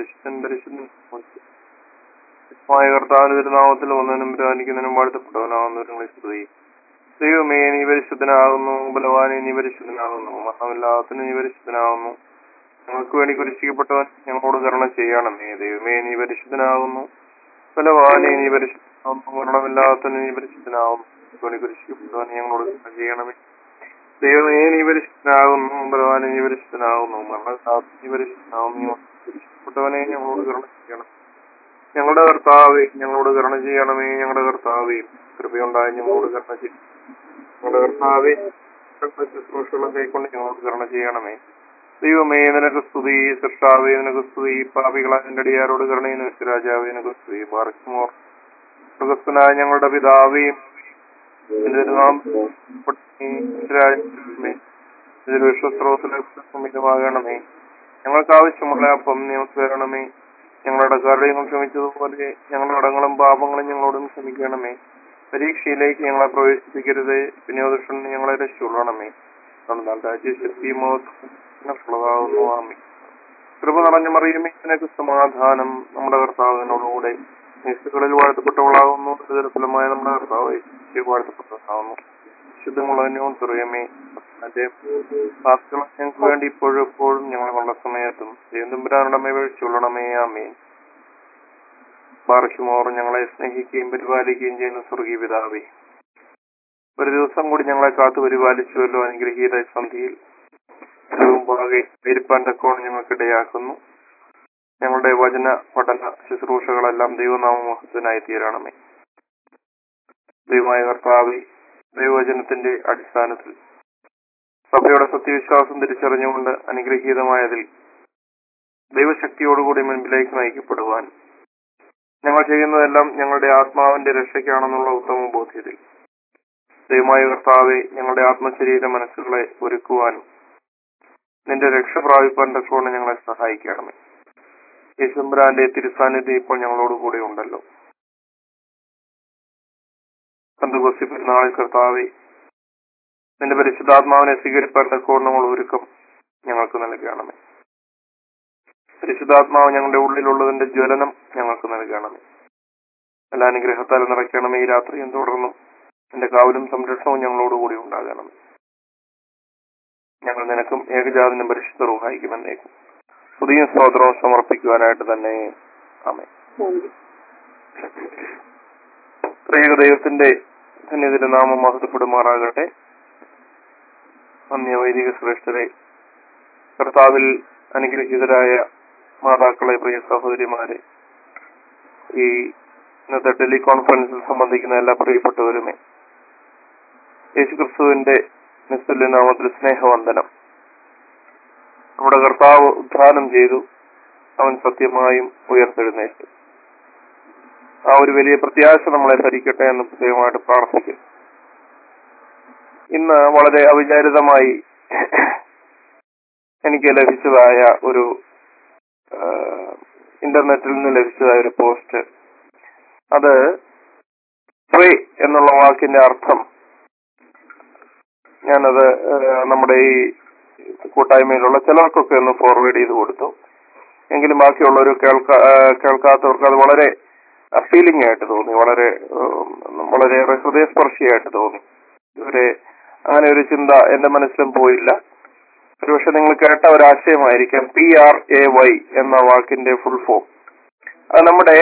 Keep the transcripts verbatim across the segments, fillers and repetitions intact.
പരിശുദ്ധൻ പരിശുദ്ധൻ മായ കർത്താവിന്റെ തിരുനാമത്തിൽ ഒന്നിനും പുരാനിക്കുന്നതിനും വാഴ്ത്തപ്പെട്ടവനാകുന്നവരെ സ്തുതി. ദൈവമേ നീ പരിശുദ്ധനാകുന്നു, ബലവാനെ നീ പരിശുദ്ധനാകുന്നു, മരണമില്ലാത്തതിന് നീ പരിശുദ്ധനാകുന്നു. ഞങ്ങൾക്ക് വേണ്ടി കുരിശിക്കപ്പെട്ടവൻ ഞങ്ങളോട് കരുണ ചെയ്യണമേ. ദൈവമേ നീ പരിശുദ്ധനാകുന്നു, ബലവാനെ നീ പരിശുദ്ധനാകുന്നു, മരണമില്ലാത്തതിന് നീ പരിശുദ്ധനാകുന്നു. ഞങ്ങൾക്ക് വേണ്ടി കുരിശിക്കപ്പെട്ടവൻ ഞങ്ങളോട് കരുണ ചെയ്യണമേ. ദൈവമേ നീ പരിശുദ്ധനാകുന്നു, ബലവാനെ നീ പരിശുദ്ധനാകുന്നു, മരണമില്ലാത്തതിന് നീ പരിശുദ്ധനാകുന്നു. കുരിശിക്കപ്പെട്ടവനെ ഞങ്ങളോട് കരുണ ചെയ്യണം. ഞങ്ങളുടെ കർത്താവേ ഞങ്ങളോട് കരുണ ചെയ്യണമേ. ഞങ്ങളുടെ കർത്താവേ കൃപയുണ്ടായി ഞങ്ങളോട് കരുണ ചെയ്യണം. ഞങ്ങളുടെ കർത്താവേ ശുശ്രൂഷകളെ കൈക്കൊണ്ട് ഞങ്ങളോട് കരുണ ചെയ്യണമേ. ദൈവമേ നിനക്ക് സ്തുതി, സൃഷ്ടാവേ നിനക്ക് സ്തുതി, പാപികളായ എന്റെ അടിയാരോട് കരുണയും രാജാവേ നിനക്ക് സ്തുതി. പാർക്കുമോർ മൃഗസ്ഥനായ ഞങ്ങളുടെ പിതാവേ ഇതിൽ വിശ്വസ്രോതമാകണമേ. ഞങ്ങൾക്ക് ആവശ്യമുള്ള അപ്പം ഞങ്ങൾക്ക് തരണമേ. ഞങ്ങളുടെ കടയും ക്ഷമിച്ചതുപോലെ ഞങ്ങളുടെ കടങ്ങളും പാപങ്ങളും ഞങ്ങളോടും ക്ഷമിക്കണമേ. പരീക്ഷയിലേക്ക് ഞങ്ങളെ പ്രവേശിപ്പിക്കരുത്, വിനോദഷൻ ഞങ്ങളെ രക്ഷയുള്ളണമേ. രാജ്യശക്തിയുള്ളതാകുന്നു. ആമേ. കൃപ നിറഞ്ഞ മറിയമേ നിനക്ക് സമാധാനം. നമ്മുടെ കർത്താവിനോടുകൂടെ കളിൽ വാഴ്ത്തപ്പെട്ടവളാകുന്നു. ഫലമായ നമ്മുടെ കർത്താവ് വാഴ്ത്തപ്പെട്ടവളാകുന്നു. ശുദ്ധമുള്ളതിനോട് തുറയമേ അതിന്റെ വാക്കുകൾ ഞങ്ങൾക്ക് വേണ്ടി ഇപ്പോഴും എപ്പോഴും ഞങ്ങളുള്ള സമയത്തും ദൈവതമ്പുരാനുടമേ വീഴ്ചയുള്ളണമേ. ആമേൻ. ബാർഹിമോർ ഞങ്ങളെ സ്നേഹിക്കുകയും പരിപാലിക്കുകയും ചെയ്യുന്ന സ്വർഗീയ പിതാവേ, ഒരു ദിവസം കൂടി ഞങ്ങളെ കാത്തു പരിപാലിച്ചുവല്ലോ. അനുഗ്രഹീത സന്ധിയിൽ മുമ്പാകെ ഇരുപ്പാൻ തക്കോണം ഞങ്ങൾക്കിടയാക്കുന്നു. ഞങ്ങളുടെ വചന പഠന ശുശ്രൂഷകളെല്ലാം ദൈവനാമമഹത്വനായി തീരണമേ. ദൈവമായ കർത്താവേ, ദൈവവചനത്തിന്റെ അടിസ്ഥാനത്തിൽ സഭയുടെ സത്യവിശ്വാസം തിരിച്ചറിഞ്ഞുകൊണ്ട് അനുഗ്രഹീതമായതിൽ ദൈവശക്തിയോടുകൂടി മുൻപിലേക്ക് നയിക്കപ്പെടുവാൻ ഞങ്ങൾ ചെയ്യുന്നതെല്ലാം ഞങ്ങളുടെ ആത്മാവിന്റെ രക്ഷയ്ക്കാണെന്നുള്ള ഉത്തമ ബോധ്യത്തിൽ ദൈവമായ കർത്താവെ ഞങ്ങളുടെ ആത്മശരീര മനസ്സുകളെ ഒരുക്കുവാനും നിന്റെ രക്ഷ പ്രാപിപ്പാൻ തക്കവണ്ണം ഞങ്ങളെ സഹായിക്കണമേ. യേശുമ്പുരാന്റെ തിരുസാന്നിധ്യം ഇപ്പോൾ ഞങ്ങളോട് കൂടെ ഉണ്ടല്ലോ. പെന്തക്കോസ്തി പെരുന്നാളിൽ കർത്താവെ നിന്റെ പരിശുദ്ധാത്മാവിനെ സ്വീകരിപ്പാൻ തക്കവണ്ണമുള്ള ഒരുക്കം ഞങ്ങൾക്ക് നൽകണമേ. പരിശുദ്ധാത്മാവ് ഞങ്ങളുടെ ഉള്ളിലുള്ളതിന്റെ ജ്വലനം ഞങ്ങൾക്ക് നൽകണമേ. എല്ലാ അനുഗ്രഹത്താൽ നിറയ്ക്കണമേ. ഈ രാത്രിയും തുടർന്നും എന്റെ കാവലും സംരക്ഷണവും ഞങ്ങളോടുകൂടി ഉണ്ടാകണമേ. ഞങ്ങൾ നിനക്കും ഏകജാതനും പരിശുദ്ധ റൂഹായിക്കുമെന്നേക്കും പുതിയ സ്തോത്രവും സമർപ്പിക്കുവാനായിട്ട് തന്നെ. ആമേൻ. ത്രിയേക ദൈവത്തിന്റെ സന്നിധിയിലെ നാമം മഹത്വപ്പെടുമാറാകട്ടെ. അന്യ വൈദിക ശ്രേഷ്ഠരെ, കർത്താവിൽ അനുഗ്രഹീതരായ മാതാക്കളെ, പ്രിയ സഹോദരിമാരെ, ഈ ഇന്നത്തെ ടെലികോൺഫറൻസിൽ സംബന്ധിക്കുന്ന എല്ലാ പ്രിയപ്പെട്ടവരുമേ, യേശുക്രിസ്തുവിന്റെ നിസ്തുല്യ നാമത്തിൽ സ്നേഹവന്ദനം. നമ്മുടെ കർത്താവ് ഉദ്ധാനം ചെയ്തു, അവൻ സത്യമായും ഉയർത്തെഴുന്നേറ്റു. ആ ഒരു വലിയ പ്രത്യാശ നമ്മളെ ഭരിക്കട്ടെ എന്ന് പ്രത്യേകമായിട്ട് പ്രാർത്ഥിക്കും. ഇന്ന് വളരെ അവിചാരിതമായി എനിക്ക് ലഭിച്ചതായ ഒരു ഇന്റർനെറ്റിൽ നിന്ന് ലഭിച്ചതായ ഒരു പോസ്റ്റ്, അത് പ്രേ എന്നുള്ള വാക്കിന്റെ അർത്ഥം ഞാനത് നമ്മുടെ ഈ കൂട്ടായ്മയിലുള്ള ചിലർക്കൊക്കെ ഒന്ന് ഫോർവേഡ് ചെയ്ത് കൊടുത്തു. എങ്കിലും ബാക്കിയുള്ളവർ കേൾക്കാ കേൾക്കാത്തവർക്ക് അത് വളരെ ഫീലിംഗ് ആയിട്ട് തോന്നി, വളരെ വളരെയേറെ ഹൃദയസ്പർശിയായിട്ട് തോന്നി. ഇവരെ അങ്ങനെ ഒരു ചിന്ത എന്റെ മനസ്സിലും പോയില്ല. ഒരുപക്ഷെ നിങ്ങൾ കേട്ട ഒരാശയമായിരിക്കാം പി ആർ എ വൈ എന്ന വാക്കിന്റെ ഫുൾ ഫോം. അത് നമ്മുടെ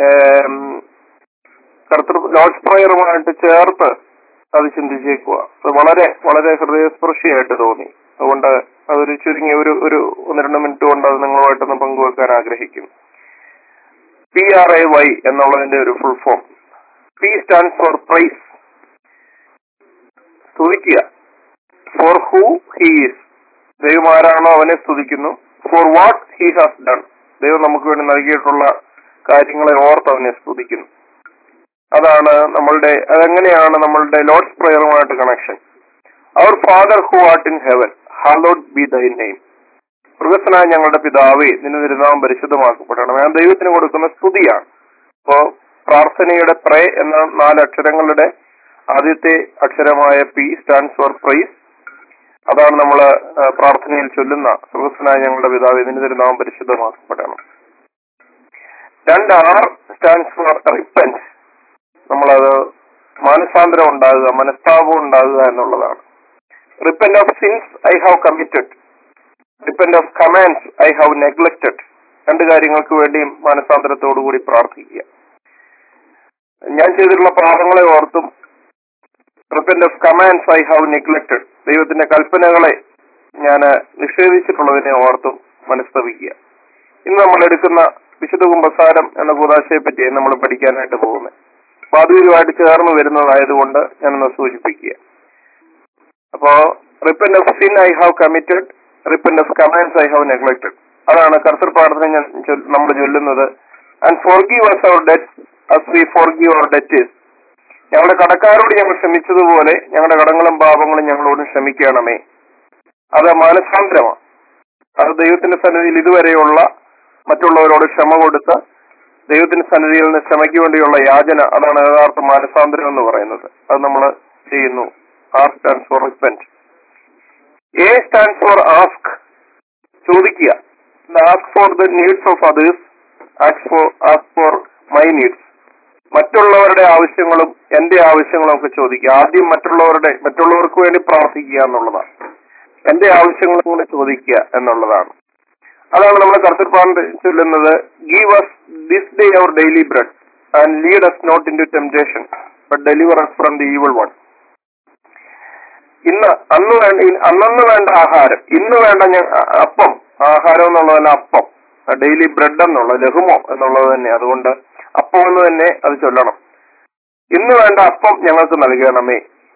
കർത്തൃ ലോർഡ്സ് പ്രയറുമായിട്ട് ചേർത്ത് അത് ചിന്തിച്ചേക്കുക. അത് വളരെ വളരെ ഹൃദയസ്പർശിയായിട്ട് തോന്നി. അതുകൊണ്ട് അതൊരു ചുരുങ്ങിയ ഒരു ഒരു ഒന്ന് രണ്ട് മിനിറ്റ് കൊണ്ട് അത് നിങ്ങളുമായിട്ടൊന്ന് പങ്കുവെക്കാൻ ആഗ്രഹിക്കും. പി ആർ എ വൈ എന്നുള്ളതിന്റെ ഒരു full form. P stands for praise, സ്തുതിക്കുക. ഫോർ ഹൂ ഹി ഈസ്, ദൈവം ആരാണോ അവനെ സ്തുതിക്കുന്നു. For what he has done, ദൈവം നമുക്ക് വേണ്ടി നൽകിയിട്ടുള്ള കാര്യങ്ങളെ ഓർത്ത് അവനെ സ്തുതിക്കുന്നു. അതാണ് നമ്മളുടെ അതെങ്ങനെയാണ് നമ്മളുടെ ലോർഡ്സ് പ്രയറുമായിട്ട് connection. Our father who art in heaven, hallowed be thy name. മൃഗസ്സനായ ഞങ്ങളുടെ പിതാവേ, നിന്റെ തിരുനാമം പരിശുദ്ധമാക്കപ്പെടണം. ഞാൻ ദൈവത്തിന് കൊടുക്കുന്ന സ്തുതിയാണ്. അപ്പോ പ്രാർത്ഥനയുടെ പ്രേ എന്ന നാല് അക്ഷരങ്ങളുടെ ആദ്യത്തെ അക്ഷരമായ പി സ്റ്റാൻഡ്സ് ഫോർ പ്രൈസ്. അതാണ് നമ്മൾ പ്രാർത്ഥനയിൽ ചൊല്ലുന്ന മൃഗസ്സനായ ഞങ്ങളുടെ പിതാവേ, നിന്റെ തിരുനാമം പരിശുദ്ധമാക്കപ്പെടണം. രണ്ട് ആർ സ്റ്റാൻഡ്സ് ഫോർ റിപ്പൻറ്റ്. നമ്മളത് മാനസാന്തരം ഉണ്ടാകുക, മനസ്താപം ഉണ്ടാകുക എന്നുള്ളതാണ്. Repent of sins I have committed, repent of commands I have neglected. രണ്ട് കാര്യങ്ങൾക്ക് വേണ്ടിയും മാനസാന്തരത്തോടു കൂടി പ്രാർത്ഥിക്കുക. ഞാൻ ചെയ്തിട്ടുള്ള പാപങ്ങളെ ഓർത്തും repent of commands I have neglected, ദൈവത്തിന്റെ കൽപ്പനകളെ ഞാൻ നിഷേധിച്ചിട്ടുള്ളതിനെ ഓർത്തും മനസ്തപിക്കുക. ഇന്ന് നമ്മൾ എടുക്കുന്ന വിശുദ്ധ കുമ്പസാരം എന്ന കൂദാശയെ പറ്റി നമ്മൾ പഠിക്കാനായിട്ട് പോകുന്നത്. അപ്പൊ അതുമായിട്ട് ചേർന്ന് വരുന്നതായതുകൊണ്ട് ഞാനൊന്ന് സൂചിപ്പിക്കുക. അപ്പോ repent of sin I have committed, repent of commands I have neglected. അതാണ് കർത്തൃ പ്രാർത്ഥന ഞാൻ നമ്മൾ ചൊല്ലുന്നത്. And forgive us our debts as we forgive our debtors. ഞങ്ങളുടെ കടക്കാരോട് ഞങ്ങൾ ക്ഷമിച്ചതുപോലെ ഞങ്ങളുടെ കടങ്ങളും പാപങ്ങളും ഞങ്ങളോട് ക്ഷമിക്കണമേ. അത് മാനസാന്തരമാണ്. അത് ദൈവത്തിന്റെ സന്നിധിയിൽ ഇതുവരെയുള്ള മറ്റുള്ളവരോട് ക്ഷമ കൊടുത്ത് ദൈവത്തിന്റെ സന്നിധിയിൽ നിന്ന് ക്ഷമയ്ക്ക് വേണ്ടിയുള്ള യാചന, അതാണ് യഥാർത്ഥ മാനസാന്തരം എന്ന് പറയുന്നത്. അത് നമ്മൾ ചെയ്യുന്നു. R stands for repent. A stands for ask, ചോദിക്കുക. Ask for the needs of others, ask for ask for my needs. മറ്റുള്ളവരുടെ ആവശ്യങ്ങളും എന്റെ ആവശ്യങ്ങളും ഒക്കെ ചോദിക്കുക. ആദ്യം മറ്റുള്ളവരുടെ മറ്റുള്ളവർക്ക് വേണ്ടി പ്രാർത്ഥിക്കുക എന്നുള്ളതാണ്. എന്റെ ആവശ്യങ്ങളും കൂടെ ചോദിക്കുക എന്നുള്ളതാണ്. അതാണ് നമ്മൾ കർത്തൃപ്പാട് ചൊല്ലുന്നത്. Give us this day our daily bread and lead us not into temptation but deliver us from the evil one. ഇന്ന് അന്ന് വേണ്ട അന്നന്ന് വേണ്ട ആഹാരം, ഇന്ന് വേണ്ട അപ്പം, ആഹാരം എന്നുള്ളതല്ല അപ്പം, ഡെയിലി ബ്രെഡ് എന്നുള്ള ലഘുമോ എന്നുള്ളത് തന്നെ. അതുകൊണ്ട് അപ്പം എന്ന് തന്നെ അത് ചൊല്ലണം. ഇന്ന് വേണ്ട അപ്പം ഞങ്ങൾക്ക് നൽകണമേ.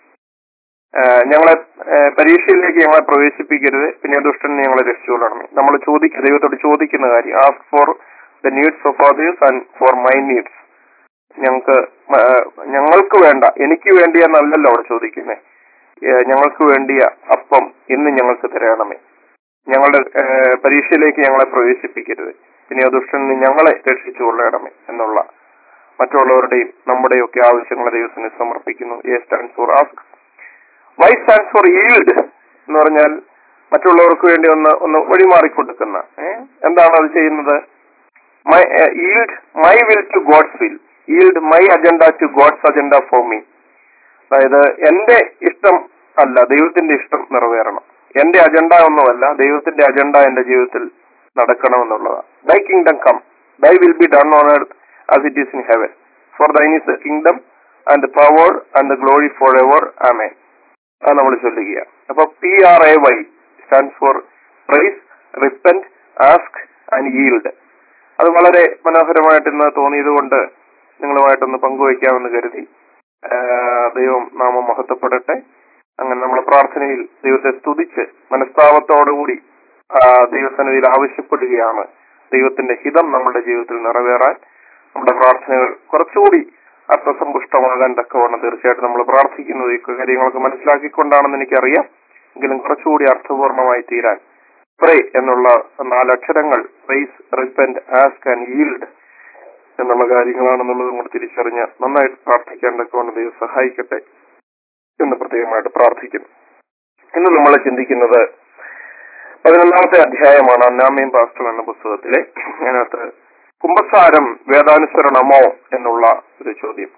ഞങ്ങളെ പരീക്ഷയിലേക്ക് ഞങ്ങളെ പ്രവേശിപ്പിക്കരുത്, പിന്നെ ദുഷ്ടൻ ഞങ്ങളെ രക്ഷിച്ചുകൊള്ളണമേ. നമ്മൾ ചോദിക്കുക, ദൈവത്തോട് ചോദിക്കുന്ന കാര്യം. Ask for the needs of others and for my needs. ഞങ്ങൾക്ക് ഞങ്ങൾക്ക് വേണ്ട, എനിക്ക് വേണ്ടിയെന്നല്ലല്ലോ അവിടെ ചോദിക്കുന്നത്. ഞങ്ങൾക്ക് വേണ്ടിയ അപ്പം ഇന്ന് ഞങ്ങൾക്ക് തരണമേ. ഞങ്ങളുടെ പരീക്ഷയിലേക്ക് ഞങ്ങളെ പ്രവേശിപ്പിക്കരുത്, പിന്നെ ദുഷ്ടനിൽ ഞങ്ങളെ രക്ഷിച്ചു കൊള്ളണമേ എന്നുള്ള മറ്റുള്ളവരുടെയും നമ്മുടെയൊക്കെ ആവശ്യങ്ങളെ ദൈവത്തിന് സമർപ്പിക്കുന്നു. A stands for ask. Y stands for yield എന്ന് പറഞ്ഞാൽ മറ്റുള്ളവർക്ക് വേണ്ടി ഒന്ന് ഒന്ന് വഴിമാറിക്കൊടുക്കുന്ന. എന്താണ് അത് ചെയ്യുന്നത്? My yield my will to God's will, yield my agenda to God's agenda for me. അതായത് എന്റെ ഇഷ്ടം അല്ല, ദൈവത്തിന്റെ ഇഷ്ടം നിറവേറണം. എന്റെ അജണ്ട ഒന്നുമല്ല, ദൈവത്തിന്റെ അജണ്ട എന്റെ ജീവിതത്തിൽ നടക്കണമെന്നുള്ളതാണ്. Thy kingdom come, thy will be done on earth as it is in heaven. For thine is the kingdom and the power and the glory forever. Amen. അത് നമ്മൾ ചൊല്ലുക. അപ്പൊ P R A Y stands for praise, repent, ask and yield. അത് വളരെ മനോഹരമായിട്ട് ഇന്ന് തോന്നിയത് കൊണ്ട് നിങ്ങളുമായിട്ടൊന്ന് പങ്കുവയ്ക്കാമെന്ന് കരുതി. ദൈവം നാമം മഹത്വപ്പെടട്ടെ. അങ്ങനെ നമ്മൾ പ്രാർത്ഥനയിൽ ദൈവത്തെ സ്തുതിച്ച് മനസ്താപത്തോടുകൂടി ദൈവസന്നിധിയിൽ ആവശ്യപ്പെടുകയാണ് ദൈവത്തിന്റെ ഹിതം നമ്മുടെ ജീവിതത്തിൽ നിറവേറാൻ. നമ്മുടെ പ്രാർത്ഥനകൾ കുറച്ചുകൂടി അർത്ഥസമ്പുഷ്ടമാകാൻ തക്കവണ്ണം തീർച്ചയായിട്ടും നമ്മൾ പ്രാർത്ഥിക്കുന്നത് ഈ കാര്യങ്ങളൊക്കെ മനസ്സിലാക്കിക്കൊണ്ടാണെന്ന് എനിക്കറിയാം. എങ്കിലും കുറച്ചുകൂടി അർത്ഥപൂർണമായി തീരാൻ പ്രേ എന്നുള്ള നാലക്ഷരങ്ങൾ, praise, repent, ask and yield എന്നുള്ള കാര്യങ്ങളാണെന്നുള്ളത് നമ്മൾ തിരിച്ചറിഞ്ഞ് നന്നായിട്ട് പ്രാർത്ഥിക്കാൻ തക്കവണ്ണം ദൈവം സഹായിക്കട്ടെ എന്ന് പ്രത്യേകമായിട്ട് പ്രാർത്ഥിക്കുന്നു. ഇന്ന് നമ്മൾ ചിന്തിക്കുന്നത് പതിനൊന്നാമത്തെ അധ്യായമാണ് അന്നാമയും പാസ്റ്ററും എന്ന പുസ്തകത്തിലെ. അതിനകത്ത് കുമ്പസാരം വേദാനുസരണമോ എന്നുള്ള ഒരു ചോദ്യം.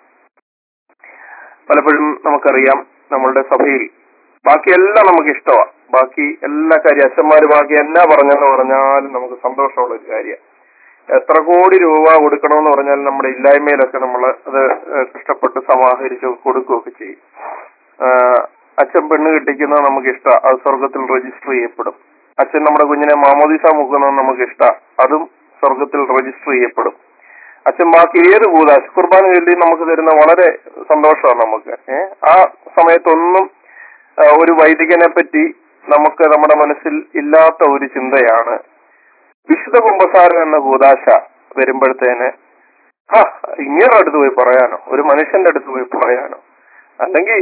പലപ്പോഴും നമുക്കറിയാം നമ്മളുടെ സഭയിൽ ബാക്കിയെല്ലാം നമുക്ക് ഇഷ്ടമാണ്, ബാക്കി എല്ലാ കാര്യം അച്ഛന്മാര് ബാക്കി എന്നാ പറഞ്ഞെന്ന് പറഞ്ഞാലും നമുക്ക് സന്തോഷമുള്ള ഒരു കാര്യം. എത്ര കോടി രൂപ കൊടുക്കണമെന്ന് പറഞ്ഞാൽ നമ്മുടെ ഇല്ലായ്മയിലൊക്കെ നമ്മൾ അത് കഷ്ടപ്പെട്ട് സമാഹരിച്ച് കൊടുക്കുകയൊക്കെ ചെയ്യും. അച്ഛൻ പെണ്ണ് കെട്ടിക്കുന്നത് നമുക്ക് ഇഷ്ടമാണ്, അത് സ്വർഗത്തിൽ രജിസ്റ്റർ ചെയ്യപ്പെടും. അച്ഛൻ നമ്മുടെ കുഞ്ഞിനെ മാമോദീസ മുക്കുന്നത് നമുക്ക് ഇഷ്ടമാണ്, അതും സ്വർഗത്തിൽ രജിസ്റ്റർ ചെയ്യപ്പെടും. അച്ഛൻ ബാക്കി ഏത് കൂദാശ കുർബാന ചൊല്ലി നമുക്ക് തരുന്ന വളരെ സന്തോഷമാണ് നമുക്ക്. ഏഹ് ആ സമയത്തൊന്നും ഒരു വൈദികനെ പറ്റി നമുക്ക് നമ്മുടെ മനസ്സിൽ ഇല്ലാത്ത ഒരു ചിന്തയാണ് വിശുദ്ധ കുമ്പസാരം എന്ന കൂദാശ വരുമ്പോഴത്തേന് ആ ഇങ്ങനെ അടുത്ത് പോയി പറയാനോ, ഒരു മനുഷ്യന്റെ അടുത്ത് പോയി പറയാനോ, അല്ലെങ്കിൽ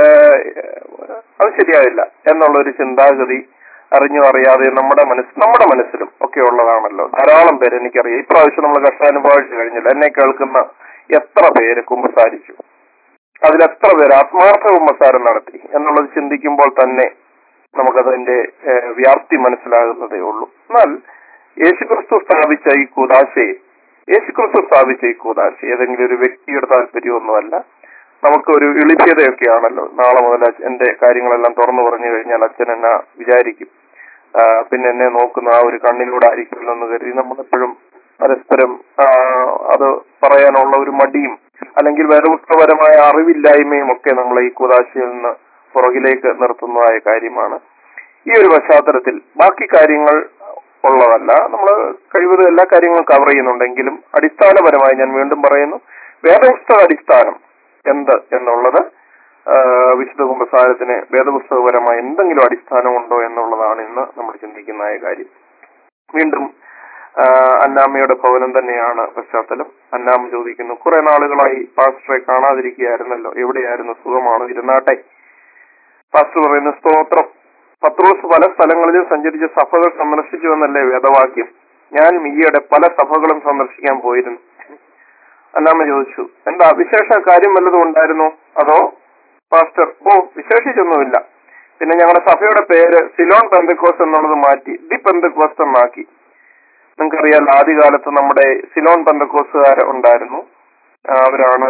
അത് ശരിയാവില്ല എന്നുള്ളൊരു ചിന്താഗതി അറിഞ്ഞോ അറിയാതെ നമ്മുടെ മനസ്സ് നമ്മുടെ മനസ്സിലും ഒക്കെ ഉള്ളതാണല്ലോ. ധാരാളം പേര് എനിക്കറിയാം. ഇപ്രാവശ്യം നമ്മൾ കഷ്ടാനുഭവിച്ചു കഴിഞ്ഞില്ല. എന്നെ കേൾക്കുന്ന എത്ര പേര് കുമ്പസാരിച്ചു, അതിലെത്ര പേര് ആത്മാർത്ഥ കുമ്പസാരം നടത്തി എന്നുള്ളത് ചിന്തിക്കുമ്പോൾ തന്നെ നമുക്കതിന്റെ വ്യാപ്തി മനസ്സിലാകുന്നതേ ഉള്ളൂ. എന്നാൽ യേശുക്രിസ്തു സ്ഥാപിച്ച ഈ കൂദാശയെ യേശുക്രിസ്തു സ്ഥാപിച്ച ഈ കൂദാശ ഏതെങ്കിലും ഒരു വ്യക്തിയുടെ താല്പര്യമൊന്നുമല്ല. നമുക്കൊരു എളിഭ്യതയൊക്കെയാണല്ലോ. നാളെ മുതൽ എന്റെ കാര്യങ്ങളെല്ലാം തുറന്നു പറഞ്ഞു കഴിഞ്ഞാൽ അച്ഛൻ എന്നെ വിചാരിക്കും, പിന്നെ എന്നെ നോക്കുന്ന ആ ഒരു കണ്ണിലൂടെ ആയിരിക്കുമല്ലോ എന്ന് കരുതി നമ്മളെപ്പോഴും പരസ്പരം അത് പറയാനുള്ള ഒരു മടിയും അല്ലെങ്കിൽ വേദപുസ്തകപരമായ അറിവില്ലായ്മയും ഒക്കെ നമ്മളെ ഈ കൂദാശയിൽ നിന്ന് പുറകിലേക്ക് നിർത്തുന്നതായ കാര്യമാണ്. ഈ ഒരു പശ്ചാത്തലത്തിൽ ബാക്കി കാര്യങ്ങൾ ഉള്ളതല്ല, നമ്മൾ കഴിവതും എല്ലാ കാര്യങ്ങളും കവർ ചെയ്യുന്നുണ്ടെങ്കിലും അടിസ്ഥാനപരമായി ഞാൻ വീണ്ടും പറയുന്നു, വേദപുസ്തക അടിസ്ഥാനം എന്ത് എന്നുള്ളത് വിശുദ്ധ കുമ്പസാരത്തിന് വേദപുസ്തകപരമായ എന്തെങ്കിലും അടിസ്ഥാനമുണ്ടോ എന്നുള്ളതാണ് ഇന്ന് നമ്മൾ ചിന്തിക്കുന്ന കാര്യം. വീണ്ടും അന്നാമ്മയുടെ ഭവനം തന്നെയാണ് പശ്ചാത്തലം. അന്നാമ്മ ചോദിക്കുന്നു, കുറെ നാളുകളായി പാസ്റ്ററെ കാണാതിരിക്കുകയായിരുന്നല്ലോ, എവിടെയായിരുന്നു? സുഖമാണോ? ഇരുന്നാട്ടെ. പാസ്റ്റർ പറയുന്ന സ്തോത്രം. പത്രോസ് പല സ്ഥലങ്ങളിലും സഞ്ചരിച്ച് സഭകൾ സന്ദർശിച്ചു എന്നല്ലേ വേദവാക്യം? ഞാൻ ഈയിടെ പല സഭകളും സന്ദർശിക്കാൻ പോയിരുന്നു. അന്നാമ്മ ചോദിച്ചു, എന്താ വിശേഷ കാര്യം വല്ലതും ഉണ്ടായിരുന്നോ? അതോ? പാസ്റ്റർ, ഓ വിശേഷിച്ചൊന്നുമില്ല. പിന്നെ ഞങ്ങളുടെ സഭയുടെ പേര് സിലോൺ പെന്തക്കോസ്ത് എന്നുള്ളത് മാറ്റി ദി പെന്തക്കോസ്ത് എന്നാക്കി. നിങ്ങൾക്കറിയാം, ആദ്യകാലത്ത് നമ്മുടെ സിലോൺ പെന്തക്കോസ്തുകാർ ഉണ്ടായിരുന്നു. അവരാണ്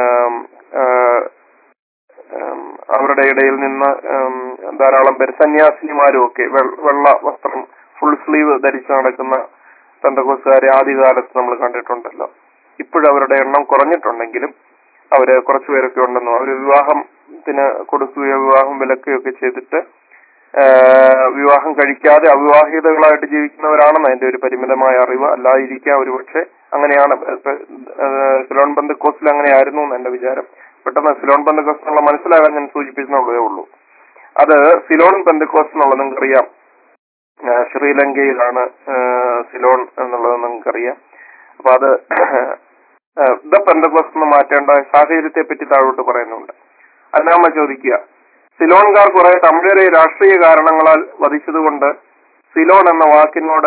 അവരുടെ ഇടയിൽ നിന്ന് ധാരാളം പേര് സന്യാസിനിമാരും ഒക്കെ വെള്ള വസ്ത്രം ഫുൾ സ്ലീവ് ധരിച്ചു നടക്കുന്ന പെന്തക്കോസ്തുകാരെ ആദ്യകാലത്ത് നമ്മൾ കണ്ടിട്ടുണ്ടല്ലോ. ഇപ്പോഴവരുടെ എണ്ണം കുറഞ്ഞിട്ടുണ്ടെങ്കിലും അവര് കുറച്ചുപേരൊക്കെ ഉണ്ടെന്നോ അവര് വിവാഹത്തിന് കൊടുക്കുകയോ വിവാഹം വിലക്കുകയൊക്കെ ചെയ്തിട്ട് വിവാഹം കഴിക്കാതെ അവിവാഹിതകളായിട്ട് ജീവിക്കുന്നവരാണെന്ന് അതിന്റെ ഒരു പരിമിതമായ അറിവ്. അല്ലാതിരിക്കാം ഒരുപക്ഷെ അങ്ങനെയാണ്. സിലോൺ പെന്തക്കോസ്തിൽ അങ്ങനെയായിരുന്നു എന്ന് എന്റെ വിചാരം. പെട്ടെന്ന് സിലോൺ പെന്തക്കോസ്ത് എന്നുള്ള മനസ്സിലാകാൻ ഞാൻ സൂചിപ്പിച്ചെന്നുള്ളതേ ഉള്ളൂ. അത് സിലോൺ പെന്തക്കോസ്ത് എന്നുള്ളത് നിങ്ങൾക്കറിയാം, ശ്രീലങ്കയിലാണ് സിലോൺ എന്നുള്ളത് നിങ്ങൾക്കറിയാം. അപ്പൊ അത് ദ പെന്തക്കോസ്ത് എന്ന് മാറ്റേണ്ട സാഹചര്യത്തെ പറ്റി താഴോട്ട് പറയുന്നുണ്ട്. അന്നാമ്മ ചോദിക്കുക, സിലോൺകാർ കുറെ തമിഴരെ രാഷ്ട്രീയ കാരണങ്ങളാൽ വധിച്ചതുകൊണ്ട് സിലോൺ എന്ന വാക്കിനോട്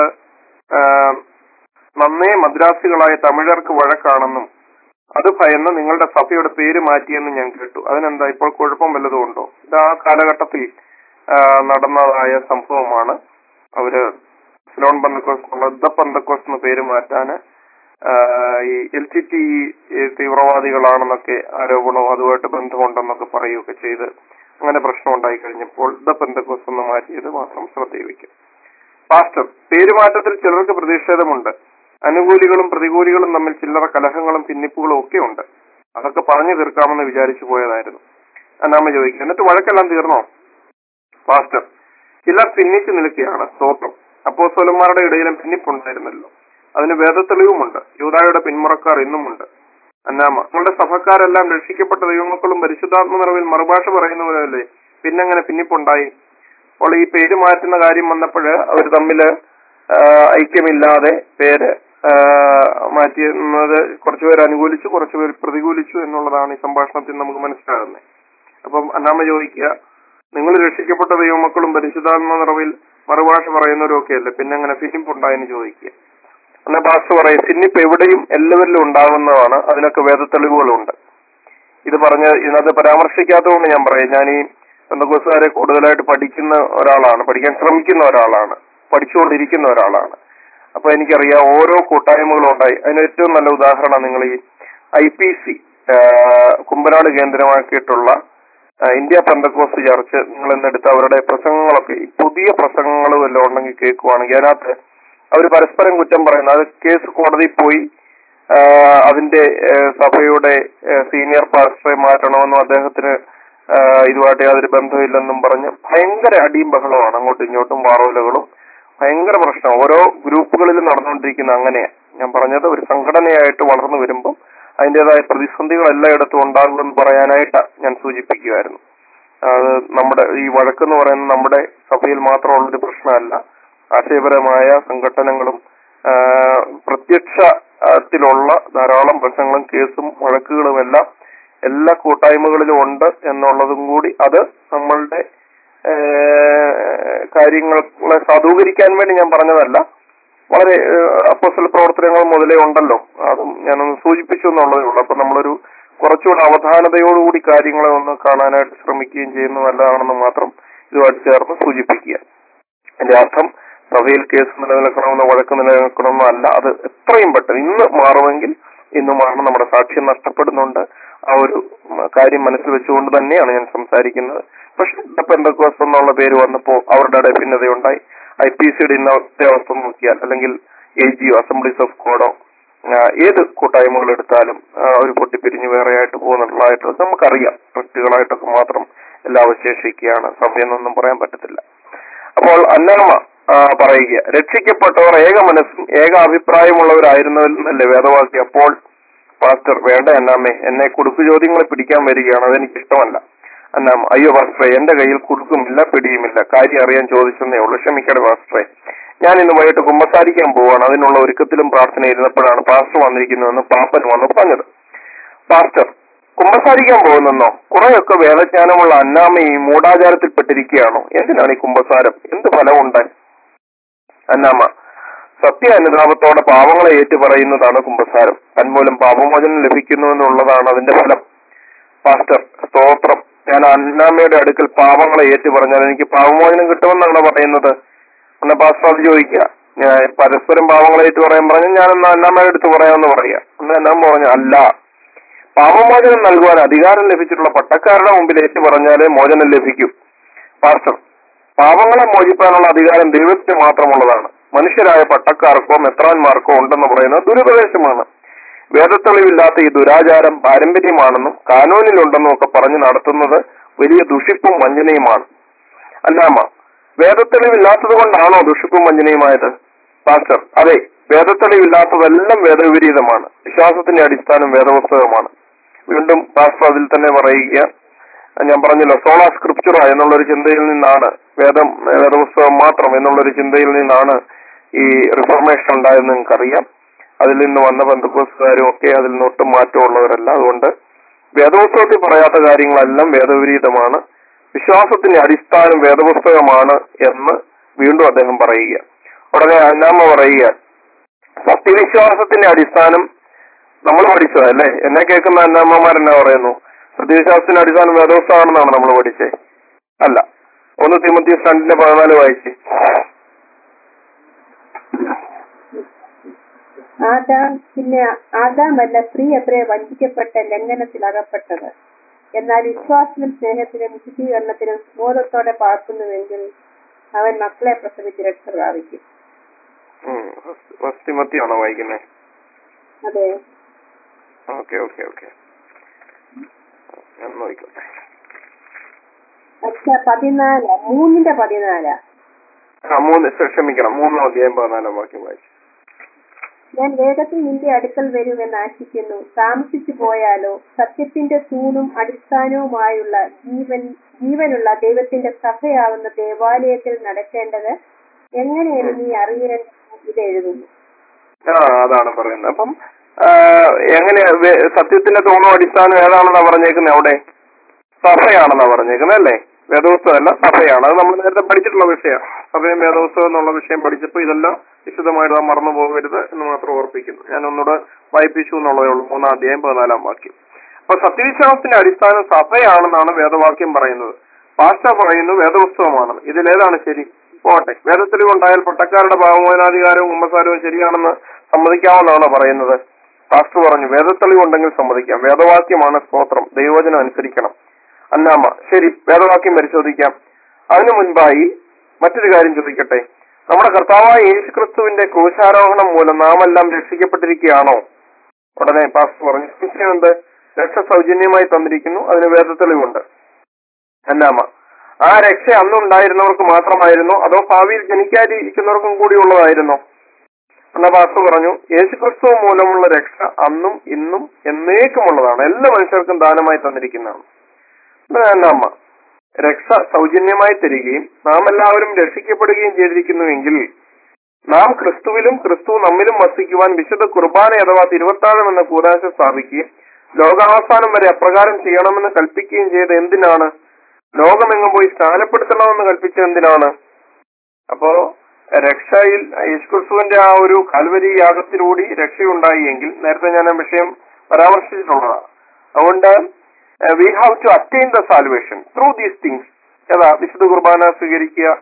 നന്നേ മദ്രാസികളായ തമിഴർക്ക് വഴക്കാണെന്നും അത് ഭയന്ന് നിങ്ങളുടെ സഭയുടെ പേര് മാറ്റിയെന്നും ഞാൻ കേട്ടു. അതിനെന്താ, ഇപ്പോൾ കുഴപ്പം വല്ലതും ഉണ്ടോ? ഇത് ആ കാലഘട്ടത്തിൽ നടന്നതായ സംഭവമാണ്. അവര് സിലോൺ പെന്തക്കോസ്ത് ദ പെന്തക്കോസ്ത് എന്ന് പേര് മാറ്റാന് ഈ എൽ ടി ടി തീവ്രവാദികളാണെന്നൊക്കെ ആരോപണവും അതുമായിട്ട് ബന്ധമുണ്ടെന്നൊക്കെ പറയുകയൊക്കെ ചെയ്ത് അങ്ങനെ പ്രശ്നം ഉണ്ടായി കഴിഞ്ഞപ്പോൾ ദ പെന്തക്കോസ്ത് എന്ന് മാറ്റിയത് മാത്രം ശ്രദ്ധയിൽ വയ്ക്കും. പാസ്റ്റർ, പേരുമാറ്റത്തിൽ ചിലർക്ക് പ്രതിഷേധമുണ്ട്. അനുകൂലികളും പ്രതികൂലികളും തമ്മിൽ ചില്ലറ കലഹങ്ങളും ഭിന്നിപ്പുകളും ഒക്കെ ഉണ്ട്. അതൊക്കെ പറഞ്ഞു തീർക്കാമെന്ന് വിചാരിച്ചു പോയതായിരുന്നു. അന്നാമ്മ ചോദിക്കുക, എന്നിട്ട് വഴക്കെല്ലാം തീർന്നോ? പാസ്റ്റർ, ചിലർ ഭിന്നിച്ചു നിൽക്കുകയാണ്. സ്തോത്രം. അപ്പോസ്തലന്മാരുടെ ഇടയിലും ഭിന്നിപ്പുണ്ടായിരുന്നല്ലോ, അതിന് വേദത്തെളിവുമുണ്ട്. യൂദായുടെ പിന്മുറക്കാർ ഇന്നുമുണ്ട്. അന്നാമ്മ, നമ്മളുടെ സഭക്കാരെല്ലാം രക്ഷിക്കപ്പെട്ട ദൈവമക്കളും പരിശുദ്ധാത്മ നിറവിൽ മറുഭാഷ പറയുന്നവരല്ലേ, പിന്നെങ്ങനെ ഭിന്നിപ്പുണ്ടായി? അപ്പോൾ ഈ പേര് മാറ്റുന്ന കാര്യം വന്നപ്പോൾ അവർ തമ്മില് ഐക്യമില്ലാതെ പേര് മാറ്റിയത് കുറച്ചുപേർ അനുകൂലിച്ചു, കുറച്ചുപേർ പ്രതികൂലിച്ചു എന്നുള്ളതാണ് ഈ സംഭാഷണത്തിൽ നമുക്ക് മനസ്സിലാകുന്നത്. അപ്പം അന്നാമ്മ ചോദിക്കുക, നിങ്ങൾ രക്ഷിക്കപ്പെട്ട ദൈവമക്കളും പരിശുദ്ധാത്മ നിറവിൽ മറുഭാഷ പറയുന്നവരും ഒക്കെ അല്ലേ, പിന്നെ എങ്ങനെ ഭിന്നിപ്പുണ്ടായെന്ന് ചോദിക്കുക. എന്നാൽ പാസ്റ്റർ പറയും, ഭിന്നിപ്പ് എവിടെയും എല്ലാവരിലും ഉണ്ടാകുന്നതാണ്, അതിനൊക്കെ വേദത്തെളിവുകളുണ്ട്. ഇത് പറഞ്ഞ് ഇതിനകത്ത് പരാമർശിക്കാത്തതുകൊണ്ട് ഞാൻ പറയും, ഞാൻ ഈ പെന്തക്കോസ്തുകാരെ കൂടുതലായിട്ട് പഠിക്കുന്ന ഒരാളാണ്, പഠിക്കാൻ ശ്രമിക്കുന്ന ഒരാളാണ്, പഠിച്ചുകൊണ്ടിരിക്കുന്ന ഒരാളാണ്. അപ്പൊ എനിക്കറിയാം ഓരോ കൂട്ടായ്മകളും ഉണ്ടായി. അതിന് ഏറ്റവും നല്ല ഉദാഹരണം നിങ്ങൾ ഈ ഐ പി സി കുമ്പനാട് കേന്ദ്രമാക്കിയിട്ടുള്ള ഇന്ത്യ പെന്തക്കോസ്ത് ചർച്ച് നിങ്ങൾ ഇന്നെടുത്ത് അവരുടെ പ്രസംഗങ്ങളൊക്കെ പുതിയ പ്രസംഗങ്ങളും എല്ലാം ഉണ്ടെങ്കിൽ കേൾക്കുവാണെങ്കിൽ അതിനകത്ത് അവർ പരസ്പരം കുറ്റം പറയുന്നു. അത് കേസ് കോടതിയിൽ പോയി അതിന്റെ സഭയുടെ സീനിയർ പാസ്റ്ററെ മാറ്റണമെന്നും അദ്ദേഹത്തിന് ഇതുമായിട്ട് യാതൊരു ബന്ധമില്ലെന്നും പറഞ്ഞ് ഭയങ്കര അടിയും ബഹളമാണ്, അങ്ങോട്ടും ഇങ്ങോട്ടും വാറോലകളും ഭയങ്കര പ്രശ്നം ഓരോ ഗ്രൂപ്പുകളിലും നടന്നുകൊണ്ടിരിക്കുന്ന. അങ്ങനെയാ ഞാൻ പറഞ്ഞത്, ഒരു സംഘടനയായിട്ട് വളർന്നു വരുമ്പോൾ അതിൻ്റെതായ പ്രതിസന്ധികൾ എല്ലായിടത്തും ഉണ്ടാകുമെന്ന് പറയാനായിട്ട് ഞാൻ സൂചിപ്പിക്കുമായിരുന്നു. അത് നമ്മുടെ ഈ വഴക്കെന്ന് പറയുന്നത് നമ്മുടെ സഭയിൽ മാത്രമുള്ളൊരു പ്രശ്നമല്ല, ആശയപരമായ സംഘടനകളും പ്രത്യക്ഷത്തിലുള്ള ധാരാളം പ്രശ്നങ്ങളും കേസും വഴക്കുകളും എല്ലാം എല്ലാ കൂട്ടായ്മകളിലും ഉണ്ട് എന്നുള്ളതും കൂടി അത് നമ്മളുടെ കാര്യങ്ങളെ സാധൂകരിക്കാൻ വേണ്ടി ഞാൻ പറഞ്ഞതല്ല. വളരെ അപ്പോസ്തല പ്രവർത്തനങ്ങൾ മുതലേ ഉണ്ടല്ലോ, അതും ഞാനൊന്ന് സൂചിപ്പിച്ചു എന്നുള്ളതേ ഉള്ളൂ. അപ്പൊ നമ്മളൊരു കുറച്ചുകൂടെ അവധാനതയോടുകൂടി കാര്യങ്ങളെ ഒന്ന് കാണാനായിട്ട് ശ്രമിക്കുകയും ചെയ്യുന്നത് നല്ലതാണെന്ന് മാത്രം ഇതുമായിട്ട് ചേർന്ന് സൂചിപ്പിക്കുക. എന്റെ അർത്ഥം സഭയിൽ കേസ് നിലനിൽക്കണമെന്ന് വഴക്ക് നിലനിൽക്കണമെന്നോ അല്ല. അത് എത്രയും പെട്ടെന്ന് ഇന്ന് മാറുമെങ്കിൽ ഇന്ന് മാറണം. നമ്മുടെ സാക്ഷ്യം നഷ്ടപ്പെടുന്നുണ്ട്. ആ ഒരു കാര്യം മനസ്സിൽ വെച്ചുകൊണ്ട് തന്നെയാണ് ഞാൻ സംസാരിക്കുന്നത്. പക്ഷെ പെന്തക്കോസ്ത് എന്നുള്ള പേര് വന്നപ്പോൾ അവരുടെ ഇടയിൽ ഭിന്നതയുണ്ടായി. ഐ പി സിയുടെ ഇന്നത്തെ അവസ്ഥ നോക്കിയാൽ, അല്ലെങ്കിൽ എ ജിയോ അസംബ്ലീസ് ഓഫ് ഗോഡോ ഏത് കൂട്ടായ്മകൾ എടുത്താലും അവർ പൊട്ടിപ്പിരിഞ്ഞ് വേറെയായിട്ട് പോകുന്നുള്ളതായിട്ട് നമുക്കറിയാം. വ്യക്തികളായിട്ടൊക്കെ മാത്രം എല്ലാം അവശേഷിക്കുകയാണ്. സഭയെന്നൊന്നും പറയാൻ പറ്റത്തില്ല. അപ്പോൾ അന്നാമ പറയുക, രക്ഷിക്കപ്പെട്ടവർ ഏക മനസ്സും ഏക അഭിപ്രായമുള്ളവരായിരുന്നല്ലേ വേദവാക്യം. അപ്പോൾ പാസ്റ്റർ, വേണ്ട അന്നാമ്മേ, എന്നെ കുടുക്കു ചോദ്യങ്ങളെ പിടിക്കാൻ വരികയാണ്, അതെനിക്ക് ഇഷ്ടമല്ല. അന്നാമ, അയ്യോ പാസ്റ്ററെ, എന്റെ കയ്യിൽ കുടുക്കുമില്ല പിടിയുമില്ല, കാര്യം അറിയാൻ ചോദിച്ചെന്നേ ഉള്ളൂ, ക്ഷമിക്കട്ടെ പാസ്റ്ററെ. ഞാൻ ഇന്ന് വൈകിട്ട് കുമ്പസാരിക്കാൻ പോവാണ്. അതിനുള്ള ഒരുക്കത്തിലും പ്രാർത്ഥന ഇരുന്നപ്പോഴാണ് പാസ്റ്റർ വന്നിരിക്കുന്നുവെന്ന് പാപ്പൻ വന്ന് പറഞ്ഞത്. പാസ്റ്റർ കുമ്പസാരിക്കാൻ പോകുന്നെന്നോ? കുറെയൊക്കെ വേദജ്ഞാനമുള്ള അന്നാമ ഈ മൂഢാചാരത്തിൽപ്പെട്ടിരിക്കുകയാണോ? എന്തിനാണ് ഈ കുമ്പസാരം? എന്ത് ഫലമുണ്ട്? അന്നാമ, സത്യ അനുതാപത്തോടെ പാപങ്ങളെ ഏറ്റു പറയുന്നതാണ് കുമ്പസാരം. തന്മൂലം പാപമോചനം ലഭിക്കുന്നു എന്നുള്ളതാണ് അതിന്റെ ഫലം. പാസ്റ്റർ, സ്തോത്രം. ഞാൻ അന്നാമയുടെ അടുക്കൽ പാപങ്ങളെ ഏറ്റു പറഞ്ഞാൽ എനിക്ക് പാപമോചനം കിട്ടുമെന്നാണ് പറയുന്നത്. എന്നാ പാസ്റ്റർ അത് ചോദിക്കുക. ഞാൻ പരസ്പരം പാപങ്ങളെ ഏറ്റു പറയാൻ പറഞ്ഞു, ഞാനെന്നാ അന്നാമയുടെ അടുത്ത് പറയാമെന്ന് പറയാ. എന്ന് അന്നാമ പറഞ്ഞു, അല്ല, പാപമോചനം നൽകുവാൻ അധികാരം ലഭിച്ചിട്ടുള്ള പട്ടക്കാരുടെ മുമ്പിൽ ഏറ്റു പറഞ്ഞാലേ മോചനം ലഭിക്കൂ. പാസ്റ്റർ, പാപങ്ങളെ മോചിപ്പാനുള്ള അധികാരം ദൈവത്തിന് മാത്രമുള്ളതാണ്. മനുഷ്യരായ പട്ടക്കാർക്കോ മെത്രാന്മാർക്കോ ഉണ്ടെന്ന് പറയുന്നത് ദുരുപദേശമാണ്. വേദത്തെളിവില്ലാത്ത ഈ ദുരാചാരം പാരമ്പര്യമാണെന്നും കാനൂനിലുണ്ടെന്നും ഒക്കെ പറഞ്ഞു നടത്തുന്നത് വലിയ ദുഷിപ്പും വഞ്ചനയുമാണ്. അല്ലാമ, വേദത്തെളിവില്ലാത്തത് കൊണ്ടാണോ ദുഷിപ്പും വഞ്ചനയുമായത്? പാസ്റ്റർ, അതെ, വേദത്തെളിവില്ലാത്തതെല്ലാം വേദവിപരീതമാണ്. വിശ്വാസത്തിന്റെ അടിസ്ഥാനം വേദപുസ്തകമാണ്. വീണ്ടും പാസ്റ്റർ അതിൽ തന്നെ പറയുക, ഞാൻ പറഞ്ഞല്ലോ, സോളാ സ്ക്രിപ്ചറ എന്നുള്ളൊരു ചിന്തയിൽ നിന്നാണ്, വേദം വേദപുസ്തകം മാത്രം എന്നുള്ളൊരു ചിന്തയിൽ നിന്നാണ് ഈ റിഫോർമേഷൻ ഉണ്ടായെന്ന് നിങ്ങൾക്കറിയാം. അതിൽ നിന്ന് വന്ന പെന്തക്കോസ്തുകാരും ഒക്കെ അതിൽ നിന്ന് ഒട്ടും മാറ്റമുള്ളവരല്ല. അതുകൊണ്ട് വേദപുസ്തകത്തിൽ പറയാത്ത കാര്യങ്ങളെല്ലാം വേദവിപരീതമാണ്. വിശ്വാസത്തിന്റെ അടിസ്ഥാനം വേദപുസ്തകമാണ് എന്ന് വീണ്ടും അദ്ദേഹം പറയുക. ഉടനെ അന്നാമ പറയുക, സത്യവിശ്വാസത്തിന്റെ അടിസ്ഥാനം നമ്മൾ പഠിച്ചതല്ലേ? എന്നെ കേൾക്കുന്ന അന്നാമ്മമാരെന്നാ പറയുന്നു? സത്യവിശ്വാസത്തിന്റെ അടിസ്ഥാനം വേദപുസ്തകമാണെന്നാണ് നമ്മൾ പഠിച്ചേ? അല്ല. ഒന്ന് തിമോഥെയോസ് രണ്ടിന്റെ പതിനാല് വായിച്ച്. ആദാം പിന്നെ ആദാമല്ല സ്ത്രീ അത്രേ വഞ്ചിക്കപ്പെട്ട ലംഘനത്തിൽ അകപ്പെട്ടത്. എന്നാൽ വിശ്വാസത്തിലും സ്നേഹത്തിലും വിശുദ്ധീകരണത്തിലും ബോധത്തോടെ പാർക്കുന്നുവെങ്കിൽ അവൻ മക്കളെ പ്രസവിച്ച് രക്ഷ പ്രാപിക്കും. വായിക്കുന്നത്? അതെ. ഓക്കെ ഓക്കെ ഓക്കെ പക്ഷെ പതിനാല് മൂന്നിന്റെ പതിനാല് മൂന്ന് ക്ഷമിക്കണം മൂന്നാം അധ്യായം പതിനാലാം വാക്യം വായിച്ചു. ഞാൻ വേഗത്തിൽ നിന്റെ അടുക്കൽ വരുമെന്ന് ആശിക്കുന്നു. താമസിച്ചു പോയാലോ സത്യത്തിന്റെ തൂണും അടിസ്ഥാനവുമായുള്ള ജീവൻ ജീവനുള്ള ദൈവത്തിന്റെ സഭയാവുന്ന ദേവാലയത്തിൽ നടക്കേണ്ടത് എങ്ങനെയാണ് നീ അറിയേണ്ട ഇത് എഴുതുന്നു. ആ അതാണ് പറയുന്നത്. അപ്പം എങ്ങനെയാ സത്യത്തിന്റെ തൂണും അടിസ്ഥാനം ഏതാണെന്നാ പറഞ്ഞേക്കുന്നത്? അവിടെ സഭയാണെന്നാ പറഞ്ഞേക്കുന്നത് അല്ലേ? വേദപുസ്തകമല്ല, സഭയാണ്. അത് നമ്മൾ നേരത്തെ പഠിച്ചിട്ടുള്ള വിഷയമാണ്. സഭയും വേദപുസ്തകം എന്നുള്ള വിഷയം പഠിച്ചപ്പോൾ ഇതെല്ലാം വിശദമായിട്ട് മറന്നു പോകരുത് എന്ന് മാത്രം ഓർപ്പിക്കുന്നു. ഞാൻ ഒന്നുകൂടെ വായിപ്പിച്ചു എന്നുള്ളതേ ഉള്ളൂ. മൂന്നാം അധ്യായം പതിനാലാം വാക്യം. അപ്പൊ സത്യവിശ്വാസത്തിന്റെ അടിസ്ഥാനം സഭയാണെന്നാണ് വേദവാക്യം പറയുന്നത്. ഭാഷ പറയുന്നു വേദപുസ്തകമാണ്. ഇതിലേതാണ് ശരി? പോട്ടെ, വേദത്തെളിവുണ്ടായാൽ പട്ടക്കാരുടെ പാപമോചനാധികാരവും കുമ്പസാരവും ശരിയാണെന്ന് സമ്മതിക്കാമെന്നാണോ പറയുന്നത്? പാസ്റ്റർ പറഞ്ഞു വേദത്തെളിവുണ്ടെങ്കിൽ സമ്മതിക്കാം. വേദവാക്യമാണ് സ്തോത്രം, ദൈവവചനം അനുസരിക്കണം. അന്നാമ, ശരി, വേദവാക്യം പരിശോധിക്കാം. അതിനു മുൻപായി മറ്റൊരു കാര്യം ചോദിക്കട്ടെ. നമ്മുടെ കർത്താവായ യേശുക്രിസ്തുവിന്റെ ക്രൂശാരോഹണം മൂലം നാം എല്ലാം രക്ഷിക്കപ്പെട്ടിരിക്കുകയാണോ? ഉടനെ പാസ്റ്റർ പറഞ്ഞു എന്ത്? രക്ഷ സൗജന്യമായി തന്നിരിക്കുന്നു, അതിന് വേദത്തെളിവുണ്ട്. അന്നാമ, ആ രക്ഷ അന്നുണ്ടായിരുന്നവർക്ക് മാത്രമായിരുന്നോ അതോ ഭാവിയിൽ ജനിക്കാതിരിക്കുന്നവർക്കും കൂടി ഉള്ളതായിരുന്നോ? എന്ന പാസ്റ്റർ പറഞ്ഞു യേശുക്രിസ്തു മൂലമുള്ള രക്ഷ അന്നും ഇന്നും എന്നേക്കുമുള്ളതാണ്, എല്ലാ മനുഷ്യർക്കും ദാനമായി തന്നിരിക്കുന്നതാണ്. അന്നാമ, രക്ഷ സൗജന്യമായി തരികയും നാം എല്ലാവരും രക്ഷിക്കപ്പെടുകയും ചെയ്തിരിക്കുന്നുവെങ്കിൽ നാം ക്രിസ്തുവിലും ക്രിസ്തു നമ്മിലും വസിക്കുവാൻ വിശുദ്ധ കുർബാന അഥവാ തിരുവത്താഴം എന്ന കൂദാശ സ്ഥാപിക്കുകയും ലോകാവസാനം വരെ അപ്രകാരം ചെയ്യണമെന്ന് കൽപ്പിക്കുകയും ചെയ്ത് എന്തിനാണ്? ലോകമെങ്ങും പോയി സ്ഥാനപ്പെടുത്തണമെന്ന് കൽപ്പിച്ചത് എന്തിനാണ്? അപ്പോ രക്ഷയിൽ യേശുക്രിസ്തുവിന്റെ ആ ഒരു കാൽവരി യാഗത്തിലൂടെ രക്ഷയുണ്ടായി എങ്കിൽ നേരത്തെ ഞാൻ ആ വിഷയം പരാമർശിച്ചിട്ടുള്ളതാണ്. അതുകൊണ്ട് we have to attain the salvation through these things. ഏതാ? വിശുദ്ധ കുർബാന സ്വീകരിക്കുക,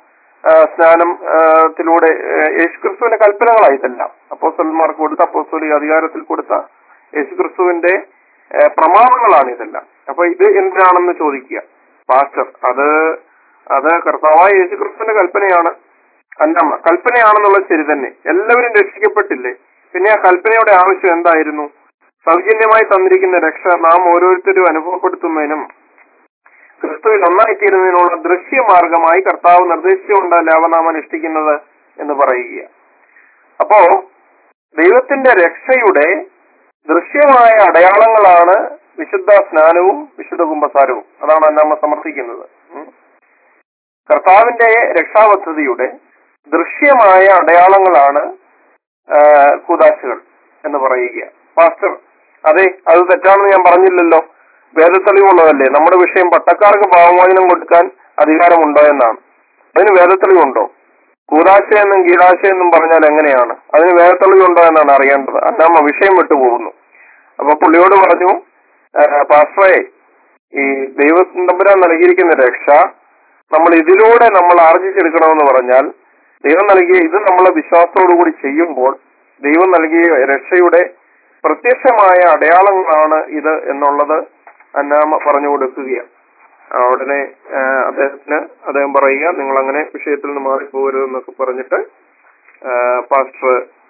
സ്നാനം ത്തിലൂടെ യേശുക്രിസ്തുവിന്റെ കൽപ്പനകളായിട്ടല്ല, അപ്പോസ്തലന്മാർക്ക് കൊടുത്ത അപ്പോസ്തലിക അധികാരത്തിൽ കൊടുത്ത യേശുക്രിസ്തുവിന്റെ പ്രമാണങ്ങളാണ് ഇതെല്ലാം. അപ്പൊ ഇത് എന്തിനാണെന്ന് ചോദിക്കുക പാസ്റ്റർ. അത് അത് കർത്താവായ യേശുക്രിസ്തുവിന്റെ കൽപ്പനയാണ്. അന്നമ്മ കൽപ്പനയാണെന്നുള്ളത് ശരി തന്നെ. എല്ലാവരും രക്ഷിക്കപ്പെട്ടില്ലേ? പിന്നെ ആ കൽപ്പനയുടെ ആവശ്യം എന്തായിരുന്നു? സൗജന്യമായി തന്നിരിക്കുന്ന രക്ഷ നാം ഓരോരുത്തരും അനുഭവപ്പെടുത്തുന്നതിനും ക്രിസ്തുവിൽ ഒന്നായിത്തീരുന്നതിനുള്ള ദൃശ്യമാർഗമായി കർത്താവ് നിർദ്ദേശിച്ചുകൊണ്ടല്ല അവ നാം അനുഷ്ഠിക്കുന്നത് എന്ന് പറയുക. അപ്പോ ദൈവത്തിന്റെ രക്ഷയുടെ ദൃശ്യമായ അടയാളങ്ങളാണ് വിശുദ്ധ സ്നാനവും വിശുദ്ധ കുമ്പസാരവും. അതാണ് അന്നമ്മ സമർത്ഥിക്കുന്നത്. കർത്താവിന്റെ രക്ഷാപദ്ധതിയുടെ ദൃശ്യമായ അടയാളങ്ങളാണ് കൂദാശകൾ എന്ന് പറയുക. പാസ്റ്റർ, അതെ, അത് തെറ്റാണെന്ന് ഞാൻ പറഞ്ഞില്ലല്ലോ. വേദത്തെളിവുള്ളതല്ലേ? നമ്മുടെ വിഷയം പട്ടക്കാർക്ക് പാവമോചനം കൊടുക്കാൻ അധികാരമുണ്ടോ എന്നാണ്. അതിന് വേദത്തെളിവുണ്ടോ? കൂദാശയെന്നും കീടാശയെന്നും പറഞ്ഞാൽ എങ്ങനെയാണ്? അതിന് വേദത്തെളിവുണ്ടോ എന്നാണ് അറിയേണ്ടത്. അന്നമ്മ വിഷയം വിട്ടുപോകുന്നു. അപ്പൊ പുള്ളിയോട് പറഞ്ഞു, പാസ്റ്ററെ, ഈ ദൈവം തമ്പുരാൻ നൽകിയിരിക്കുന്ന രക്ഷ നമ്മൾ ഇതിലൂടെ നമ്മൾ ആർജിച്ചെടുക്കണമെന്ന് പറഞ്ഞാൽ ദൈവം നൽകിയ ഇത് നമ്മളെ വിശ്വാസത്തോടുകൂടി ചെയ്യുമ്പോൾ ദൈവം നൽകിയ രക്ഷയുടെ പ്രത്യക്ഷമായ അടയാളങ്ങളാണ് ഇത് എന്നുള്ളത് അന്നാമ പറഞ്ഞു കൊടുക്കുകയാണ്. ഉടനെ അദ്ദേഹത്തിന് അദ്ദേഹം പറയുക, നിങ്ങൾ അങ്ങനെ വിഷയത്തിൽ നിന്ന് മാറിപ്പോകരുതെന്നൊക്കെ പറഞ്ഞിട്ട് പാസ്റ്റർ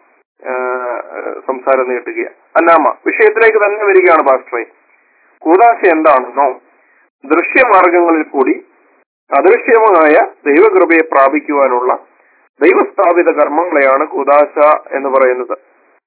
സംസാരം നീട്ടുക. അന്നാമ വിഷയത്തിലേക്ക് തന്നെ വരികയാണ്. പാസ്റ്ററെ, കൂദാശ എന്താണെന്നോ ദൃശ്യമാർഗങ്ങളിൽ കൂടി അദൃശ്യമായ ദൈവകൃപയെ പ്രാപിക്കുവാനുള്ള ദൈവസ്ഥാപിത കർമ്മങ്ങളെയാണ് കൂദാശ എന്ന് പറയുന്നത്.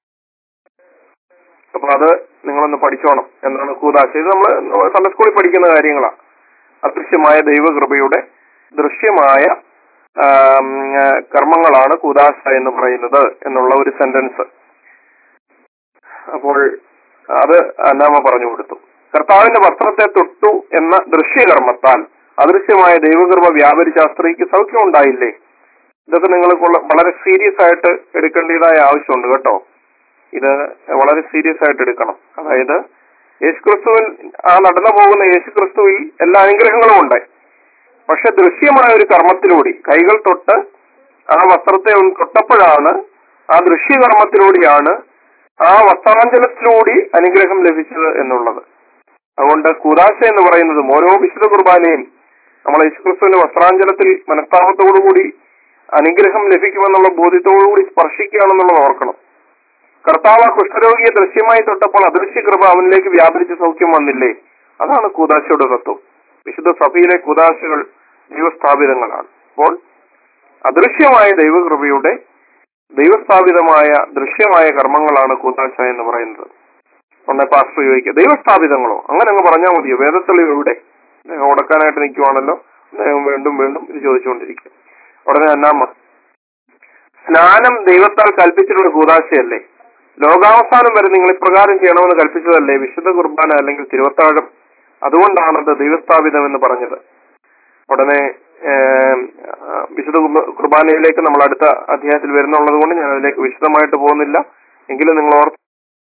അപ്പൊ അത് നിങ്ങളൊന്ന് പഠിച്ചോണം. എന്താണ് കൂദാശ? ഇത് നമ്മൾ സൺഡേ സ്കൂളിൽ പഠിക്കുന്ന കാര്യങ്ങളാണ്. അദൃശ്യമായ ദൈവകൃപയുടെ ദൃശ്യമായ കർമ്മങ്ങളാണ് കൂദാശ എന്ന് പറയുന്നത് എന്നുള്ള ഒരു സെന്റൻസ്. അപ്പോൾ അത് അന്നാമ പറഞ്ഞു കൊടുത്തു. കർത്താവിന്റെ വസ്ത്രത്തെ തൊട്ടു എന്ന ദൃശ്യകർമ്മത്താൽ അദൃശ്യമായ ദൈവകൃപ വ്യാപരിച്ച സ്ത്രീക്ക് സൗഖ്യം ഉണ്ടായില്ലേ? ഇതൊക്കെ നിങ്ങൾ വളരെ സീരിയസ് ആയിട്ട് എടുക്കേണ്ടതായ ആവശ്യമുണ്ട് കേട്ടോ. ഇത് വളരെ സീരിയസ് ആയിട്ട് എടുക്കണം. അതായത് യേശുക്രിസ്തുവിൽ ആ നടന്നു പോകുന്ന യേശുക്രിസ്തുവിൽ എല്ലാ അനുഗ്രഹങ്ങളും ഉണ്ട്. പക്ഷെ ദൃശ്യമായ ഒരു കർമ്മത്തിലൂടെ കൈകൾ തൊട്ട് ആ വസ്ത്രത്തെ തൊട്ടപ്പോഴാണ്, ആ ദൃശ്യകർമ്മത്തിലൂടെയാണ് ആ വസ്ത്രാഞ്ചലത്തിലൂടെ അനുഗ്രഹം ലഭിച്ചത് എന്നുള്ളത്. അതുകൊണ്ട് കൂദാശ എന്ന് പറയുന്നതും ഓരോ വിശുദ്ധ കുർബാനയും നമ്മൾ യേശുക്രിസ്തുവിന്റെ വസ്ത്രാഞ്ചലത്തിൽ മനസ്താപത്തോടുകൂടി അനുഗ്രഹം ലഭിക്കുമെന്നുള്ള ബോധ്യത്തോടുകൂടി സ്പർശിക്കുകയാണെന്നുള്ളത് ഓർക്കണം. കർത്താവ് കുഷ്ഠരോഗിയെ ദൃശ്യമായി തൊട്ടപ്പോൾ അദൃശ്യ കൃപ അവനിലേക്ക് വ്യാപരിച്ച് സൗഖ്യം വന്നില്ലേ? അതാണ് കൂദാശയുടെ തത്വം. വിശുദ്ധ സഭയിലെ കൂദാശകൾ ദൈവസ്ഥാപിതങ്ങളാണ്. അപ്പോൾ അദൃശ്യമായ ദൈവകൃപയുടെ ദൈവസ്ഥാപിതമായ ദൃശ്യമായ കർമ്മങ്ങളാണ് കൂദാശ എന്ന് പറയുന്നത്. ഉടനെ പാസ്റ്റർ ചോദിക്കുക, ദൈവസ്ഥാപിതങ്ങളോ? അങ്ങനെ അങ്ങ് പറഞ്ഞാൽ മതിയോ? വേദത്തെളിവ് എവിടെ? ഉടക്കാനായിട്ട് നിൽക്കുവാണല്ലോ. വീണ്ടും വീണ്ടും ഇത് ചോദിച്ചുകൊണ്ടിരിക്കുക. ഉടനെ അന്നാമ്മ, സ്നാനം ദൈവത്താൽ കൽപ്പിച്ചിട്ടുള്ള കൂദാശയല്ലേ? ലോകാവസാനം വരെ നിങ്ങൾ ഇപ്രകാരം ചെയ്യണമെന്ന് കൽപ്പിച്ചതല്ലേ വിശുദ്ധ കുർബാന അല്ലെങ്കിൽ തിരുവത്താഴം? അതുകൊണ്ടാണത് ദൈവസ്ഥാപിതം എന്ന് പറഞ്ഞത്. ഉടനെ വിശുദ്ധ കുർബാനയിലേക്ക് നമ്മൾ അടുത്ത അധ്യായത്തിൽ വരുന്നുള്ളത് കൊണ്ട് ഞാൻ അതിലേക്ക് വിശദമായിട്ട് പോകുന്നില്ല. എങ്കിലും നിങ്ങൾ ഓർത്ത്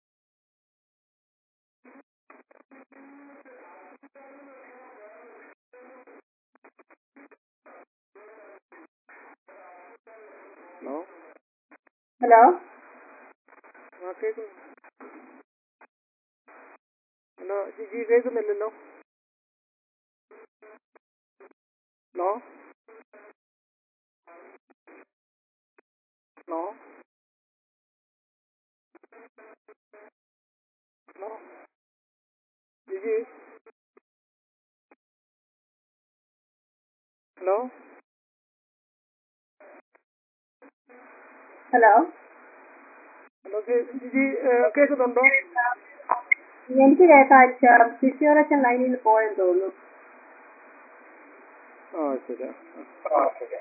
ഹലോ ഹലോ ജിജി കേൾക്കുന്നില്ലല്ലോ? Hello hello hello Jiji hello hello hello Jiji കേൾക്കുന്നുണ്ടോ? എനിക്ക് കേൾക്കാം. ഫിസിയോളജൻ ലൈനിൽ നിന്ന് പോയെന്ന് തോന്നുന്നു. ആ ശരി. ആ ശരി.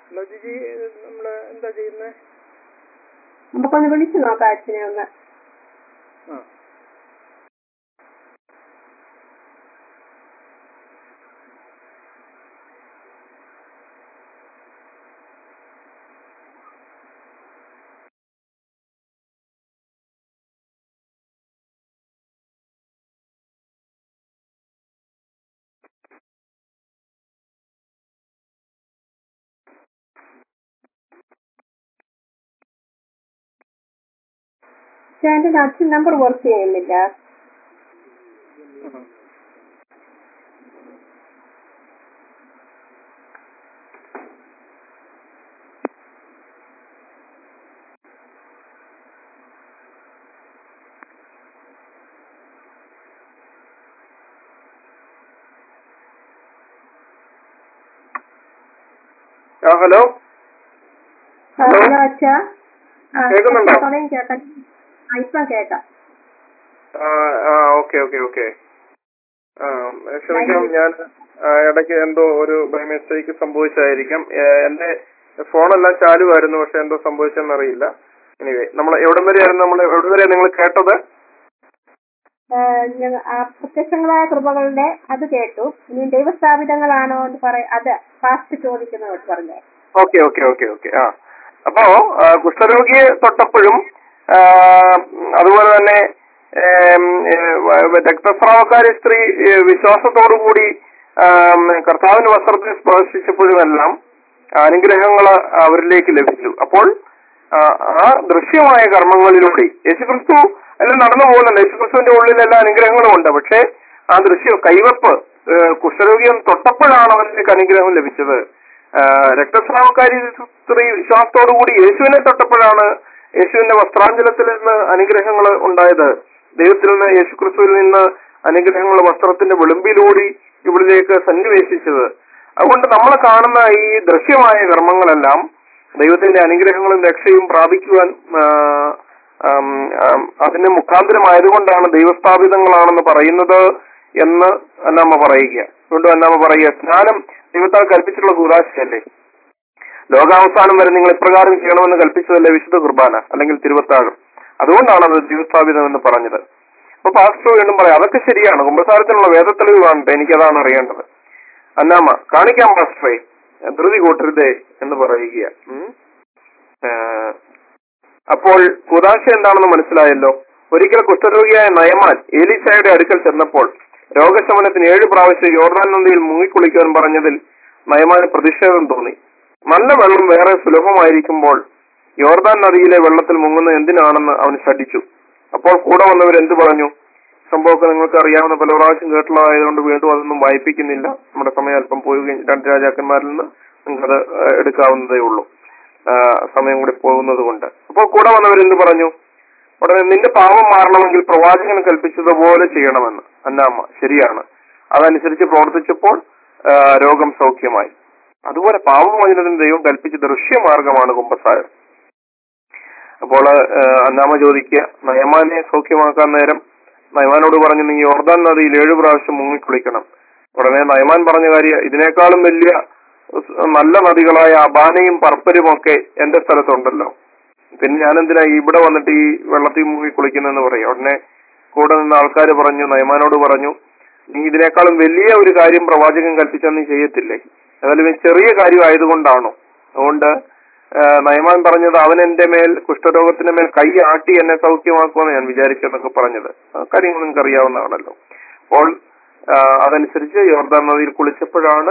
ഹലോ ജിജി, നമ്മള് എന്താ ചെയ്യുന്നേ? നമുക്കൊന്ന് വിളിച്ചു നോക്കാം അച്ഛനെ ഒന്ന്. ആ ചേട്ടൻ അച്ഛൻ നമ്പർ വർക്ക് ചെയ്യുന്നില്ല. ആ. ആ ഹലോ ഹലോ അച്ഛാ. ആ, കേൾക്കുന്നുണ്ടോ? തുടങ്ങി കേൾക്കാം. ആ, ഇപ്പം കേൾക്കാം. ആ ആ ഓക്കെ ഓക്കെ ഓക്കെ ആ ക്ഷമിക്കാം, ഞാൻ ആ, ഇടയ്ക്ക് എന്തോ ഒരു ബൈ മിസ്റ്റേക്ക് സംഭവിച്ചായിരിക്കാം. ഏ, എന്റെ ഫോണെല്ലാം ചാലുമായിരുന്നു, പക്ഷെ എന്തോ സംഭവിച്ചെന്നറിയില്ല. എനിവേ, നമ്മൾ എവിടം വരെയായിരുന്നു നമ്മൾ എവിടെ വരെയാണ് നിങ്ങൾ കേട്ടത്? ആ, ഞങ്ങ- ആ, പ്രത്യക്ഷങ്ങളായ കൃപകളുടെ അത് കേട്ടു. ഇനി ദൈവസ്ഥാപിതങ്ങളാണോ എന്ന് പറ അത് ഫാസ്റ്റ് ചോദിക്കുന്നവർ പറഞ്ഞേ. ഓക്കെ ഓക്കെ ഓക്കെ ഓക്കെ ആ അപ്പോ ആ, കുഷ്ഠരോഗിയെ തൊട്ടപ്പോഴും ആ, അതുപോലെ തന്നെ ഏം, ഏ, വ- രക്തസ്രാവക്കാരി സ്ത്രീ ഏ, വിശ്വാസത്തോടുകൂടി ആം, കർത്താവിന്റെ വസ്ത്രത്തെ സ്പർശിച്ചപ്പോഴുമെല്ലാം അനുഗ്രഹങ്ങൾ അവരിലേക്ക് ലഭിച്ചു. അപ്പോൾ ആ, ആ ദൃശ്യമായ കർമ്മങ്ങളിലൂടെ യേശുക്രിസ്തു എല്ലാം നടന്നു പോകുന്നുണ്ട്. യേശുക്രിസ്തുവിന്റെ ഉള്ളിൽ എല്ലാ അനുഗ്രഹങ്ങളും ഉണ്ട്. പക്ഷേ ആ ദൃശ്യം കൈവപ്പ് കുഷ്ഠരോഗിയെ തൊട്ടപ്പോഴാണ് അവരിലേക്ക് അനുഗ്രഹം ലഭിച്ചത്. ആ, രക്തസ്രാവക്കാരി സ്ത്രീ വിശ്വാസത്തോടുകൂടി യേശുവിനെ തൊട്ടപ്പോഴാണ് യേശുവിന്റെ വസ്ത്രാഞ്ചലത്തിൽ നിന്ന് അനുഗ്രഹങ്ങൾ ഉണ്ടായത്. ദൈവത്തിൽ നിന്ന്, യേശുക്രിസ്തുവിൽ നിന്ന് അനുഗ്രഹങ്ങൾ വസ്ത്രത്തിന്റെ വിളിമ്പിലൂടെ ഇവിടേക്ക് സന്നിവേശിച്ചത്. അതുകൊണ്ട് നമ്മൾ കാണുന്ന ഈ ദൃശ്യമായ കർമ്മങ്ങളെല്ലാം ദൈവത്തിന്റെ അനുഗ്രഹങ്ങളും രക്ഷയും പ്രാപിക്കുവാൻ ആ, ആം, ആം, അതിന് മുഖാന്തരമായതുകൊണ്ടാണ് ദൈവസ്ഥാപിതങ്ങളാണെന്ന് പറയുന്നത് എന്ന് അന്നാമ്മ പറയുക. അതുകൊണ്ട് അന്നാമ്മ പറയുക, സ്നാനം ദൈവത്താൽ കൽപ്പിച്ചിട്ടുള്ള കൂദാശയല്ലേ, ലോകാവസാനം വരെ നിങ്ങൾ ഇപ്രകാരം ചെയ്യണമെന്ന് കൽപ്പിച്ചതല്ലേ വിശുദ്ധ കുർബാന അല്ലെങ്കിൽ തിരുവത്താഴം. അതുകൊണ്ടാണ് അത് ദൈവസ്ഥാപിതം എന്ന് പറഞ്ഞത്. അപ്പൊ പാസ്റ്റർ വീണ്ടും പറയാം, അതൊക്കെ ശരിയാണ്, കുമ്പസാരത്തിനുള്ള വേദത്തെളിവ് കാണട്ടെ, എനിക്കതാണ് അറിയേണ്ടത്. അന്നാമ്മ കാണിക്കാം പാസ്റ്ററെ, ധൃതി കൂട്ടരുതേ എന്ന് പറയുക. ഉം. ആ, അപ്പോൾ കുദാശ എന്താണെന്ന് മനസ്സിലായല്ലോ. ഒരിക്കൽ കുഷ്ഠരോഗിയായ നയമാൻ ഏലീശായുടെ അടുക്കൽ ചെന്നപ്പോൾ രോഗശമനത്തിന് ഏഴ് പ്രാവശ്യം യോർദാൻ നദിയിൽ മുങ്ങിക്കുളിക്കുവാൻ പറഞ്ഞതിൽ നയമാന് പ്രതിഷേധം തോന്നി. നല്ല വെള്ളം വേറെ സുലഭമായിരിക്കുമ്പോൾ യോർദാൻ നദിയിലെ വെള്ളത്തിൽ മുങ്ങുന്നത് എന്തിനാണെന്ന് അവൻ ശഠിച്ചു. അപ്പോൾ കൂടെ വന്നവർ എന്തു പറഞ്ഞു? സംഭവമൊക്കെ നിങ്ങൾക്ക് അറിയാവുന്ന, പല പ്രാവശ്യം കേട്ടുള്ളതായതുകൊണ്ട് വീണ്ടും അതൊന്നും വായിപ്പിക്കുന്നില്ല. നമ്മുടെ സമയം അല്പം പോയി, രണ്ട് രാജാക്കന്മാരിൽ നിന്ന് നിങ്ങൾക്കത് എടുക്കാവുന്നതേ ഉള്ളൂ, സമയം കൂടി പോകുന്നത് കൊണ്ട്. അപ്പോൾ കൂടെ വന്നവർ എന്ത് പറഞ്ഞു? ഉടനെ നിന്റെ പാപം മാറണമെങ്കിൽ പ്രവാചകൻ കൽപ്പിച്ചതുപോലെ ചെയ്യണമെന്ന്. അന്നാമ്മ ശരിയാണ്, അതനുസരിച്ച് പ്രവർത്തിച്ചപ്പോൾ രോഗം സൗഖ്യമായി. അതുപോലെ പാപമോചനത്തിന് ദൈവം കൽപ്പിച്ച ദൃശ്യമാർഗമാണ് കുമ്പസാരം. അപ്പോൾ അന്നാമ്മ ചോദിക്കുക, നയമാനെ സൗഖ്യമാക്കാൻ നേരം നയമാനോട് പറഞ്ഞു, നീ യോർദാൻ നദിയിൽ ഏഴു പ്രാവശ്യം മുങ്ങിക്കുളിക്കണം. ഉടനെ നയമാൻ പറഞ്ഞ കാര്യം, ഇതിനേക്കാളും വലിയ നല്ല നദികളായ അബാനയും പർപ്പരും ഒക്കെ എന്റെ സ്ഥലത്തുണ്ടല്ലോ, പിന്നെ ഞാനെന്തിനാ ഇവിടെ വന്നിട്ട് ഈ വെള്ളത്തിൽ മുങ്ങി കുളിക്കുന്നെന്ന് പറയും. ഉടനെ കൂടെ നിന്ന് ആൾക്കാർ പറഞ്ഞു, നയമാനോട് പറഞ്ഞു, നീ ഇതിനേക്കാളും വലിയ ഒരു കാര്യം പ്രവാചകൻ കൽപ്പിച്ചാൽ നീ ചെയ്യത്തില്ലേ? ഏതായാലും ചെറിയ കാര്യം ആയതുകൊണ്ടാണോ? അതുകൊണ്ട് നയമാൻ പറഞ്ഞത്, അവൻ എന്റെ മേൽ കുഷ്ഠരോഗത്തിന്റെ മേൽ കൈ ആട്ടി എന്നെ സൗഖ്യമാക്കുമെന്ന് ഞാൻ വിചാരിച്ചെന്നൊക്കെ പറഞ്ഞത് കാര്യങ്ങൾ നിങ്ങൾക്ക് അറിയാവുന്നതാണല്ലോ. അപ്പോൾ അതനുസരിച്ച് യോർദാൻ നദിയിൽ കുളിച്ചപ്പോഴാണ്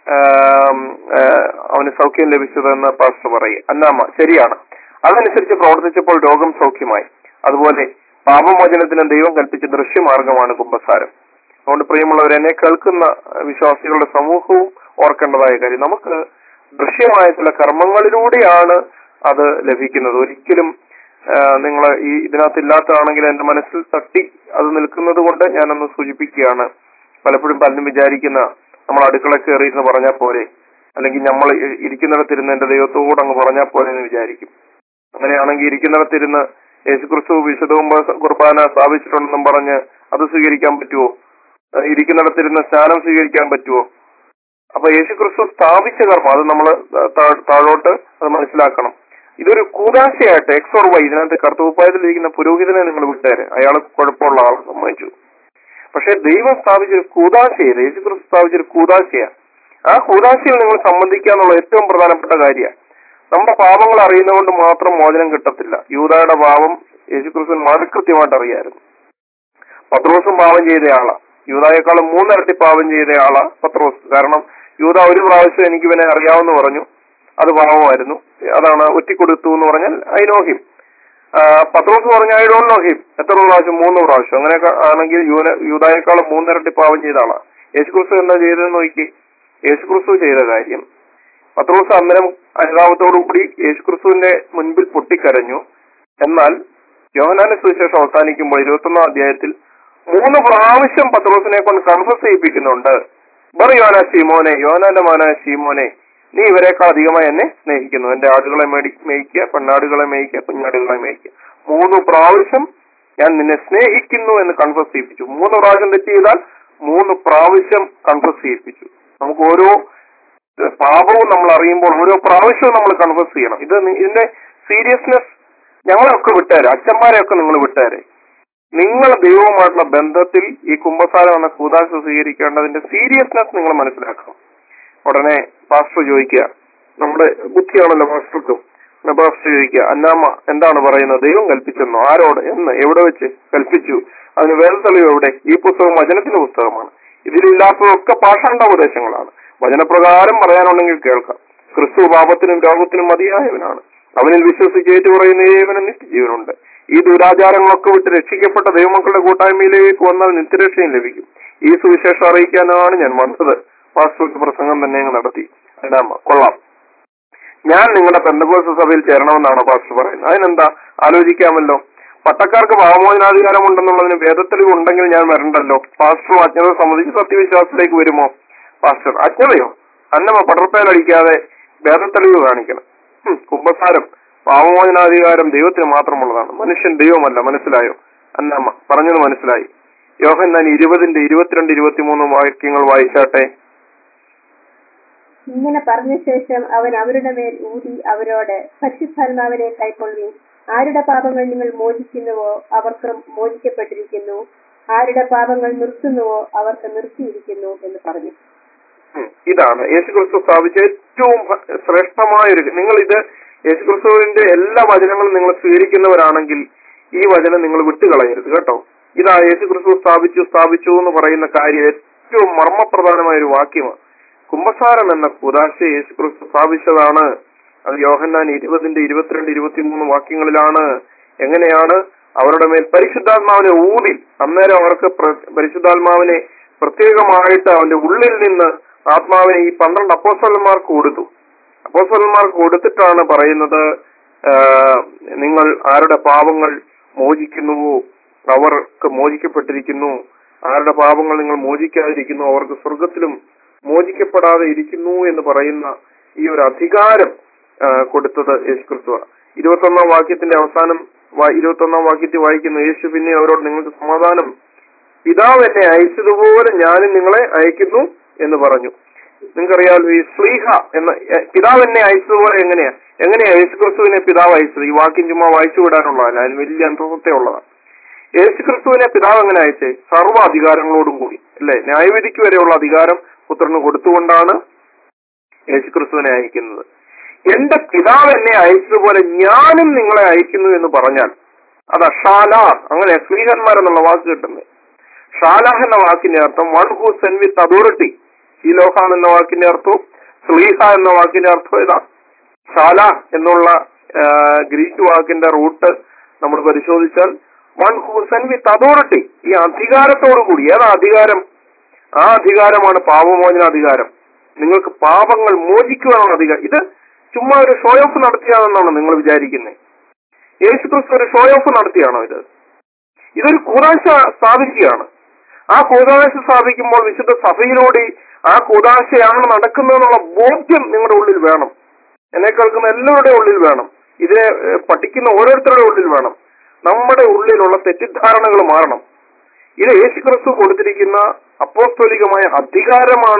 അവന് സൗഖ്യം ലഭിച്ചതെന്ന് പാസ്റ്റർ പറയും. അന്നാമ്മ ശരിയാണ്, അതനുസരിച്ച് പ്രവർത്തിച്ചപ്പോൾ രോഗം സൗഖ്യമായി. അതുപോലെ പാപമോചനത്തിന് ദൈവം കൽപ്പിച്ച ദൃശ്യമാർഗമാണ് കുമ്പസാരം. അതുകൊണ്ട് പ്രിയമുള്ളവർ, എന്നെ കേൾക്കുന്ന വിശ്വാസികളുടെ സമൂഹവും ഓർക്കേണ്ടതായ കാര്യം, നമുക്ക് ദൃശ്യമായ ചില കർമ്മങ്ങളിലൂടെയാണ് അത് ലഭിക്കുന്നത്. ഒരിക്കലും നിങ്ങൾ ഈ ഇതിനകത്ത് ഇല്ലാത്തതാണെങ്കിൽ എന്റെ മനസ്സിൽ തട്ടി അത് നിൽക്കുന്നത് കൊണ്ട് ഞാനൊന്ന് സൂചിപ്പിക്കുകയാണ്. പലപ്പോഴും പലരും വിചാരിക്കുന്ന, നമ്മൾ അടുക്കള കയറി എന്ന് പറഞ്ഞാൽ പോലെ, അല്ലെങ്കിൽ നമ്മൾ ഇരിക്കുന്നിടത്തിരുന്ന് എന്റെ ദൈവത്തോട് അങ്ങ് പറഞ്ഞാൽ പോലെ എന്ന് വിചാരിക്കും. അങ്ങനെയാണെങ്കിൽ ഇരിക്കുന്നിടത്തിരുന്ന് യേശുക്രിസ്തു വിശുദ്ധ കുർബാന സ്ഥാപിച്ചിട്ടുണ്ടെന്നും പറഞ്ഞ് അത് സ്വീകരിക്കാൻ പറ്റുമോ? ഇരിക്കുന്നിടത്തിരുന്ന് സ്നാനം സ്വീകരിക്കാൻ പറ്റുമോ? അപ്പൊ യേശുക്രിസ്തു സ്ഥാപിച്ച കർമ്മം അത് നമ്മൾ താഴോട്ട് അത് മനസ്സിലാക്കണം. ഇതൊരു കൂദാശയായിട്ട് എക്സ് ഓർ വൈ ഇതിനകത്ത് കർത്തവ്യത്തിലിരിക്കുന്ന പുരോഹിതനെ നിങ്ങൾ വിട്ടേരെ, അയാൾ കുഴപ്പമുള്ള ആൾ സമ്മതിച്ചു. പക്ഷെ ദൈവം സ്ഥാപിച്ചൊരു കൂദാശയാണ്, യേശുക്രിസ്തു സ്ഥാപിച്ചൊരു കൂദാശയാണ്. ആ കൂദാശയിൽ നിങ്ങൾ സംബന്ധിക്കുക എന്നുള്ള ഏറ്റവും പ്രധാനപ്പെട്ട കാര്യമാണ്. നമ്മുടെ പാപങ്ങൾ അറിയുന്നതുകൊണ്ട് മാത്രം മോചനം കിട്ടത്തില്ല. യൂദായുടെ പാപം യേശുക്രിസ്തുവിന് വളരെ കൃത്യമായിട്ട് അറിയായിരുന്നു. പത്രോസും പാപം ചെയ്ത ആളാ, യൂദായേക്കാളും മൂന്നിരട്ടി പാപം ചെയ്ത ആളാ പത്രോസ്. കാരണം യൂദ ഒരു പ്രാവശ്യം എനിക്ക് ഇവനെ അറിയാമെന്ന് പറഞ്ഞു, അത് പാപമായിരുന്നു. അതാണ് ഒറ്റിക്കൊടുത്തു എന്ന് പറഞ്ഞാൽ ഐ നോ ഹിം. പത്രോസ് പറഞ്ഞ ഐ ഡോണ്ട് നോ ഹിം. എത്ര പ്രാവശ്യം? മൂന്ന് പ്രാവശ്യം. അങ്ങനെയൊക്കെ ആണെങ്കിൽ യൂന യൂദായേക്കാളും മൂന്നിരട്ടി പാപം ചെയ്ത ആളാ. യേശുക്രിസ്തു എന്താ ചെയ്തതെന്ന് നോക്കി. യേശുക്രിസ്തു ചെയ്ത കാര്യം, പത്രോസ് അന്നേരം അനുതാപത്തോടു കൂടി യേശുക്രിസ്തുവിന്റെ മുൻപിൽ പൊട്ടിക്കരഞ്ഞു. എന്നാൽ യോഹന്നാന്റെ സുവിശേഷം അവസാനിക്കുമ്പോൾ ഇരുപത്തൊന്നാം അധ്യായത്തിൽ മൂന്ന് പ്രാവശ്യം പത്രോസിനെ കൊണ്ട് കൺഫസ് ചെയ്യിപ്പിക്കുന്നുണ്ട്. ബർ യോന ശീമോനെ, യോഹന്നാന്റെ മോനായ ശീമോനെ, നീ ഇവരെക്കാൾ അധികമായി എന്നെ സ്നേഹിക്കുന്നു. എന്റെ ആടുകളെ മേടി മേയ്ക്കുക, പെണ്ണാടുകളെ മേയ്ക്കുക, കുഞ്ഞാടുകളെ മേയ്ക്കുക. മൂന്ന് പ്രാവശ്യം ഞാൻ നിന്നെ സ്നേഹിക്കുന്നു എന്ന് കൺഫസ് ചെയ്യിപ്പിച്ചു. മൂന്ന് പ്രാവശ്യം തെറ്റ് ചെയ്താൽ മൂന്ന് പ്രാവശ്യം കൺഫസ് ചെയ്യിപ്പിച്ചു. നമുക്ക് ഓരോ പാപവും നമ്മൾ അറിയുമ്പോൾ ഓരോ പ്രാവശ്യവും നമ്മൾ കൺഫസ് ചെയ്യണം. ഇത് ഇതിന്റെ സീരിയസ്നെസ് ഞങ്ങളെയൊക്കെ വിട്ടേരെ, അച്ഛന്മാരെയൊക്കെ നിങ്ങൾ വിട്ടേരെ. നിങ്ങൾ ദൈവവുമായിട്ടുള്ള ബന്ധത്തിൽ ഈ കുംഭസാരം എന്ന കൂദാശ സ്വീകരിക്കേണ്ടതിന്റെ സീരിയസ്നെസ് നിങ്ങൾ മനസ്സിലാക്കണം. ഉടനെ പാസ്റ്റർ ചോദിക്കുക, നമ്മുടെ ബുദ്ധിയാണല്ലോ പാസ്റ്റർക്കും. പാസ്റ്റർ ചോദിക്കുക, അന്നാമ്മ എന്താണ് പറയുന്നത്? ദൈവം കൽപ്പിച്ചെന്നോ? ആരോട്? എന്ന്? എവിടെ വെച്ച് കൽപ്പിച്ചു? അതിന് വേറെ തെളിവ് എവിടെ? ഈ പുസ്തകം വചനത്തിന്റെ പുസ്തകമാണ്. ഇതിലില്ലാത്തതൊക്കെ പാഷാണ്ഡോപദേശങ്ങളാണ്. വചനപ്രകാരം പറയാനുണ്ടെങ്കിൽ കേൾക്കാം. ക്രിസ്തു പാപത്തിനും രോഗത്തിനും മതിയായവനാണ്. അവനിൽ വിശ്വസിച്ച് ഏറ്റു പറയുന്ന ഏവനും നിത്യജീവനുണ്ട്. ഈ ദുരാചാരങ്ങളൊക്കെ വിട്ട് രക്ഷിക്കപ്പെട്ട ദൈവമക്കളുടെ കൂട്ടായ്മയിലേക്ക് വന്നാൽ നിത്യരക്ഷയും ലഭിക്കും. ഈ സുവിശേഷം അറിയിക്കാനാണ് ഞാൻ വന്നത്. പാസ്റ്റർ പ്രസംഗം തന്നെ നടത്തി. അന്നാമ്മ കൊള്ളാം, ഞാൻ നിങ്ങളുടെ പെന്തക്കോസ്ത് സഭയിൽ ചേരണമെന്നാണ് പാസ്റ്റർ പറയുന്നത്. അതിനെന്താ? ആലോചിക്കാമല്ലോ. പട്ടക്കാർക്ക് പാപമോചനാധികാരം ഉണ്ടെന്നുള്ളതിന് വേദത്തെളിവ് ഉണ്ടെങ്കിൽ ഞാൻ വരണ്ടല്ലോ. പാസ്റ്ററും അജ്ഞത സംബന്ധിച്ച് സത്യവിശ്വാസത്തിലേക്ക് വരുമോ? പാസ്റ്റർ അജ്ഞതയോ? അന്നമ്മ പടർപ്പേലടിക്കാതെ വേദത്തെളിവ് കാണിക്കണം. കുംഭസാരം പാപമോചനാധികാരം ദൈവത്തിന് മാത്രമുള്ളതാണ്, മനുഷ്യൻ ദൈവമല്ല. മനസ്സിലായോ? അന്നമ്മ പറഞ്ഞത് മനസ്സിലായി. യോഹന്നാൻ ഇരുപതിന്റെ ഇരുപത്തിരണ്ട് ഇരുപത്തിമൂന്ന് വാക്യങ്ങൾ വായിച്ചാട്ടെ. ഇങ്ങനെ പറഞ്ഞ ശേഷം അവൻ അവരുടെ മേൽ ഊതി അവരോട്, പരിശുദ്ധാത്മാവിനെ കൈക്കൊള്ളുവിൻ. ആരുടെ പാപങ്ങൾ നിങ്ങൾ മോചിക്കുന്നുവോ അവർക്ക് മോചിക്കപ്പെട്ടിരിക്കുന്നു, ആരുടെ പാപങ്ങൾ നിർത്തുന്നുവോ അവർക്ക് നിർത്തിയിരിക്കുന്നു എന്ന് പറഞ്ഞു. ഇതാണ് യേശുക്രിസ്തു സ്ഥാപിച്ച ഏറ്റവും ശ്രേഷ്ഠമായ ഒരു, നിങ്ങൾ ഇത് യേശുക്രിസ്തുവിന്റെ എല്ലാ വചനങ്ങളും നിങ്ങൾ സ്വീകരിക്കുന്നവരാണെങ്കിൽ ഈ വചനം നിങ്ങൾ വിട്ടുകളയരുത് കേട്ടോ. ഇതാ യേശുക്രിസ്തു സ്ഥാപിച്ചു സ്ഥാപിച്ചു എന്ന് പറയുന്ന കാര്യം ഏറ്റവും മർമ്മപ്രധാനമായ ഒരു വാക്യമാണ്. കുംഭസാരം എന്ന കൂദാശ യേശുക്രിസ്തു സ്ഥാപിച്ചതാണ്. അത് യോഹന്നാൻ ഇരുപതിന്റെ ഇരുപത്തിരണ്ട് ഇരുപത്തിമൂന്ന് വാക്യങ്ങളിലാണ്. എങ്ങനെയാണ്? അവരുടെ മേൽ പരിശുദ്ധാത്മാവിനെ ഊതി. അന്നേരം അവർക്ക് പരിശുദ്ധാത്മാവിനെ പ്രത്യേകമായിട്ട് അവന്റെ ഉള്ളിൽ നിന്ന് ആത്മാവിനെ ഈ പന്ത്രണ്ട് അപ്പോസ്തലന്മാർക്ക് കൊടുത്തു. അപ്പോസ്തലന്മാർക്ക് കൊടുത്തിട്ടാണ് പറയുന്നത്, നിങ്ങൾ ആരുടെ പാപങ്ങൾ മോചിക്കുന്നുവോ അവർക്ക് മോചിക്കപ്പെട്ടിരിക്കുന്നു, ആരുടെ പാപങ്ങൾ നിങ്ങൾ മോചിക്കാതിരിക്കുന്നു അവർക്ക് സ്വർഗത്തിലും മോചിക്കപ്പെടാതെ ഇരിക്കുന്നു എന്ന് പറയുന്ന ഈ ഒരു അധികാരം കൊടുത്തത് യേശുക്രിസ്തുവാണ്. ഇരുപത്തൊന്നാം വാക്യത്തിന്റെ അവസാനം ഇരുപത്തൊന്നാം വാക്യത്തിൽ വായിക്കുന്ന യേശു പിന്നെ അവരോട്, നിങ്ങൾക്ക് സമാധാനം, പിതാവ് എന്നെ അയച്ചതുപോലെ ഞാനും നിങ്ങളെ അയക്കുന്നു എന്ന് പറഞ്ഞു. നിങ്ങൾക്കറിയാമല്ലോ ഈ സ്ലീഹ എന്ന പിതാവ് എന്നെ അയച്ചതുപോലെ എങ്ങനെയാ എങ്ങനെയാ യേശുക്രിസ്തുവിനെ പിതാവ് അയച്ചത്? ഈ വാക്യം ചുമ്മാ വായിച്ചു വിടാനുള്ളതല്ല, അതിന് വലിയ അന്തസത്ത ഉള്ളതാണ്. യേശുക്രിസ്തുവിനെ പിതാവ് എങ്ങനെ അയച്ചേ? സർവ്വ അധികാരങ്ങളോടും കൂടി, അല്ലെ? ന്യായവിധിക്ക് വരെയുള്ള അധികാരം പുത്രന് കൊടുത്തുകൊണ്ടാണ് യേശുക്രിസ്തുവിനെ അയക്കുന്നത്. എന്റെ പിതാവ് എന്നെ അയച്ചതുപോലെ ഞാനും നിങ്ങളെ അയക്കുന്നു എന്ന് പറഞ്ഞാൽ അത് ഷാലാഹ്, അങ്ങനെ സ്ലീഹന്മാരെന്നുള്ള വാക്ക് കിട്ടുന്നത്. ഷാലാഹ് എന്ന വാക്കിന്റെ അർത്ഥം one who send with authority. ശീലോഹാൻ എന്ന വാക്കിന്റെ അർത്ഥവും സ്ലീഹ എന്ന വാക്കിന്റെ അർത്ഥം ഇതാ. ഷാലാഹ് എന്നുള്ള ഗ്രീക്ക് വാക്കിന്റെ റൂട്ട് നമ്മൾ പരിശോധിച്ചാൽ one who send with authority, ഈ അധികാരത്തോടു കൂടി. ഏതാ അധികാരം? ആ അധികാരമാണ് പാപമോചന അധികാരം. നിങ്ങൾക്ക് പാപങ്ങൾ മോചിക്കുവാനുള്ള അധികാരം. ഇത് ചുമ്മാ ഒരു ഷോ ഓഫ് നടത്തിയാണെന്നാണ് നിങ്ങൾ വിചാരിക്കുന്നത്. യേശുക്രിസ്തു ഒരു ഷോ ഓഫ് നടത്തിയാണോ ഇത്? ഇതൊരു കൂദാശ സ്ഥാപിക്കുകയാണ്. ആ കൂദാശ സ്ഥാപിക്കുമ്പോൾ വിശുദ്ധ സഭയിലൂടെ ആ കൂദാശയാണ് നടക്കുന്നതെന്നുള്ള ബോധ്യം നിങ്ങളുടെ ഉള്ളിൽ വേണം. എന്നെ കേൾക്കുന്ന എല്ലാവരുടെയും ഉള്ളിൽ വേണം. ഇതിനെ പഠിക്കുന്ന ഓരോരുത്തരുടെ ഉള്ളിൽ വേണം. നമ്മുടെ ഉള്ളിലുള്ള തെറ്റിദ്ധാരണകൾ മാറണം. ഇത് യേശുക്രിസ്തു കൊടുത്തിരിക്കുന്ന അപ്പോസ്തോലികമായ അധികാരമാണ്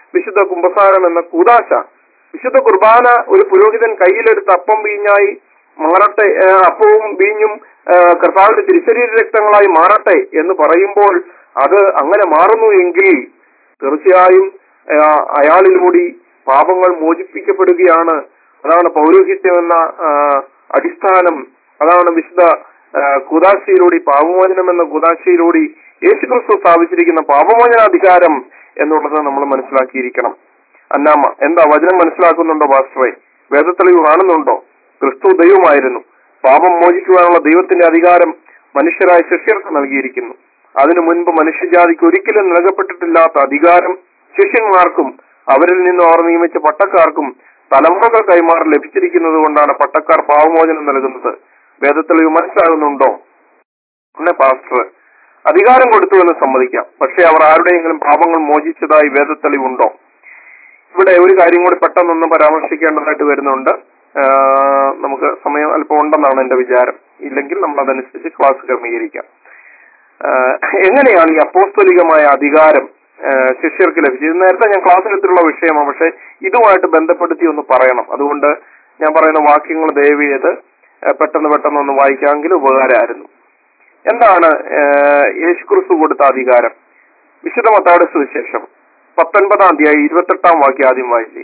വിശുദ്ധ കുംഭസാരം എന്ന കൂദാശ. വിശുദ്ധ കുർബാന ഒരു പുരോഹിതൻ കയ്യിലെടുത്ത് അപ്പം വീഞ്ഞായി മാറട്ടെ, അപ്പവും വീഞ്ഞും കർത്താവിന്റെ തിരുശരീര രക്തങ്ങളായി മാറട്ടെ എന്ന് പറയുമ്പോൾ അത് അങ്ങനെ മാറുന്നു എങ്കിൽ തീർച്ചയായും അയാളിലൂടെ പാപങ്ങൾ മോചിപ്പിക്കപ്പെടുകയാണ്. അതാണ് പൗരോഹിത്യം എന്ന അടിസ്ഥാനം. അതാണ് വിശുദ്ധ കൂദാശയിലൂടെ, പാപമോചനം എന്ന കൂദാശയിലൂടെ യേശുക്രിസ്തു സ്ഥാപിച്ചിരിക്കുന്ന പാപമോചനാധികാരം എന്നുള്ളത് നമ്മൾ മനസ്സിലാക്കിയിരിക്കണം. അന്നാമ എന്താ വചനം മനസ്സിലാക്കുന്നുണ്ടോ പാസ്റ്ററെ? വേദത്തെളിവ് കാണുന്നുണ്ടോ? ക്രിസ്തു ദൈവമായിരുന്നു. പാപം മോചിക്കുവാനുള്ള ദൈവത്തിന്റെ അധികാരം മനുഷ്യരായ ശിഷ്യർക്ക് നൽകിയിരിക്കുന്നു. അതിനു മുൻപ് മനുഷ്യജാതിക്ക് ഒരിക്കലും നൽകപ്പെട്ടിട്ടില്ലാത്ത അധികാരം ശിഷ്യന്മാർക്കും അവരിൽ നിന്ന് അവർ നിയമിച്ച പട്ടക്കാർക്കും തലമുറകൾ കൈമാറി ലഭിച്ചിരിക്കുന്നത് കൊണ്ടാണ് പട്ടക്കാർ പാപമോചനം നൽകുന്നത്. വേദത്തെളിവ് മനസ്സിലാകുന്നുണ്ടോ? അന്നെ പാസ്റ്റർ, അധികാരം കൊടുത്തു എന്ന് സമ്മതിക്കാം, പക്ഷെ അവർ ആരുടെയെങ്കിലും പാപങ്ങൾ മോചിച്ചതായി വേദത്തെളിവുണ്ടോ? ഇവിടെ ഒരു കാര്യം കൂടി പെട്ടെന്നൊന്ന് പരാമർശിക്കേണ്ടതായിട്ട് വരുന്നുണ്ട്. നമുക്ക് സമയം അല്പം ഉണ്ടെന്നാണ് എന്റെ വിചാരം. ഇല്ലെങ്കിൽ നമ്മൾ അതനുസരിച്ച് ക്ലാസ് ക്രമീകരിക്കാം. എങ്ങനെയാണ് ഈ അപ്പോസ്തലികമായ അധികാരം ശിഷ്യർക്ക് ലഭിച്ചത്? നേരത്തെ ഞാൻ ക്ലാസ്സിലെത്തിയുള്ള വിഷയമാണ്, പക്ഷെ ഇതുമായിട്ട് ബന്ധപ്പെടുത്തി ഒന്ന് പറയണം. അതുകൊണ്ട് ഞാൻ പറയുന്ന വാക്യങ്ങൾ ദയവ് ചെയ്ത് പെട്ടെന്ന് പെട്ടെന്ന് ഒന്ന് വായിക്കാമെങ്കിൽ ഉപകാരമായിരുന്നു. എന്താണ് യേശുക്രിസ്തു കൊടുത്ത അധികാരം? വിശുദ്ധ മത്തായിയുടെ സുവിശേഷം പത്തൊൻപതാം അധ്യായം ഇരുപത്തെട്ടാം വാക്യം ആദ്യം വായിച്ചേ.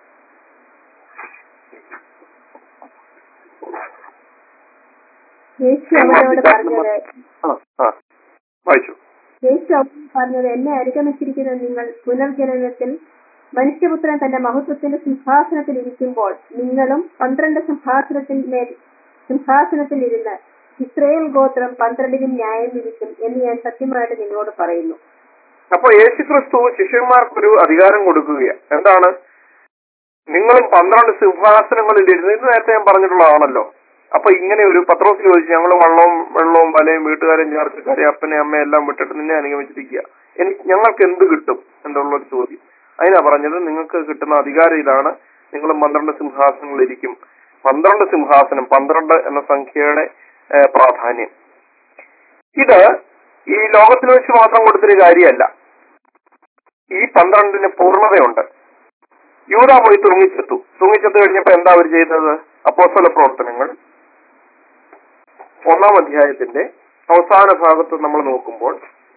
യേശു അവരോട് പറഞ്ഞത് വായിച്ചു യേശു അവരോട് പറഞ്ഞത് എന്നെ അനുഗമിച്ചിരിക്കുന്ന നിങ്ങൾ പുനർജനനത്തിൽ മനുഷ്യപുത്രൻ തന്റെ മഹത്വത്തിന്റെ സിംഹാസനത്തിൽ ഇരിക്കുമ്പോൾ നിങ്ങളും പന്ത്രണ്ട് സിംഹാസനത്തിന്മേൽ സിംഹാസനത്തിൽ ഇരുന്ന് ഇസ്രയേൽ ഗോത്രം പന്ത്രണ്ടിനും ന്യായം വിധിക്കും എന്ന് ഞാൻ സത്യമായിട്ട് നിങ്ങളോട് പറയുന്നു. അപ്പൊ യേശുക്രിസ്തു ശിഷ്യന്മാർക്കൊരു അധികാരം കൊടുക്കുകയാണ്. എന്താണ്? നിങ്ങളും പന്ത്രണ്ട് സിംഹാസനങ്ങളിൽ ഇരുന്ന്, ഇത് നേരത്തെ ഞാൻ പറഞ്ഞിട്ടുള്ളതാണല്ലോ. അപ്പൊ ഇങ്ങനെ ഒരു പത്രോസ് ചോദിച്ചു, ഞങ്ങൾ വള്ളവും വെള്ളവും വലയും വീട്ടുകാരും ചേർച്ചക്കാരെയും അപ്പനെ അമ്മയും എല്ലാം വിട്ടിട്ട് നിന്നെ അനുഗമിച്ചിരിക്കുക, എനിക്ക് ഞങ്ങൾക്ക് എന്ത് കിട്ടും എന്നുള്ളൊരു ചോദ്യം. അതിനാ പറഞ്ഞത് നിങ്ങൾക്ക് കിട്ടുന്ന അധികാരം ഇതാണ്, നിങ്ങളും പന്ത്രണ്ട് സിംഹാസനങ്ങളിൽ ഇരിക്കും. പന്ത്രണ്ട് സിംഹാസനം, പന്ത്രണ്ട് എന്ന സംഖ്യയുടെ പ്രാധാന്യം ഇത് ഈ ലോകത്തിൽ വെച്ച് മാത്രം കൊടുത്തൊരു കാര്യമല്ല. ഈ പന്ത്രണ്ടിന് പൂർണ്ണതയുണ്ട്. യൂദ പോയി തൂങ്ങിച്ചെത്തു. തൂങ്ങിച്ചെത്തു കഴിഞ്ഞപ്പോ എന്താ അവർ ചെയ്തത്? അപ്പോസ്തല പ്രവർത്തനങ്ങൾ ഒന്നാം അധ്യായത്തിന്റെ അവസാന ഭാഗത്ത് നമ്മൾ നോക്കുമ്പോൾ,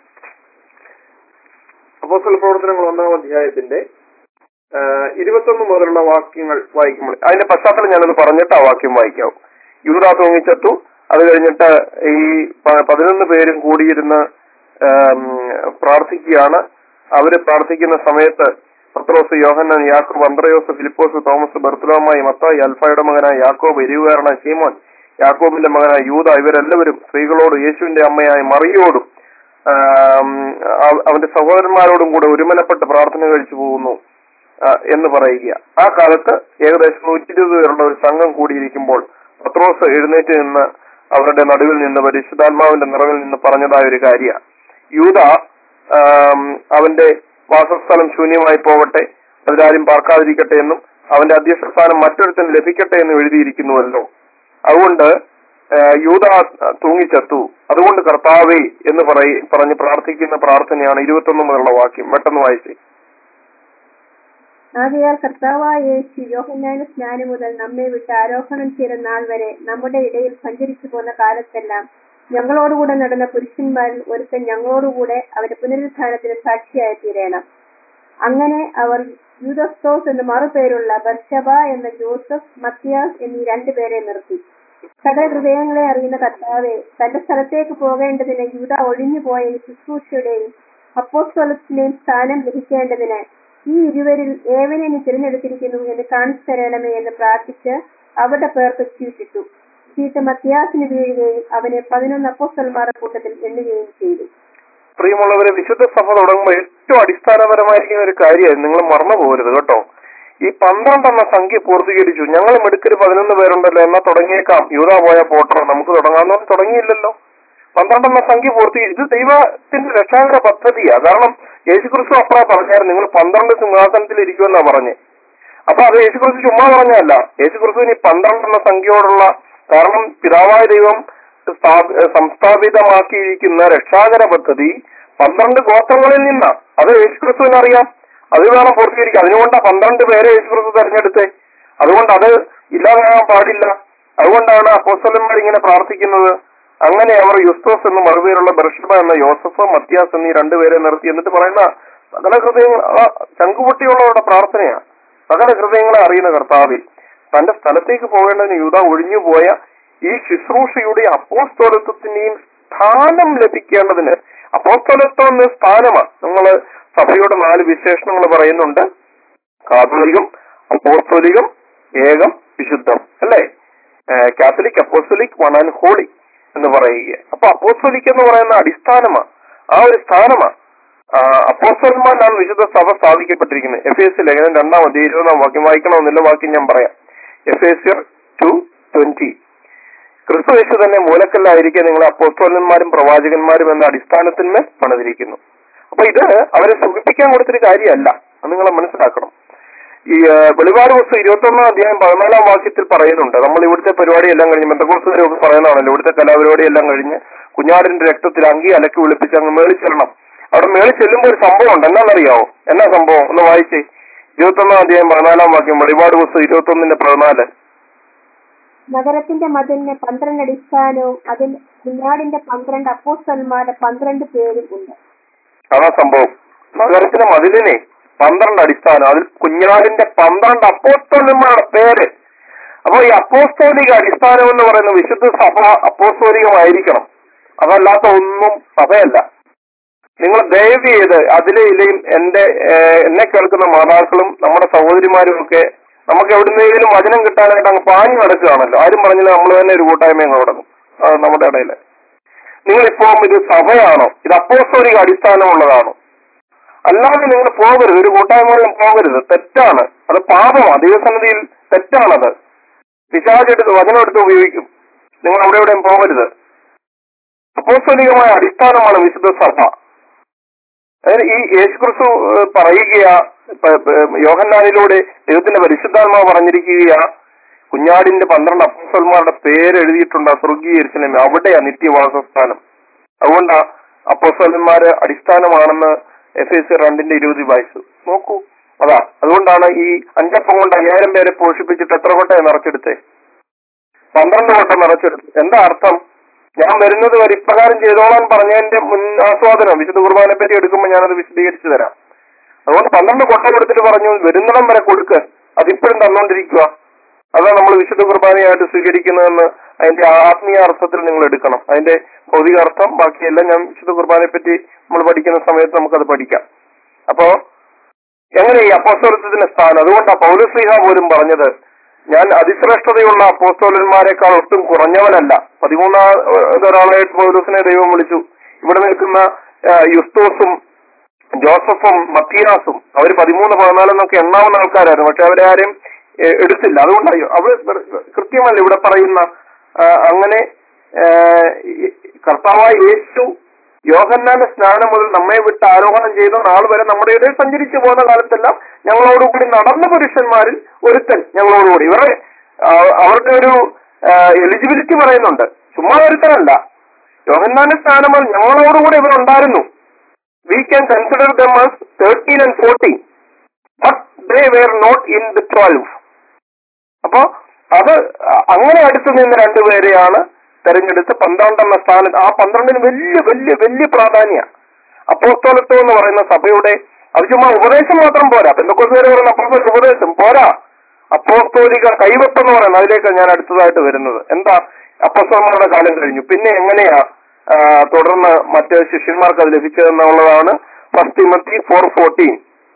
അപ്പോസ്തല പ്രവർത്തനങ്ങൾ ഒന്നാം അധ്യായത്തിന്റെ ഇരുപത്തൊന്ന് മുതലുള്ള വാക്യങ്ങൾ വായിക്കുമ്പോൾ അതിന്റെ പശ്ചാത്തലം ഞാനത് പറഞ്ഞിട്ട് ആ വാക്യം വായിക്കാവും. യൂദ തൂങ്ങിച്ചെത്തു. അത് കഴിഞ്ഞിട്ട് ഈ പതിനൊന്ന് പേരും കൂടിയിരുന്ന് പ്രാർത്ഥിക്കുകയാണ്. അവര് പ്രാർത്ഥിക്കുന്ന സമയത്ത് പത്രോസ്, യോഹന്നാൻ, യാക്കോബ്, അന്ത്രയോസ്, ഫിലിപ്പോസ്, തോമസ്, ബർത്തലോമായി, മത്തായി, അൽഫായുടെ മകനായ യാക്കോബ്, എരിവുകാരനായ ശീമോൻ, യാക്കോബിന്റെ മകനായ യൂദ, ഇവരെല്ലാവരും സ്ത്രീകളോട് യേശുവിന്റെ അമ്മയായ മറിയോടും അവന്റെ സഹോദരന്മാരോടും കൂടെ ഒരുമനപ്പെട്ട് പ്രാർത്ഥന കഴിച്ചു പോകുന്നു എന്ന് പറയുക. ആ കാലത്ത് ഏകദേശം നൂറ്റി ഇരുപത് പേരുള്ള ഒരു സംഘം കൂടിയിരിക്കുമ്പോൾ പത്രോസ് എഴുന്നേറ്റ് നിന്ന് അവരുടെ നടുവിൽ നിന്ന് പരിശുദ്ധാത്മാവിന്റെ നിറവിൽ നിന്ന് പറഞ്ഞതായ ഒരു കാര്യ, യൂദ അവന്റെ വാസസ്ഥലം ശൂന്യമായി പോകട്ടെ, അതിലാരും പാർക്കാതിരിക്കട്ടെ എന്നും അവന്റെ അധ്യക്ഷസ്ഥാനം മറ്റൊരുത്തന് ലഭിക്കട്ടെ എന്നും എഴുതിയിരിക്കുന്നുവല്ലോ. അതുകൊണ്ട് യൂദ തൂങ്ങിച്ചെത്തു, അതുകൊണ്ട് കർത്താവേ എന്ന് പറയി പറഞ്ഞ് പ്രാർത്ഥിക്കുന്ന പ്രാർത്ഥനയാണ് ഇരുപത്തൊന്ന് മുതലുള്ള വാക്യം. പെട്ടെന്ന് വായിച്ചേ. ആകയാൽ കർത്താവായ യേശു യോഹന്നാന്റെ സ്നാനം മുതൽ നമ്മെ വിട്ട് ആരോഹണം ചെയ്ത നാൾ വരെ നമ്മുടെ ഇടയിൽ സഞ്ചരിച്ചു പോന്ന കാലത്തെല്ലാം ഞങ്ങളോടുകൂടെ നടന്ന പുരുഷന്മാരിൽ ഒരുത്തൻ ഞങ്ങളോടുകൂടെ അവന്റെ പുനരുത്ഥാനത്തിന് സാക്ഷിയായി തീരണം. അങ്ങനെ അവർ യൂദസ്തോസ് എന്ന് മറുപേരുള്ള ബർശബ എന്ന ജോസഫ്, മത്തിയാസ് എന്നീ രണ്ടുപേരെ നിർത്തി. സകല ഹൃദയങ്ങളെ അറിയുന്ന കർത്താവെ, തന്റെ സ്ഥലത്തേക്ക് പോകേണ്ടതിന് യൂദ ഒഴിഞ്ഞുപോയ ഈ ശുശ്രൂഷയുടെയും അപ്പോസ്തലത്തിന്റെയും സ്ഥാനം ലഭിക്കേണ്ടതിന് ഈ ഇരുവരിൽ ഏവനെ നീ തിരഞ്ഞെടുത്തിരിക്കുന്നു എന്ന് കാണിച്ചു തരണമേ എന്ന് പ്രാർത്ഥിച്ച് അവരുടെ പേർക്ക് ചീട്ടിട്ടു. ചീട്ട് മത്തിയാസിന് വീഴുകയും അവനെ പതിനൊന്ന് അപ്പോസ്തലന്മാരുടെ കൂട്ടത്തിൽ എണ്ണുകയും ചെയ്തു. പ്രിയമുള്ളവരെ, വിശുദ്ധ സഭ തുടങ്ങുമ്പോൾ ഏറ്റവും അടിസ്ഥാനപരമായിരിക്കുന്ന ഒരു കാര്യമാണ്, നിങ്ങൾ മറന്നു പോകരുത് കേട്ടോ. ഈ പന്ത്രണ്ടെന്ന സംഖ്യ പൂർത്തീകരിച്ചു. ഞങ്ങൾ മെടുക്കൽ പതിനൊന്ന് പേരുണ്ടല്ലോ, എന്നാ തുടങ്ങിയേക്കാം, യൂദാ പോയ പോട്ടർ നമുക്ക് തുടങ്ങാമെന്ന് പറഞ്ഞ് തുടങ്ങിയില്ലല്ലോ. പന്ത്രണ്ടെന്ന സംഖ്യ പൂർത്തീകരിച്ചു. ഇത് ദൈവത്തിന്റെ രക്ഷാകര പദ്ധതിയാ. കാരണം യേശുക്രിസ്തു അപ്പഴാ പറഞ്ഞായിരുന്നു നിങ്ങൾ പന്ത്രണ്ട് സിംഹാസനത്തിൽ ഇരിക്കുമെന്നാ പറഞ്ഞേ. അപ്പൊ അത് യേശുക്രിസ്തു ചുമ്മാ പറഞ്ഞല്ല. യേശുക്രിസ്തുവിന് ഈ പന്ത്രണ്ടെന്ന സംഖ്യയോടുള്ള, കാരണം പിതാവായ ദൈവം സംസ്ഥാപിതമാക്കിയിരിക്കുന്ന രക്ഷാകര പദ്ധതി പന്ത്രണ്ട് ഗോത്രങ്ങളിൽ നിന്നാ. അത് യേശുക്രിസ്തുവിനറിയാം. അത് വേണം പൂർത്തീകരിക്കുക. അതിനുകൊണ്ട് പന്ത്രണ്ട് പേരെ യേശുക്രിസ്തു തെരഞ്ഞെടുത്തേ. അതുകൊണ്ട് അത് ഇല്ലാതാകാൻ പാടില്ല. അതുകൊണ്ടാണ് അപ്പോസ്തലന്മാർ ഇങ്ങനെ പ്രാർത്ഥിക്കുന്നത്. അങ്ങനെ അവർ യുസ്തോസ് എന്ന മറുപേരുള്ള ബർഷബ എന്ന യോസഫ്, മത്യാസ് എന്നീ രണ്ടുപേരെ നിർത്തി. എന്നിട്ട് പറയുന്ന സകല ഹൃദയങ്ങൾ ചങ്കുപൊട്ടിയുള്ളവരുടെ പ്രാർത്ഥനയാണ്. സകല ഹൃദയങ്ങളെ അറിയുന്ന കർത്താവിൽ തന്റെ സ്ഥലത്തേക്ക് പോകേണ്ടതിന് യൂദ ഒഴിഞ്ഞുപോയ ഈ ശുശ്രൂഷയുടെ അപ്പോസ്തലത്വത്തിന്റെയും സ്ഥാനം ലഭിക്കേണ്ടതിന്, അപ്പോസ്തലത്വം എന്ന സ്ഥാനമാണ്. നമ്മള് സഭയുടെ നാല് വിശേഷണങ്ങൾ പറയുന്നുണ്ട്. കാതോലികം, അപ്പോസ്തോലികം, ഏകം, വിശുദ്ധം, അല്ലേ? Catholic, apostolic, one and holy എന്ന് പറയുക. അപ്പൊ അപ്പോസ്തോലിക് എന്ന് പറയുന്ന അടിസ്ഥാനമാണ്, ആ ഒരു സ്ഥാനമാണ്. അപ്പോസ്തലന്മാരാണ് വിശുദ്ധ സഭ സ്ഥാപിക്കപ്പെട്ടിരിക്കുന്നത്. എഫ് എസ് ലേഖനം രണ്ടാം അധ്യായം ഇരുപതാം വാക്യം വായിക്കണമെന്നില്ല, വാക്യം ഞാൻ പറയാം. എഫ് എസ് ടു ട്വന്റി ക്രിസ്തു യേശു തന്നെ മൂലക്കല്ലായിരിക്കെ നിങ്ങൾ അപ്പോസ്തലന്മാരും പ്രവാചകന്മാരും എന്ന അടിസ്ഥാനത്തിന്മേൽ പണിതിരിക്കുന്നു. അപ്പൊ ഇത് അവരെ സുഖിപ്പിക്കാൻ കൊടുത്തൊരു കാര്യമല്ല, അത് നിങ്ങൾ മനസ്സിലാക്കണം. ഈ വെളിപാട് പുസ്തകം ഇരുപത്തി ഒന്നാം അധ്യായം പതിനാലാം വാക്യത്തിൽ പറയുന്നുണ്ട്, നമ്മൾ ഇവിടുത്തെ പരിപാടിയെല്ലാം കഴിഞ്ഞ് ബന്ധക്കോസ്തുകാരൊക്കെ പറയുന്നതാണല്ലോ, ഇവിടുത്തെ കലാപരിപാടിയെല്ലാം കഴിഞ്ഞ് കുഞ്ഞാടിന്റെ രക്തത്തിൽ അങ്കി അലക്കി വിളിപ്പിച്ച് അങ്ങ് മേളിൽ ചെല്ലണം. അവിടെ മേളിൽ ചെല്ലുമ്പോൾ ഒരു സംഭവം ഉണ്ട്. എന്നാണെന്നറിയാവോ? എന്നാ സംഭവം ഒന്ന് വായിച്ചേ. ഇരുപത്തി ഒന്നാം അധ്യായം പതിനാലാം വാക്യം, വെളിപാട് പുസ്തകം ഇരുപത്തി ഒന്നിന്റെ പതിനാല്. നഗരത്തിന്റെ മതിലിന് പന്ത്രണ്ട് അടിസ്ഥാനവും അതിൽ കുഞ്ഞാടിന്റെ പന്ത്രണ്ട് അപ്പോസ്തലന്മാരുടെ പന്ത്രണ്ട് പേരും ഉണ്ട്. അതാ സംഭവം. നഗരത്തിന്റെ മതിലിനെ പന്ത്രണ്ട് അടിസ്ഥാനം, അതിൽ കുഞ്ഞാടിന്റെ പന്ത്രണ്ട് അപ്പോസ്തലന്മാരുടെ പേര്. അപ്പൊ ഈ അപ്പോസ്തോലിക അടിസ്ഥാനം എന്ന് പറയുന്ന വിശുദ്ധ സഭ അപ്പോസ്തോലികമായിരിക്കണം. അതല്ലാത്ത ഒന്നും സഭയല്ല. നിങ്ങൾ ദയവ് ചെയ്ത് അതിലെ ഇലയും എന്റെ എന്നെ കേൾക്കുന്ന മാതാക്കളും നമ്മുടെ സഹോദരിമാരും ഒക്കെ നമുക്ക് എവിടുന്നെങ്കിലും വചനം കിട്ടാനായിട്ട് അങ്ങ് പാഞ്ഞു നടക്കുകയാണല്ലോ. ആരും പറഞ്ഞില്ല, നമ്മൾ തന്നെ ഒരു കൂട്ടായ്മ തുടങ്ങും നമ്മുടെ ഇടയിൽ. നിങ്ങളിപ്പോ ഇത് സഭയാണോ? ഇത് അപ്പോസ്തോലിക അടിസ്ഥാനമുള്ളതാണോ? അല്ലാതെ നിങ്ങൾ പോകരുത്, ഒരു കൂട്ടായ്മകളിലും പോകരുത്. തെറ്റാണ്, അത് പാപമാണ്, ദൈവസന്നിധിയിൽ തെറ്റാണത്. പിശാചെടുത്ത് വചനം എടുത്ത് ഉപയോഗിക്കും. നിങ്ങൾ അവിടെ എവിടെയും പോകരുത്. അപ്പോസ്തോലികമായ അടിസ്ഥാനമാണ് വിശുദ്ധ സഭ. അതായത് ഈ യേശുക്രിസ്തു പറയുകയാ, യോഹന്നാനിലൂടെ ദൈവത്തിന്റെ പരിശുദ്ധാത്മാവ് പറഞ്ഞിരിക്കുകയാ, കുഞ്ഞാടിന്റെ പന്ത്രണ്ട് അപ്പോസ്തലന്മാരുടെ പേര് എഴുതിയിട്ടുണ്ട് സ്വർഗീയ യെരൂശലേമിൽ, അവിടെയാ നിത്യവാസസ്ഥാനം. അതുകൊണ്ടാ അപ്പോസ്തലന്മാര് അടിസ്ഥാനമാണെന്ന് എഫ് എസ് രണ്ടിന്റെ ഇരുപത് വായിച്ചു നോക്കൂ. അതാ അതുകൊണ്ടാണ് ഈ അഞ്ചപ്പം കൊണ്ട് അയ്യായിരം പേരെ പോഷിപ്പിച്ചിട്ട് എത്ര കൊട്ടയെ നിറച്ചെടുത്തേ? പന്ത്രണ്ട് കൊട്ട നിറച്ചെടുത്തു. എന്താ അർത്ഥം? ഞാൻ വരുന്നത് വരെ ഇപ്രകാരം ചെയ്തോളാൻ പറഞ്ഞതിന്റെ മുൻ ആസ്വാദനം വിശുദ്ധ കുർബാനെ പറ്റി എടുക്കുമ്പോൾ ഞാനത് വിശദീകരിച്ചു തരാം. അതുകൊണ്ട് പന്ത്രണ്ട് കൊട്ട കൊടുത്തിട്ട് പറഞ്ഞു വരുന്നിടം വരെ കൊടുക്ക്, അതിപ്പോഴും തന്നോണ്ടിരിക്കുക. അതാണ് നമ്മൾ വിശുദ്ധ കുർബാനയായിട്ട് സ്വീകരിക്കുന്നതെന്ന് അതിന്റെ ആത്മീയ അർത്ഥത്തിൽ നിങ്ങൾ എടുക്കണം. അതിന്റെ ഭൗതിക അർത്ഥം ബാക്കിയെല്ലാം ഞാൻ വിശുദ്ധ കുർബാനയെ പറ്റി നമ്മൾ പഠിക്കുന്ന സമയത്ത് നമുക്കത് പഠിക്കാം. അപ്പോ എങ്ങനെ ഈ അപ്പോസ്തലത്വത്തിന്റെ സ്ഥാനം? അതുകൊണ്ടാണ് പൗലോസ്ലീഹ പോലും പറഞ്ഞത്, ഞാൻ അതിശ്രേഷ്ഠതയുള്ള അപ്പോസ്തലന്മാരെക്കാൾ ഒട്ടും കുറഞ്ഞവനല്ല. പതിമൂന്നാമതൊരാളായിട്ട് പൗലോസിനെ ദൈവം വിളിച്ചു. ഇവിടെ നിൽക്കുന്ന യുസ്തോസും ജോസഫും മത്തിയാസും അവർ പതിമൂന്ന് പതിനാലെന്നൊക്കെ എണ്ണാവുന്ന ആൾക്കാരായിരുന്നു. പക്ഷെ അവരെ ആരെയും എടുത്തില്ല. അതുകൊണ്ടായോ അവർ കൃത്യമല്ല ഇവിടെ പറയുന്ന. അങ്ങനെ കർത്താവായ യേശു യോഹന്നാന്റെ സ്നാനം മുതൽ നമ്മെ വിട്ട് ആരോഹണം ചെയ്ത നാൾ വരെ നമ്മുടെ ഇടയിൽ സഞ്ചരിച്ചു പോകുന്ന കാലത്തെല്ലാം ഞങ്ങളോടുകൂടി നടന്ന പുരുഷന്മാരിൽ ഒരുത്തൻ ഞങ്ങളോടുകൂടി. ഇവരെ അവരുടെ ഒരു എലിജിബിലിറ്റി പറയുന്നുണ്ട്, ചുമ്മാ ഒരുത്തനല്ല. യോഹന്നാന്റെ സ്നാനം മുതൽ ഞങ്ങളോടുകൂടി ഇവരുണ്ടായിരുന്നു. We can consider them as thirteen and fourteen, but they were not in the twelve. അപ്പൊ അത് അങ്ങനെ അടുത്ത് നിന്ന് രണ്ടുപേരെയാണ് തെരഞ്ഞെടുത്ത് പന്ത്രണ്ടെന്ന സ്ഥാനത്ത്. ആ പന്ത്രണ്ടിന് വലിയ വലിയ വലിയ പ്രാധാന്യ. അപ്പോസ്തലത്വം എന്ന് പറയുന്ന സഭയുടെ അത് ചുമ്മാ ഉപദേശം മാത്രം പോരാ. പെന്തക്കോസ്തുകാർ പറയുന്ന അപ്പോസ്തലിക ഉപദേശം പോരാ, അപ്പോസ്തോലിക കൈവെപ്പെന്ന് പറയുന്നത്. അതിലേക്ക് ഞാൻ അടുത്തതായിട്ട് വരുന്നത് എന്താ? അപ്പോസ്തലന്മാരുടെ കാലം കഴിഞ്ഞു, പിന്നെ എങ്ങനെയാ തുടർന്ന് മറ്റ് ശിഷ്യന്മാർക്ക് അത് ലഭിച്ചതെന്നുള്ളതാണ് ഫസ്റ്റ് തിമോത്തി ഫോർ ഫോർട്ടീൻ.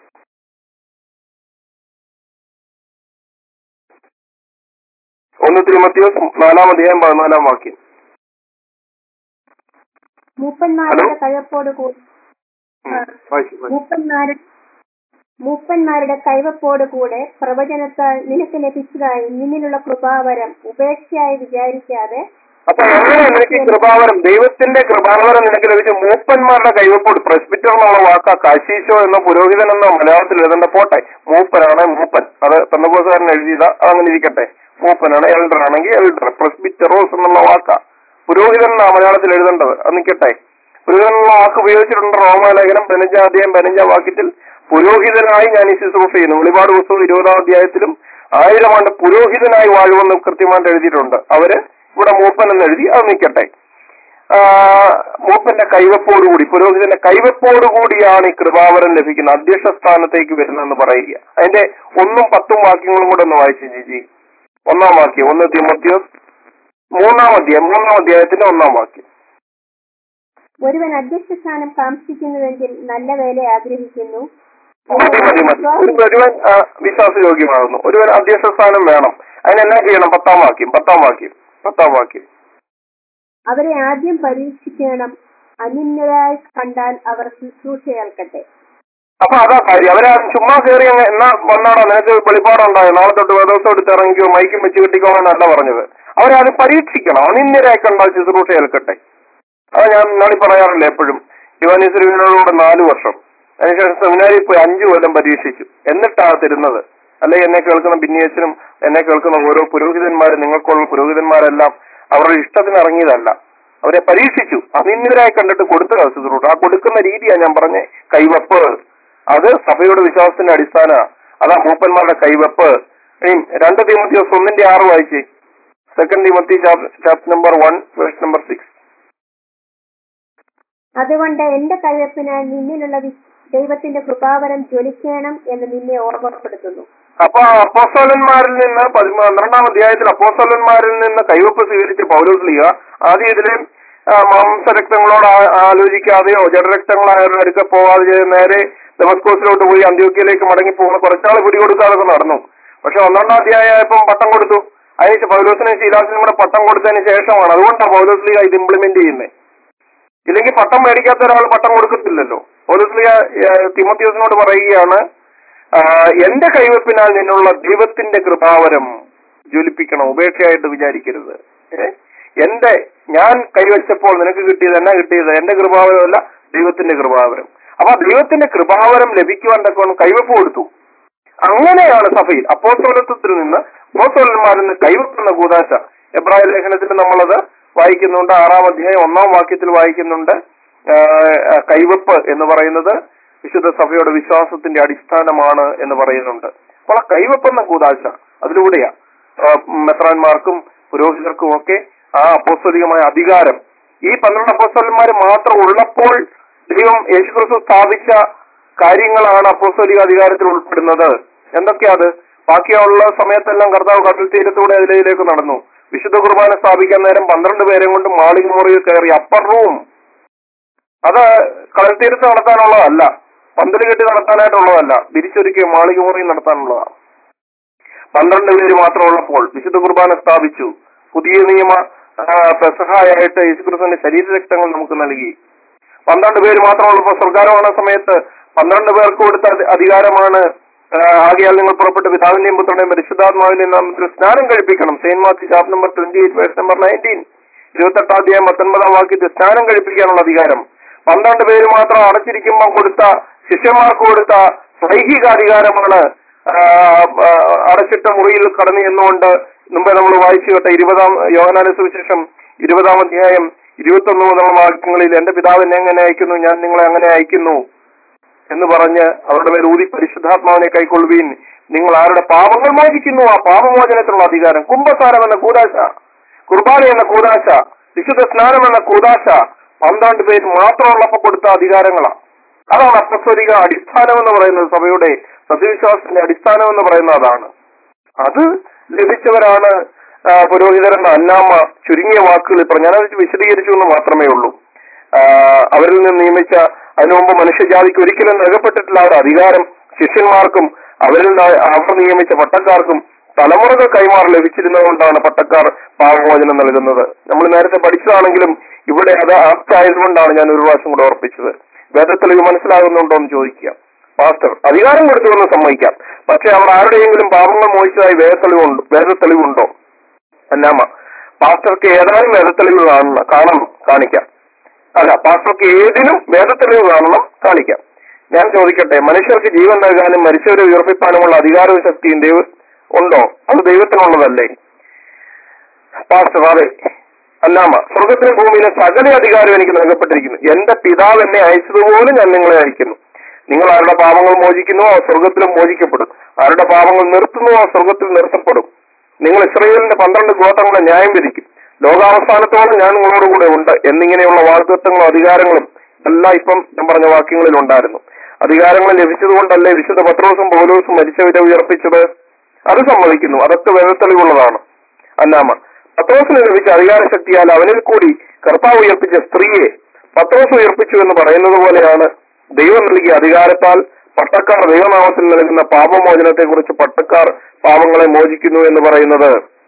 ഒന്ന് തിമോത്തിയോസ് നാലാം അധ്യായം പതിനാലാം വാക്യം. മൂപ്പന്മാരുടെ കൈവപ്പോട് കൂടി മൂപ്പന്മാരുടെ കൈവപ്പോട് കൂടെ പ്രവചനത്താൽ നിനക്ക് ലഭിച്ചതായി നിന്നിലുള്ള കൃപാവരം ഉപേക്ഷയായി വിചാരിക്കാതെ. അപ്പൊ എങ്ങനെ നിനക്ക് കൃപാവരം? ദൈവത്തിന്റെ കൃപാവരം നിനക്ക് ലഭിച്ച മൂപ്പന്മാരുടെ കൈവപ്പോട്. പ്രസ്ബിറ്റർ എന്നുള്ള വാക്കാ കാശീശോ എന്ന പുരോഹിതൻ എന്ന മലയാളത്തിൽ എഴുതേണ്ട. പോട്ടെ, മൂപ്പനാണ് മൂപ്പൻ, അത് പെന്തക്കോസ്തുകാരൻ എഴുതിയതാ, അതങ്ങനെ ഇരിക്കട്ടെ. മൂപ്പനാണ്, എൽഡർ ആണെങ്കിൽ എൽഡർ. പ്രസ്ബിറ്ററോസ് എന്നുള്ള വാക്കാ പുരോഹിതൻ എന്നാ മലയാളത്തിൽ എഴുതേണ്ടത്, അത് നിൽക്കട്ടെ. പുരോഹിതൻ എന്നുള്ള വാക്ക് ഉപയോഗിച്ചിട്ടുണ്ട് റോമാലേഖനം പതിനഞ്ചാം അധ്യായം പതിനഞ്ചാം വാക്യത്തിൽ. പുരോഹിതനായി ഞാൻ ഈ ശുശ്രൂഷ ചെയ്യുന്നു. വെളിപാട് പുസ്തകം ഇരുപതാം അധ്യായത്തിലും ആയിരം ആണ്ട് പുരോഹിതനായി വാഴുമെന്ന് കൃത്യമായിട്ട് എഴുതിയിട്ടുണ്ട്. അവര് ഇവിടെ മൂപ്പൻ എന്ന് എഴുതി, അത് നിൽക്കട്ടെ. ആ മൂപ്പന്റെ കൈവപ്പോടുകൂടി, പുരോഹിതന്റെ കൈവപ്പോടുകൂടിയാണ് ഈ കൃപാവരം ലഭിക്കുന്നത്, അധ്യക്ഷ സ്ഥാനത്തേക്ക് വരുന്നതെന്ന് പറയുക. അതിന്റെ ഒന്നും പത്തും വാക്യങ്ങളും കൂടെ ഒന്ന് വായിച്ചു ചേച്ചി. ഒന്നാം വാക്യം, ഒന്ന് തിമോത്തിയോസ് മൂന്നാം അധ്യായം മൂന്നാം അധ്യായത്തിന്റെ ഒന്നാം വാക്യം. ഒരുവൻ അധ്യക്ഷ സ്ഥാനം കാംക്ഷിക്കുന്നുവെങ്കിൽ നല്ല വേല ആഗ്രഹിക്കുന്നു. മതി മതി മതി ഒരു ഒരുവൻ വിശ്വാസയോഗ്യമാകുന്നു. ഒരുവൻ അധ്യക്ഷ സ്ഥാനം വേണം. അതിനെല്ലാം ചെയ്യണം? പത്താം വാക്യം പത്താം വാക്യം പത്താം വാക്യം അവരെ ആദ്യം പരീക്ഷിക്കണം, അനിന്യരായി കണ്ടാൽ അവർ ശുശ്രൂഷ ഏൽക്കട്ടെ. അപ്പൊ അതാ കാര്യം. അവരെ ചുമ്മാ കയറി എന്നാ വന്നാണോ നിനക്ക് വെളിപ്പാടുണ്ടായോ, നാളെ തൊട്ട് ദിവസം എടുത്ത് ഇറങ്ങിക്കോ, മൈക്കും വെച്ച് കിട്ടിക്കോളാന്നല്ല പറഞ്ഞത്. അവരെ അത് പരീക്ഷിക്കണം, അനിന്യരായി കണ്ടാൽ ശുശ്രൂഷ ഏൽക്കട്ടെ. അത് ഞാൻ നാളെ പറയാറില്ല എപ്പോഴും. യുവാനിശ്വരവിനോടുകൂടെ നാലു വർഷം, അതിനുശേഷം സെമിനാരിൽ പോയി അഞ്ചു കൊല്ലം പരീക്ഷിച്ചു, എന്നിട്ടാണ് തരുന്നത്. അല്ലെങ്കിൽ എന്നെ കേൾക്കുന്ന ബിന്നിയച്ചനും എന്നെ കേൾക്കുന്ന ഓരോ പുരോഹിതന്മാരും, നിങ്ങൾക്കുള്ള പുരോഹിതന്മാരെല്ലാം അവരുടെ ഇഷ്ടത്തിന് ഇറങ്ങിയതല്ല, അവരെ പരീക്ഷിച്ചു, അനിന്യരായി കണ്ടിട്ട് കൊടുത്ത ശുശ്രൂഷ. ആ കൊടുക്കുന്ന രീതിയാണ് ഞാൻ പറഞ്ഞ കൈവപ്പ്. അത് സഭയുടെ വിശ്വാസത്തിന്റെ അടിസ്ഥാന. അതാ മൂപ്പന്മാരുടെ കൈവപ്പ്. ഇനി രണ്ട് തിമോത്തിയോസ് ഒന്നിന്റെ ആറ് വായിച്ചേ. Second Timothy chapter number one verse number six. അതുകൊണ്ട് എന്റെ കൈവപ്പിനാൽ നിന്നിലുള്ള ദൈവത്തിന്റെ കൃപാവരം ജ്വലിക്കണം എന്ന് നിന്നെ ഓർമ്മപ്പെടുത്തുന്നു. അപ്പൊ അപ്പോസ്തലന്മാരിൽ നിന്ന് പന്ത്രണ്ടാം അധ്യായത്തിൽ അപ്പോസ്തലന്മാരിൽ നിന്ന് കൈവപ്പ് സ്വീകരിച്ച പൗലോസ് ലീഗ ആദ്യം ഇതിലെ മാംസരക്തങ്ങളോട് ആലോചിക്കാതെയോ ജഡരക്തങ്ങളായവരുടെ അടുക്ക പോവാതെ നേരെ ദമസ്കോസിലോട്ട് പോയി അന്ത്യോക്യയിലേക്ക് മടങ്ങി പോകുന്ന കുറച്ചാൾ പിടികൊടുക്കാതൊക്കെ നടന്നു. പക്ഷെ ഒന്നാം അധ്യായപ്പം പട്ടം കൊടുത്തു. അതിന് പൗലോസിനും ശീലാസിനും കൂടെ പട്ടം കൊടുത്തതിന് ശേഷമാണ്. അതുകൊണ്ടാണ് പൗലോസ് ലീഗ ഇത് ഇംപ്ലിമെന്റ് ചെയ്യുന്നത്. ഇല്ലെങ്കിൽ പട്ടം മേടിക്കാത്ത ഒരാൾ പട്ടം കൊടുക്കത്തില്ലല്ലോ. പൗലോസ് ലീഗ തിമോത്തിയോസിനോട് പറയുകയാണ്, എന്റെ കൈവപ്പിനാൽ നിന്നുള്ള ദൈവത്തിന്റെ കൃപാവരം ജ്വലിപ്പിക്കണം, ഉപേക്ഷയായിട്ട് വിചാരിക്കരുത്. എന്റെ ഞാൻ കൈവച്ചപ്പോൾ നിനക്ക് കിട്ടിയത് എന്നാ കിട്ടിയത്? എന്റെ കൃപാവരമല്ല, ദൈവത്തിന്റെ കൃപാവരം. അപ്പൊ ദൈവത്തിന്റെ കൃപാവരം ലഭിക്കുവാൻ തക്കവണ്ണം കൈവപ്പ് കൊടുത്തു. അങ്ങനെയാണ് സഭയിൽ അപ്പോസ്തലത്വത്തിൽ നിന്ന് അപ്പോസ്തലന്മാരിൽ നിന്ന് കൈവെക്കുന്ന കൂദാശ. എബ്രായ ലേഖനത്തിൽ നമ്മളത് വായിക്കുന്നുണ്ട്. ആറാം അധ്യായം ഒന്നാം വാക്യത്തിൽ വായിക്കുന്നുണ്ട്. കൈവപ്പ് എന്ന് പറയുന്നത് വിശുദ്ധ സഭയുടെ വിശ്വാസത്തിന്റെ അടിസ്ഥാനമാണ് എന്ന് പറയുന്നുണ്ട്. അപ്പോൾ ആ കൈവപ്പെന്ന കൂദാശ അതിലൂടെയാ മെത്രാന്മാർക്കും പുരോഹിതർക്കും ഒക്കെ ആ അപ്പോസ്തലികമായ അധികാരം. ഈ പന്ത്രണ്ട് അപ്പോസ്തലന്മാര് മാത്രം ഉള്ളപ്പോൾ ദൈവം യേശുക്രിസ്തു സ്ഥാപിച്ച കാര്യങ്ങളാണ് അപ്പോസ്തലിക അധികാരത്തിൽ ഉൾപ്പെടുന്നത്. എന്തൊക്കെയാ അത്? ബാക്കിയുള്ള സമയത്തെല്ലാം കർത്താവ് കടൽ തീരത്തൂടെ അതിലേക്ക് നടന്നു. വിശുദ്ധ കുർബാന സ്ഥാപിക്കാൻ നേരം പന്ത്രണ്ട് പേരെ കൊണ്ട് മാളിക മുറിയിൽ കയറി. അപ്പർ റൂം അത് കടൽ തീരത്ത് നടത്താനുള്ളതല്ല, പന്തല് കെട്ടി നടത്താനായിട്ടുള്ളതല്ല, തിരിച്ചൊരുക്കിയ മാളിക മുറി നടത്താനുള്ളതാണ്. പന്ത്രണ്ട് പേര് മാത്രമുള്ളപ്പോൾ വിശുദ്ധ കുർബാന സ്ഥാപിച്ചു. പുതിയ നിയമ പെസഹായായിട്ട് യേശുക്രിസ്തുവിന്റെ ശരീരരക്തങ്ങൾ നമുക്ക് നൽകി. പന്ത്രണ്ട് പേര് മാത്രമുള്ളപ്പോൾ സ്വർഗാരോഹണ സമയത്ത് പന്ത്രണ്ട് പേർക്ക് കൊടുത്ത അധികാരമാണ്. ആകയാൽ നിങ്ങൾ പുറപ്പെട്ട് പിതാവിന്റെയും പുത്രന്റെയും പരിശുദ്ധാത്മാവിന്റെയും നാമത്തിൽ സ്നാനം കഴിപ്പിക്കണം. Saint Matthew chapter number twenty eight verse number nineteen. ഇരുപത്തെട്ടാം അധ്യായം പത്തൊൻപതാം വാക്യത്തിൽ സ്നാനം കഴിപ്പിക്കാനുള്ള അധികാരം. പന്ത്രണ്ട് പേര് മാത്രം അടച്ചിരിക്കുമ്പോൾ കൊടുത്ത ശിഷ്യന്മാർക്ക് കൊടുത്ത സൈഹിക അധികാരമാണ്. അടച്ചിട്ട മുറിയിൽ കടന്നു എന്നുകൊണ്ട് മുമ്പേ നമ്മൾ വായിച്ചു കേട്ട ഇരുപതാം യോഹന്നാന്റെ സുവിശേഷം ഇരുപതാം അധ്യായം ഇരുപത്തി ഒന്ന് മുതലുള്ള വാക്യങ്ങളിൽ എന്റെ പിതാവ് എന്നെ എങ്ങനെ അയക്കുന്നു, ഞാൻ നിങ്ങളെ അങ്ങനെ അയക്കുന്നു എന്ന് പറഞ്ഞ് അവരുടെ മേൽ ഊതി പരിശുദ്ധാത്മാവിനെ കൈക്കൊള്ളുവീൻ, നിങ്ങൾ ആരുടെ പാപങ്ങൾ മോചിക്കുന്നു ആ പാപമോചനത്തിനുള്ള അധികാരം. കുംഭസാരം എന്ന കൂദാശ, കുർബാന എന്ന കൂദാശ, വിശുദ്ധ സ്നാനം എന്ന കൂദാശ പന്ത്രണ്ട് പേര് മാത്രമുള്ളപ്പോൾ കൊടുത്ത അധികാരങ്ങളാണ്. അതാണ് അപ്പസ്തോലിക അടിസ്ഥാനം എന്ന് പറയുന്നത്. സഭയുടെ സത്യവിശ്വാസത്തിന്റെ അടിസ്ഥാനം എന്ന് പറയുന്നത് അതാണ്. അത് ലഭിച്ചവരാണ് പുരോഹിതരെന്ന അന്നാമ ചുരുങ്ങിയ വാക്കുകൾ പറഞ്ഞു. ഞാനത് വിശദീകരിച്ചു എന്ന് മാത്രമേ ഉള്ളൂ. അവരിൽ നിന്ന് നിയമിച്ച അതിനു മുമ്പ് മനുഷ്യജാതിക്ക് ഒരിക്കലും നൽകപ്പെട്ടിട്ടില്ലാത്ത അധികാരം ശിഷ്യന്മാർക്കും അവരിൽ അവർ നിയമിച്ച പട്ടക്കാർക്കും തലമുറകൾ കൈമാറി ലഭിച്ചിരുന്നതുകൊണ്ടാണ് പട്ടക്കാർ പാപമോചനം നൽകുന്നത്. നമ്മൾ നേരത്തെ പഠിച്ചതാണെങ്കിലും ഇവിടെ അത് ആപ്റ്റായതുകൊണ്ടാണ് ഞാൻ ഒരു പ്രാവശ്യം കൂടെ ഓർപ്പിച്ചത്. വേദത്തെളിവ് മനസ്സിലാകുന്നുണ്ടോ എന്ന് ചോദിക്കുക. പാസ്റ്റർ അധികാരം കൊടുത്തുവെന്ന് സമ്മതിക്കാം, പക്ഷെ അവർ ആരുടെയെങ്കിലും പാപങ്ങൾ മോചിച്ചതായി വേദത്തെളിവുണ്ടോ വേദത്തെളിവുണ്ടോ അന്നാമ പാസ്റ്റർക്ക് ഏതാനും വേദത്തെളിവ് കാണണം കാണണം കാണിക്കാം അല്ല പാസ്റ്റർക്ക് ഏതിനും വേദത്തെളിവ് കാണണം കാണിക്കാം. ഞാൻ ചോദിക്കട്ടെ, മനുഷ്യർക്ക് ജീവൻ നൽകാനും മരിച്ചവരെ ഉയർപ്പിക്കാനുമുള്ള അധികാരവും ശക്തിയും ദൈവ ഉണ്ടോ? അത് ദൈവത്തിനുള്ളതല്ലേ? പാസ്റ്റർ അതെ. അല്ലാമ സ്വർഗത്തിലും ഭൂമിയിലെ സകല അധികാരം എനിക്ക് നൽകപ്പെട്ടിരിക്കുന്നു. എന്റെ പിതാവ് എന്നെ അയച്ചതുപോലെ ഞാൻ നിങ്ങളെ അയക്കുന്നു. നിങ്ങൾ ആരുടെ പാപങ്ങൾ മോചിക്കുന്നുവോ അവർ സ്വർഗത്തിലും മോചിക്കപ്പെടും, ആരുടെ പാപങ്ങൾ നിർത്തുന്നുവോ അവർ സ്വർഗത്തിൽ നിർത്തപ്പെടും. നിങ്ങൾ ഇസ്രായേലിന്റെ പന്ത്രണ്ട് ഗോത്രങ്ങളെ ന്യായം വിധിക്കും, ലോകാവസാനത്തോളം ഞാൻ നിങ്ങളോട് കൂടെ ഉണ്ട് എന്നിങ്ങനെയുള്ള വാഗ്ദത്തങ്ങളും അധികാരങ്ങളും എല്ലാം ഇപ്പം ഞാൻ പറഞ്ഞ വാക്യങ്ങളിൽ ഉണ്ടായിരുന്നു. അധികാരങ്ങൾ ലഭിച്ചതുകൊണ്ടല്ലേ വിശുദ്ധ പത്രോസും പൗലോസും മരിച്ചവരെ ഉയർപ്പിച്ചത്? അത് സമ്മതിക്കുന്നു, അതൊക്കെ വേദത്തെളിവുള്ളതാണ്. അന്നാമ പത്രോസിന് ലഭിച്ച അധികാരശക്തിയാൽ അവനിൽ കൂടി കർത്താവ് ഉയർപ്പിച്ച സ്ത്രീയെ പത്രോസ് ഉയർപ്പിച്ചു എന്ന് പറയുന്നത് പോലെയാണ് ദൈവം നൽകിയ അധികാരത്താൽ പട്ടക്കാർ ദൈവനാമത്തിൽ നൽകുന്ന പാപമോചനത്തെ കുറിച്ച് പട്ടക്കാർ പാപങ്ങളെ മോചിക്കുന്നു എന്ന് പറയുന്നത്.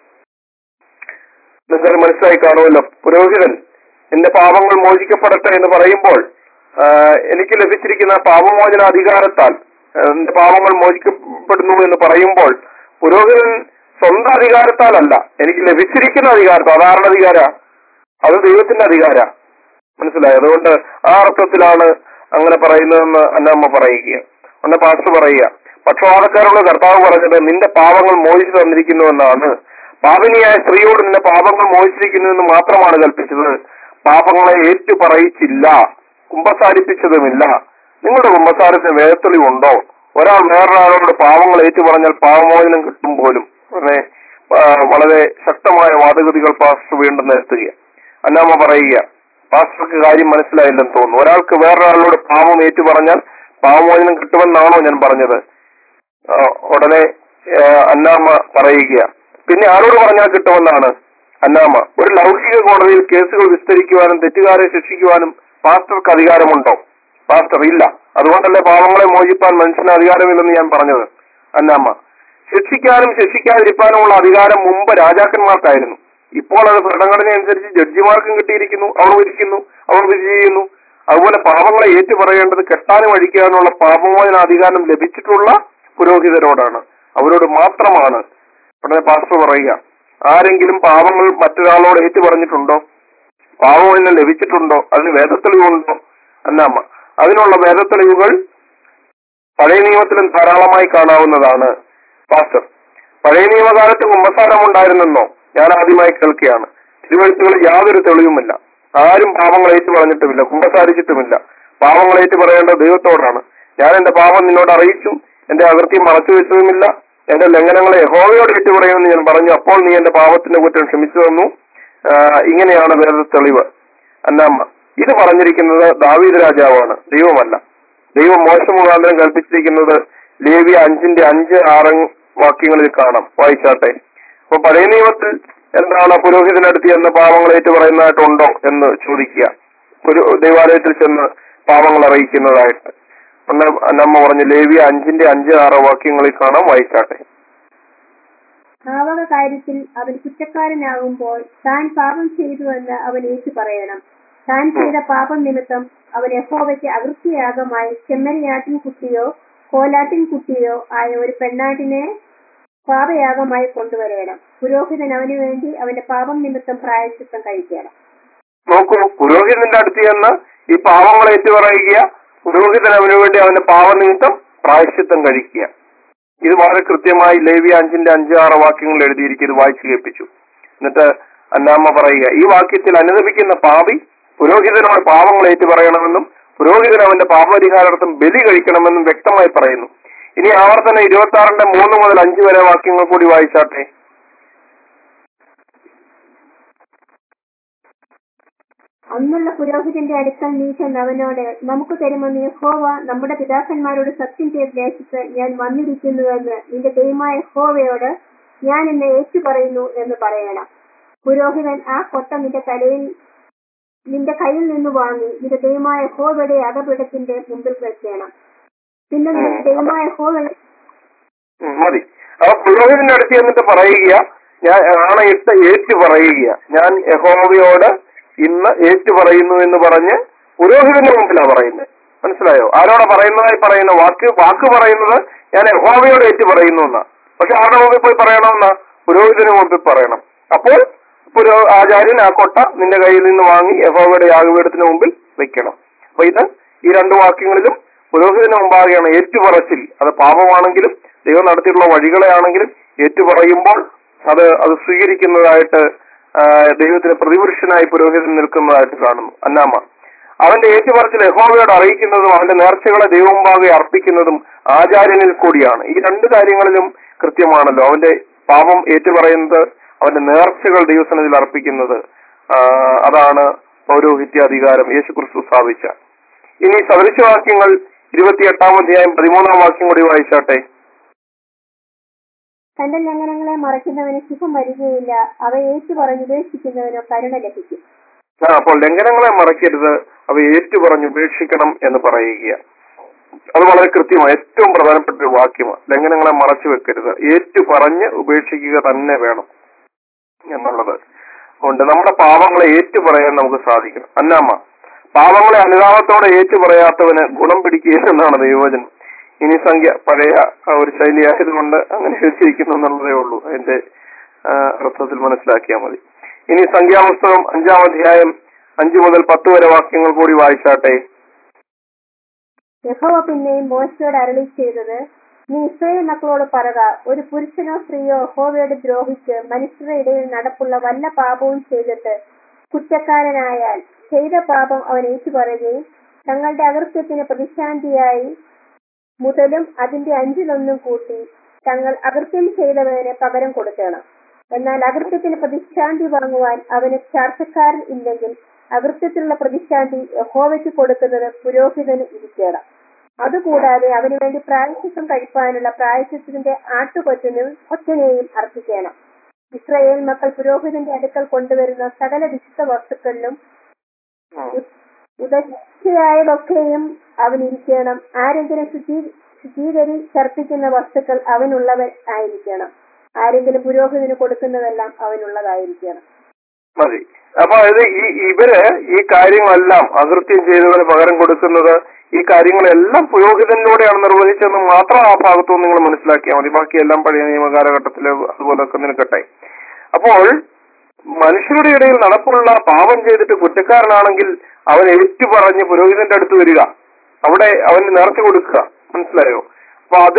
നിങ്ങൾക്ക് മനസ്സിലായി കാണുമല്ലോ. പുരോഹിതൻ എന്റെ പാപങ്ങൾ മോചിക്കപ്പെടട്ടെ എന്ന് പറയുമ്പോൾ എനിക്ക് ലഭിച്ചിരിക്കുന്ന പാപമോചന അധികാരത്താൽ എന്റെ പാപങ്ങൾ മോചിക്കപ്പെടുന്നു എന്ന് പറയുമ്പോൾ പുരോഹിതൻ സ്വന്തം അധികാരത്താലല്ല, എനിക്ക് ലഭിച്ചിരിക്കുന്ന അധികാരത്താൽ. അതാരുടെ അധികാര? അത് ദൈവത്തിന്റെ അധികാര. മനസ്സിലായി? അതുകൊണ്ട് ആ അർത്ഥത്തിലാണ് അങ്ങനെ പറയുന്നതെന്ന് അന്നമ്മ പറയുക. അന്ന പാസ്റ്റർ പറയുക, പക്ഷപാതക്കാരോട് കർത്താവ് പറഞ്ഞത് നിന്റെ പാപങ്ങൾ മോചിച്ചു തന്നിരിക്കുന്നുവെന്നാണ്. പാപിനിയായ സ്ത്രീയോട് നിന്റെ പാപങ്ങൾ മോചിച്ചിരിക്കുന്നു എന്ന് മാത്രമാണ് കൽപ്പിച്ചത്. പാപങ്ങളെ ഏറ്റു പറയിച്ചില്ല, കുമ്പസാരിപ്പിച്ചതുമില്ല. നിങ്ങളുടെ കുമ്പസാരത്തിന് വേദത്തെളിവുണ്ടോ? ഒരാൾ വേറൊരാളോട് പാപങ്ങൾ ഏറ്റു പറഞ്ഞാൽ പാപമോചനം കിട്ടും പോലും. അങ്ങനെ വളരെ ശക്തമായ വാദഗതികൾ പാസ്റ്റർ വീണ്ടും നിരത്തുക. അന്നാമ്മ പറയുക, പാസ്റ്റർക്ക് കാര്യം മനസ്സിലായില്ലെന്ന് തോന്നുന്നു. ഒരാൾക്ക് വേറൊരാളോട് പാപം ഏറ്റു പറഞ്ഞാൽ പാപമോചനം കിട്ടുമെന്നാണോ ഞാൻ പറഞ്ഞത്? ഉടനെ അന്നാമ്മ പറയുക, പിന്നെ ആരോട് പറഞ്ഞാൽ കിട്ടുമെന്നാണ്? അന്നാമ്മ, ഒരു ലൗകിക കോടതിയിൽ കേസുകൾ വിസ്തരിക്കുവാനും തെറ്റുകാരെ ശിക്ഷിക്കുവാനും പാസ്റ്റർക്ക് അധികാരമുണ്ടോ? പാസ്റ്റർ ഇല്ല. അതുകൊണ്ടല്ലേ പാപങ്ങളെ മോചിപ്പാൻ മനുഷ്യന് അധികാരമില്ലെന്ന് ഞാൻ പറഞ്ഞത്. അന്നാമ്മ, ശിക്ഷിക്കാനും ശിക്ഷിക്കാതിരിക്കാനുമുള്ള അധികാരം മുമ്പ് രാജാക്കന്മാർക്കായിരുന്നു. ഇപ്പോൾ അത് ഭരണഘടന അനുസരിച്ച് ജഡ്ജിമാർക്കും കിട്ടിയിരിക്കുന്നു. അവർ വിധിക്കുന്നു, അവർ വിധി ചെയ്യുന്നു. അതുപോലെ പാപങ്ങളെ ഏറ്റുപറയേണ്ടത് കെട്ടാനും അഴിക്കാനുള്ള പാപമോചന അധികാരം ലഭിച്ചിട്ടുള്ള പുരോഹിതരോടാണ്, അവരോട് മാത്രമാണ്. ഉടനെ പാസ്റ്റർ പറയുക, ആരെങ്കിലും പാപങ്ങൾ മറ്റൊരാളോട് ഏറ്റു പറഞ്ഞിട്ടുണ്ടോ? പാപമോചനം ലഭിച്ചിട്ടുണ്ടോ? അതിന് വേദത്തെളിവുണ്ടോ? അന്നാമ്മ, അതിനുള്ള വേദത്തെളിവുകൾ പഴയ നിയമത്തിലും ധാരാളമായി കാണാവുന്നതാണ്. പാസ്റ്റർ, പഴയ നിയമകാലത്ത് കുമ്പസാരം ഉണ്ടായിരുന്നെന്നോ? ഞാൻ ആദ്യമായി കേൾക്കുകയാണ്. തിരുവഴുത്തുകളിൽ യാതൊരു തെളിവുമില്ല. ആരും പാപങ്ങൾ ഏറ്റു പറഞ്ഞിട്ടുമില്ല, കുമ്പസാരിച്ചിട്ടുമില്ല. പാപങ്ങൾ ഏറ്റു പറയേണ്ടത് ദൈവത്തോടാണ്. ഞാൻ എന്റെ പാപം നിന്നോട് അറിയിച്ചു, എന്റെ അകൃത്യം മറച്ചു വെച്ചതുമില്ല, എന്റെ ലംഘനങ്ങളെ യഹോവയോട് ഏറ്റു പറയുമെന്ന് ഞാൻ പറഞ്ഞു. അപ്പോൾ നീ എന്റെ പാപത്തിന്റെ കുറ്റം ക്ഷമിച്ചു തന്നു. ഇങ്ങനെയാണ് വേറെ തെളിവ്. അന്നാമ്മ, ഇത് പറഞ്ഞിരിക്കുന്നത് ദാവീദ് രാജാവാണ്, ദൈവമല്ല. ദൈവം മോശ മുഖാന്തരം കൽപ്പിച്ചിരിക്കുന്നത് ലേവ്യ അഞ്ചിന്റെ അഞ്ച് ആറ് വാക്യങ്ങളിൽ കാണാം. വായിച്ചാട്ടെ. അപ്പൊ പഴയ നിയമത്തിൽ എന്താണ് പുരോഹിതനടുത്ത് ചെന്ന് പാപങ്ങൾ ഏറ്റു പറയുന്നതായിട്ടുണ്ടോ എന്ന് ചോദിക്കുക. ഒരു ദൈവാലയത്തിൽ ചെന്ന് പാപങ്ങൾ അറിയിക്കുന്നതായിട്ട് നമ്മ പറഞ്ഞു. ലേവ്യ അഞ്ചിന്റെ അഞ്ച് ആറ് വാക്യങ്ങളിൽ കാണാം. വായിച്ചാട്ടെ. പാവക കാര്യത്തിൽ അവൻ കുറ്റക്കാരനാകുമ്പോൾ താൻ പാപം ചെയ്തുവെന്ന് അവൻ ഏറ്റു പറയണം. താൻ ചെയ്ത പാപം നിമിത്തം അവൻ യഹോവയ്ക്ക് അകൃത്യയാഗമായി ചെമ്മരിയാട്ടിൻ കുട്ടിയോ കോലാട്ടിൻ കുട്ടിയോ ആയ ഒരു പെണ്ണാട്ടിനെ പാപയാഗമായി കൊണ്ടുവരണം. പുരോഹിതൻ അവന് വേണ്ടി അവന്റെ പാപം നിമിത്തം പ്രായശ്ചിത്തം കഴിക്കണം. നോക്കൂ, പുരോഹിതന്റെ അടുത്ത് ചെന്ന് ഈ പാപങ്ങൾ ഏറ്റുപറയുക, പുരോഹിതൻ അവന് വേണ്ടി അവന്റെ പാപനിമിത്തം പ്രായശ്ചിത്തം കഴിക്കുക. ഇത് വളരെ കൃത്യമായി ലേവ്യ അഞ്ചിന്റെ അഞ്ച് ആറ് വാക്യങ്ങൾ എഴുതിയിരിക്കും. ഇത് വായിച്ചു കേൾപ്പിച്ചു. എന്നിട്ട് അന്നാമ്മ പറയുക, ഈ വാക്യത്തിൽ അനുദപിക്കുന്ന പാപി പുരോഹിതനോട് പാപങ്ങൾ ഏറ്റു പറയണമെന്നും പുരോഹിതൻ അവന്റെ പാപപരിഹാരാർത്ഥം ബലി കഴിക്കണമെന്നും വ്യക്തമായി പറയുന്നു. ഇനി ആവർത്തനം ഇരുപത്തി ആറിന്റെ മൂന്ന് മുതൽ അഞ്ച് വരെ വാക്യങ്ങൾ കൂടി വായിച്ചാട്ടെ. അന്നുള്ള പുരോഹിതന്റെ അടുക്കൽ നീ ചെന്ന് അവനോട്, നമുക്ക് തരുമെന്ന് യഹോവ നമ്മുടെ പിതാക്കന്മാരോട് സത്യം ചെയ്ത് ദേശത്ത് ഞാൻ വന്നിരിക്കുന്നുവെന്ന് നിന്റെ ദൈവമായ യഹോവയോട് ഞാൻ എന്നെ ഏറ്റു പറയുന്നു എന്ന് പറയണം. പുരോഹിതൻ ആ കൊട്ട നിന്റെ തലയിൽ നിന്റെ കയ്യിൽ നിന്ന് വാങ്ങി നിന്റെ ദൈവമായ യഹോവയുടെ യാഗപീഠത്തിന്റെ മുമ്പിൽ വെക്കണം. പിന്നെ നിന്റെ ദൈവമായ യഹോവ മതി. അപ്പൊ പുരോഹിതന്റെ അടുത്ത് എന്നിട്ട് പറയുക, ഞാൻ ആണയിട്ട് ഏറ്റു പറയുക, ഞാൻ യഹോവയോട് ഇന്ന് ഏറ്റു പറയുന്നു എന്ന് പറഞ്ഞ് പുരോഹിതന്റെ മുമ്പിലാണ് പറയുന്നത്. മനസ്സിലായോ? ആരോടെ പറയുന്നതായി പറയുന്ന വാക്ക് വാക്ക് പറയുന്നത് ഞാൻ യഹോവയോട് ഏറ്റു പറയുന്നു എന്നാ. പക്ഷെ ആരുടെ മുമ്പിൽ പോയി പറയണമെന്നാ? പുരോഹിതന് മുമ്പിൽ പറയണം. അപ്പോൾ പുരോ ആചാര്യൻ ആ കൊട്ട നിന്റെ കയ്യിൽ നിന്ന് വാങ്ങി യഹോവയുടെ യാഗപീഠത്തിന് മുമ്പിൽ വെക്കണം. അപ്പൊ ഇത് ഈ രണ്ടു വാക്യങ്ങളിലും പുരോഹിതന് മുമ്പാകെയാണ് ഏറ്റുപറച്ചിൽ. അത് പാപമാണെങ്കിലും ദൈവം നടത്തിയിട്ടുള്ള വഴികളെ ആണെങ്കിലും ഏറ്റുപറയുമ്പോൾ അത് അത് സ്വീകരിക്കുന്നതായിട്ട് ദൈവത്തിന് പ്രതിപുരുഷനായി പുരോഹിതൻ നിൽക്കുന്നതായിട്ട് കാണുന്നു. അന്നാമ്മ, അവന്റെ ഏറ്റുപറച്ചിൽ യഹോവയോട് അറിയിക്കുന്നതും അവന്റെ നേർച്ചകളെ ദൈവമുമ്പാകെ അർപ്പിക്കുന്നതും ആചാര്യനിൽ കൂടിയാണ്. ഈ രണ്ട് കാര്യങ്ങളിലും കൃത്യമാണല്ലോ. അവന്റെ പാപം ഏറ്റുപറയുന്നത്, അവന്റെ നേർച്ചകൾ ദൈവസന്നിധിയിൽ അർപ്പിക്കുന്നത്. ആ, അതാണ് പൗരോഹിത്യ അധികാരം യേശു ക്രിസ്തു സ്ഥാപിച്ച. ഇനി സദൃശവാക്യങ്ങൾ ഇരുപത്തിയെട്ടാം അധ്യായം പതിമൂന്നാം വാക്യം കൂടി വായിച്ചാട്ടെ. തന്റെ ലംഘനങ്ങളെ മറയ്ക്കുന്നവന് സുഖം വരികയില്ല, അവ ഏറ്റു പറഞ്ഞുപേക്ഷിക്കുന്നവനോ കരുണ ലഭിക്കും. ആ അപ്പോൾ ലംഘനങ്ങളെ മറയ്ക്കരുത്, അവ ഏറ്റു പറഞ്ഞു ഉപേക്ഷിക്കണം എന്ന് പറയുക. അത് വളരെ കൃത്യമാണ്, ഏറ്റവും പ്രധാനപ്പെട്ട ഒരു വാക്യമാണ്. ലംഘനങ്ങളെ മറച്ചു വെക്കരുത്, ഏറ്റു പറഞ്ഞ് ഉപേക്ഷിക്കുക തന്നെ വേണം എന്നുള്ളത് കൊണ്ട് നമ്മുടെ പാപങ്ങളെ ഏറ്റു പറയാൻ നമുക്ക് സാധിക്കണം. അന്നാമ്മ, പാപങ്ങളെ അനുതാപത്തോടെ ഏറ്റു പറയാത്തവന് ഗുണം പിടിക്കുകയെന്നാണ് ദൈവവചനം. ഇനി സംഖ്യ പഴയ ഒരു ശൈലിയായതുകൊണ്ട് അങ്ങനെ എഴുതിയിരിക്കുന്നു എന്നുള്ളതേ ഉള്ളൂ. അതിന്റെ അർത്ഥത്തിൽ മനസ്സിലാക്കിയാൽ മതി. ഇനി സംഖ്യാപുസ്തകം അഞ്ചാം അധ്യായം അഞ്ചു മുതൽ പത്ത് വരെ വാക്യങ്ങൾ കൂടി വായിച്ചാട്ടെ. യഹോവ പിന്നെയും മോശയോട് അരുളി ചെയ്തത്, നീ ഇസ്രായേൽ മക്കളോട് പറക, ഒരു പുരുഷനോ സ്ത്രീയോ യഹോവയോട് ദ്രോഹിച്ച് മനുഷ്യരുടെ ഇടയിൽ നടപ്പുള്ള വല്ല പാപവും ചെയ്തിട്ട് കുറ്റക്കാരനായാൽ ചെയ്ത പാപം അവൻ ഏറ്റുപറയുകയും തങ്ങളുടെ അകൃത്യത്തിന് പ്രതിശാന്തിയായി മുതലും അതിന്റെ അഞ്ചിലൊന്നും കൂട്ടി തങ്ങൾ അകൃത്യം ചെയ്തവന് പകരം കൊടുക്കണം. എന്നാൽ അകൃത്യത്തിന് പ്രതിശാന്തി വാങ്ങുവാൻ അവന് ചാർച്ചക്കാരൻ ഇല്ലെങ്കിൽ അകൃത്യത്തിലുള്ള പ്രതിശാന്തി യഹോവയ്ക്ക് കൊടുക്കുന്നത് പുരോഹിതന് ഇരിക്കണം. അതുകൂടാതെ അവന് വേണ്ടി പ്രായശ്ചിത്തം കഴിപ്പാനുള്ള പ്രായശ്ചിത്തത്തിന്റെ ആട്ടുകൊറ്റനും ഒറ്റനെയും അർപ്പിക്കണം. ഇസ്രായേൽ മക്കൾ പുരോഹിതന്റെ അടുക്കൽ കൊണ്ടുവരുന്ന സകല വിശുദ്ധ വസ്തുക്കളിലും ഉദർച്ചയായതൊക്കെയും അവനിരിക്കണം. ആരെങ്കിലും ശുചീ ശുചീകരിച്ചർപ്പിക്കുന്ന വസ്തുക്കൾ അവനുള്ളവർ ആയിരിക്കണം. ആരെങ്കിലും പുരോഹിതന് കൊടുക്കുന്നതെല്ലാം അവനുള്ളതായിരിക്കണം. മതി. അപ്പൊ അത് ഈ ഇവര് ഈ കാര്യങ്ങളെല്ലാം അകൃത്യം ചെയ്തവന് പകരം കൊടുക്കുന്നത്, ഈ കാര്യങ്ങളെല്ലാം പുരോഹിതനിലൂടെയാണ് നിർവഹിച്ചതെന്ന് മാത്രം ആ ഭാഗത്തും നിങ്ങൾ മനസ്സിലാക്കിയാൽ മതി. ബാക്കിയെല്ലാം പഴയ നിയമ കാലഘട്ടത്തില് അതുപോലൊക്കെ നിൽക്കട്ടെ. അപ്പോൾ മനുഷ്യരുടെ ഇടയിൽ നടപ്പുള്ള പാപം ചെയ്തിട്ട് കുറ്റക്കാരനാണെങ്കിൽ അവൻ ഏറ്റു പറഞ്ഞ് പുരോഹിതന്റെ അടുത്ത് വരിക, അവിടെ അവന് നേർച്ച കൊടുക്കുക. മനസ്സിലായോ? അപ്പൊ അത്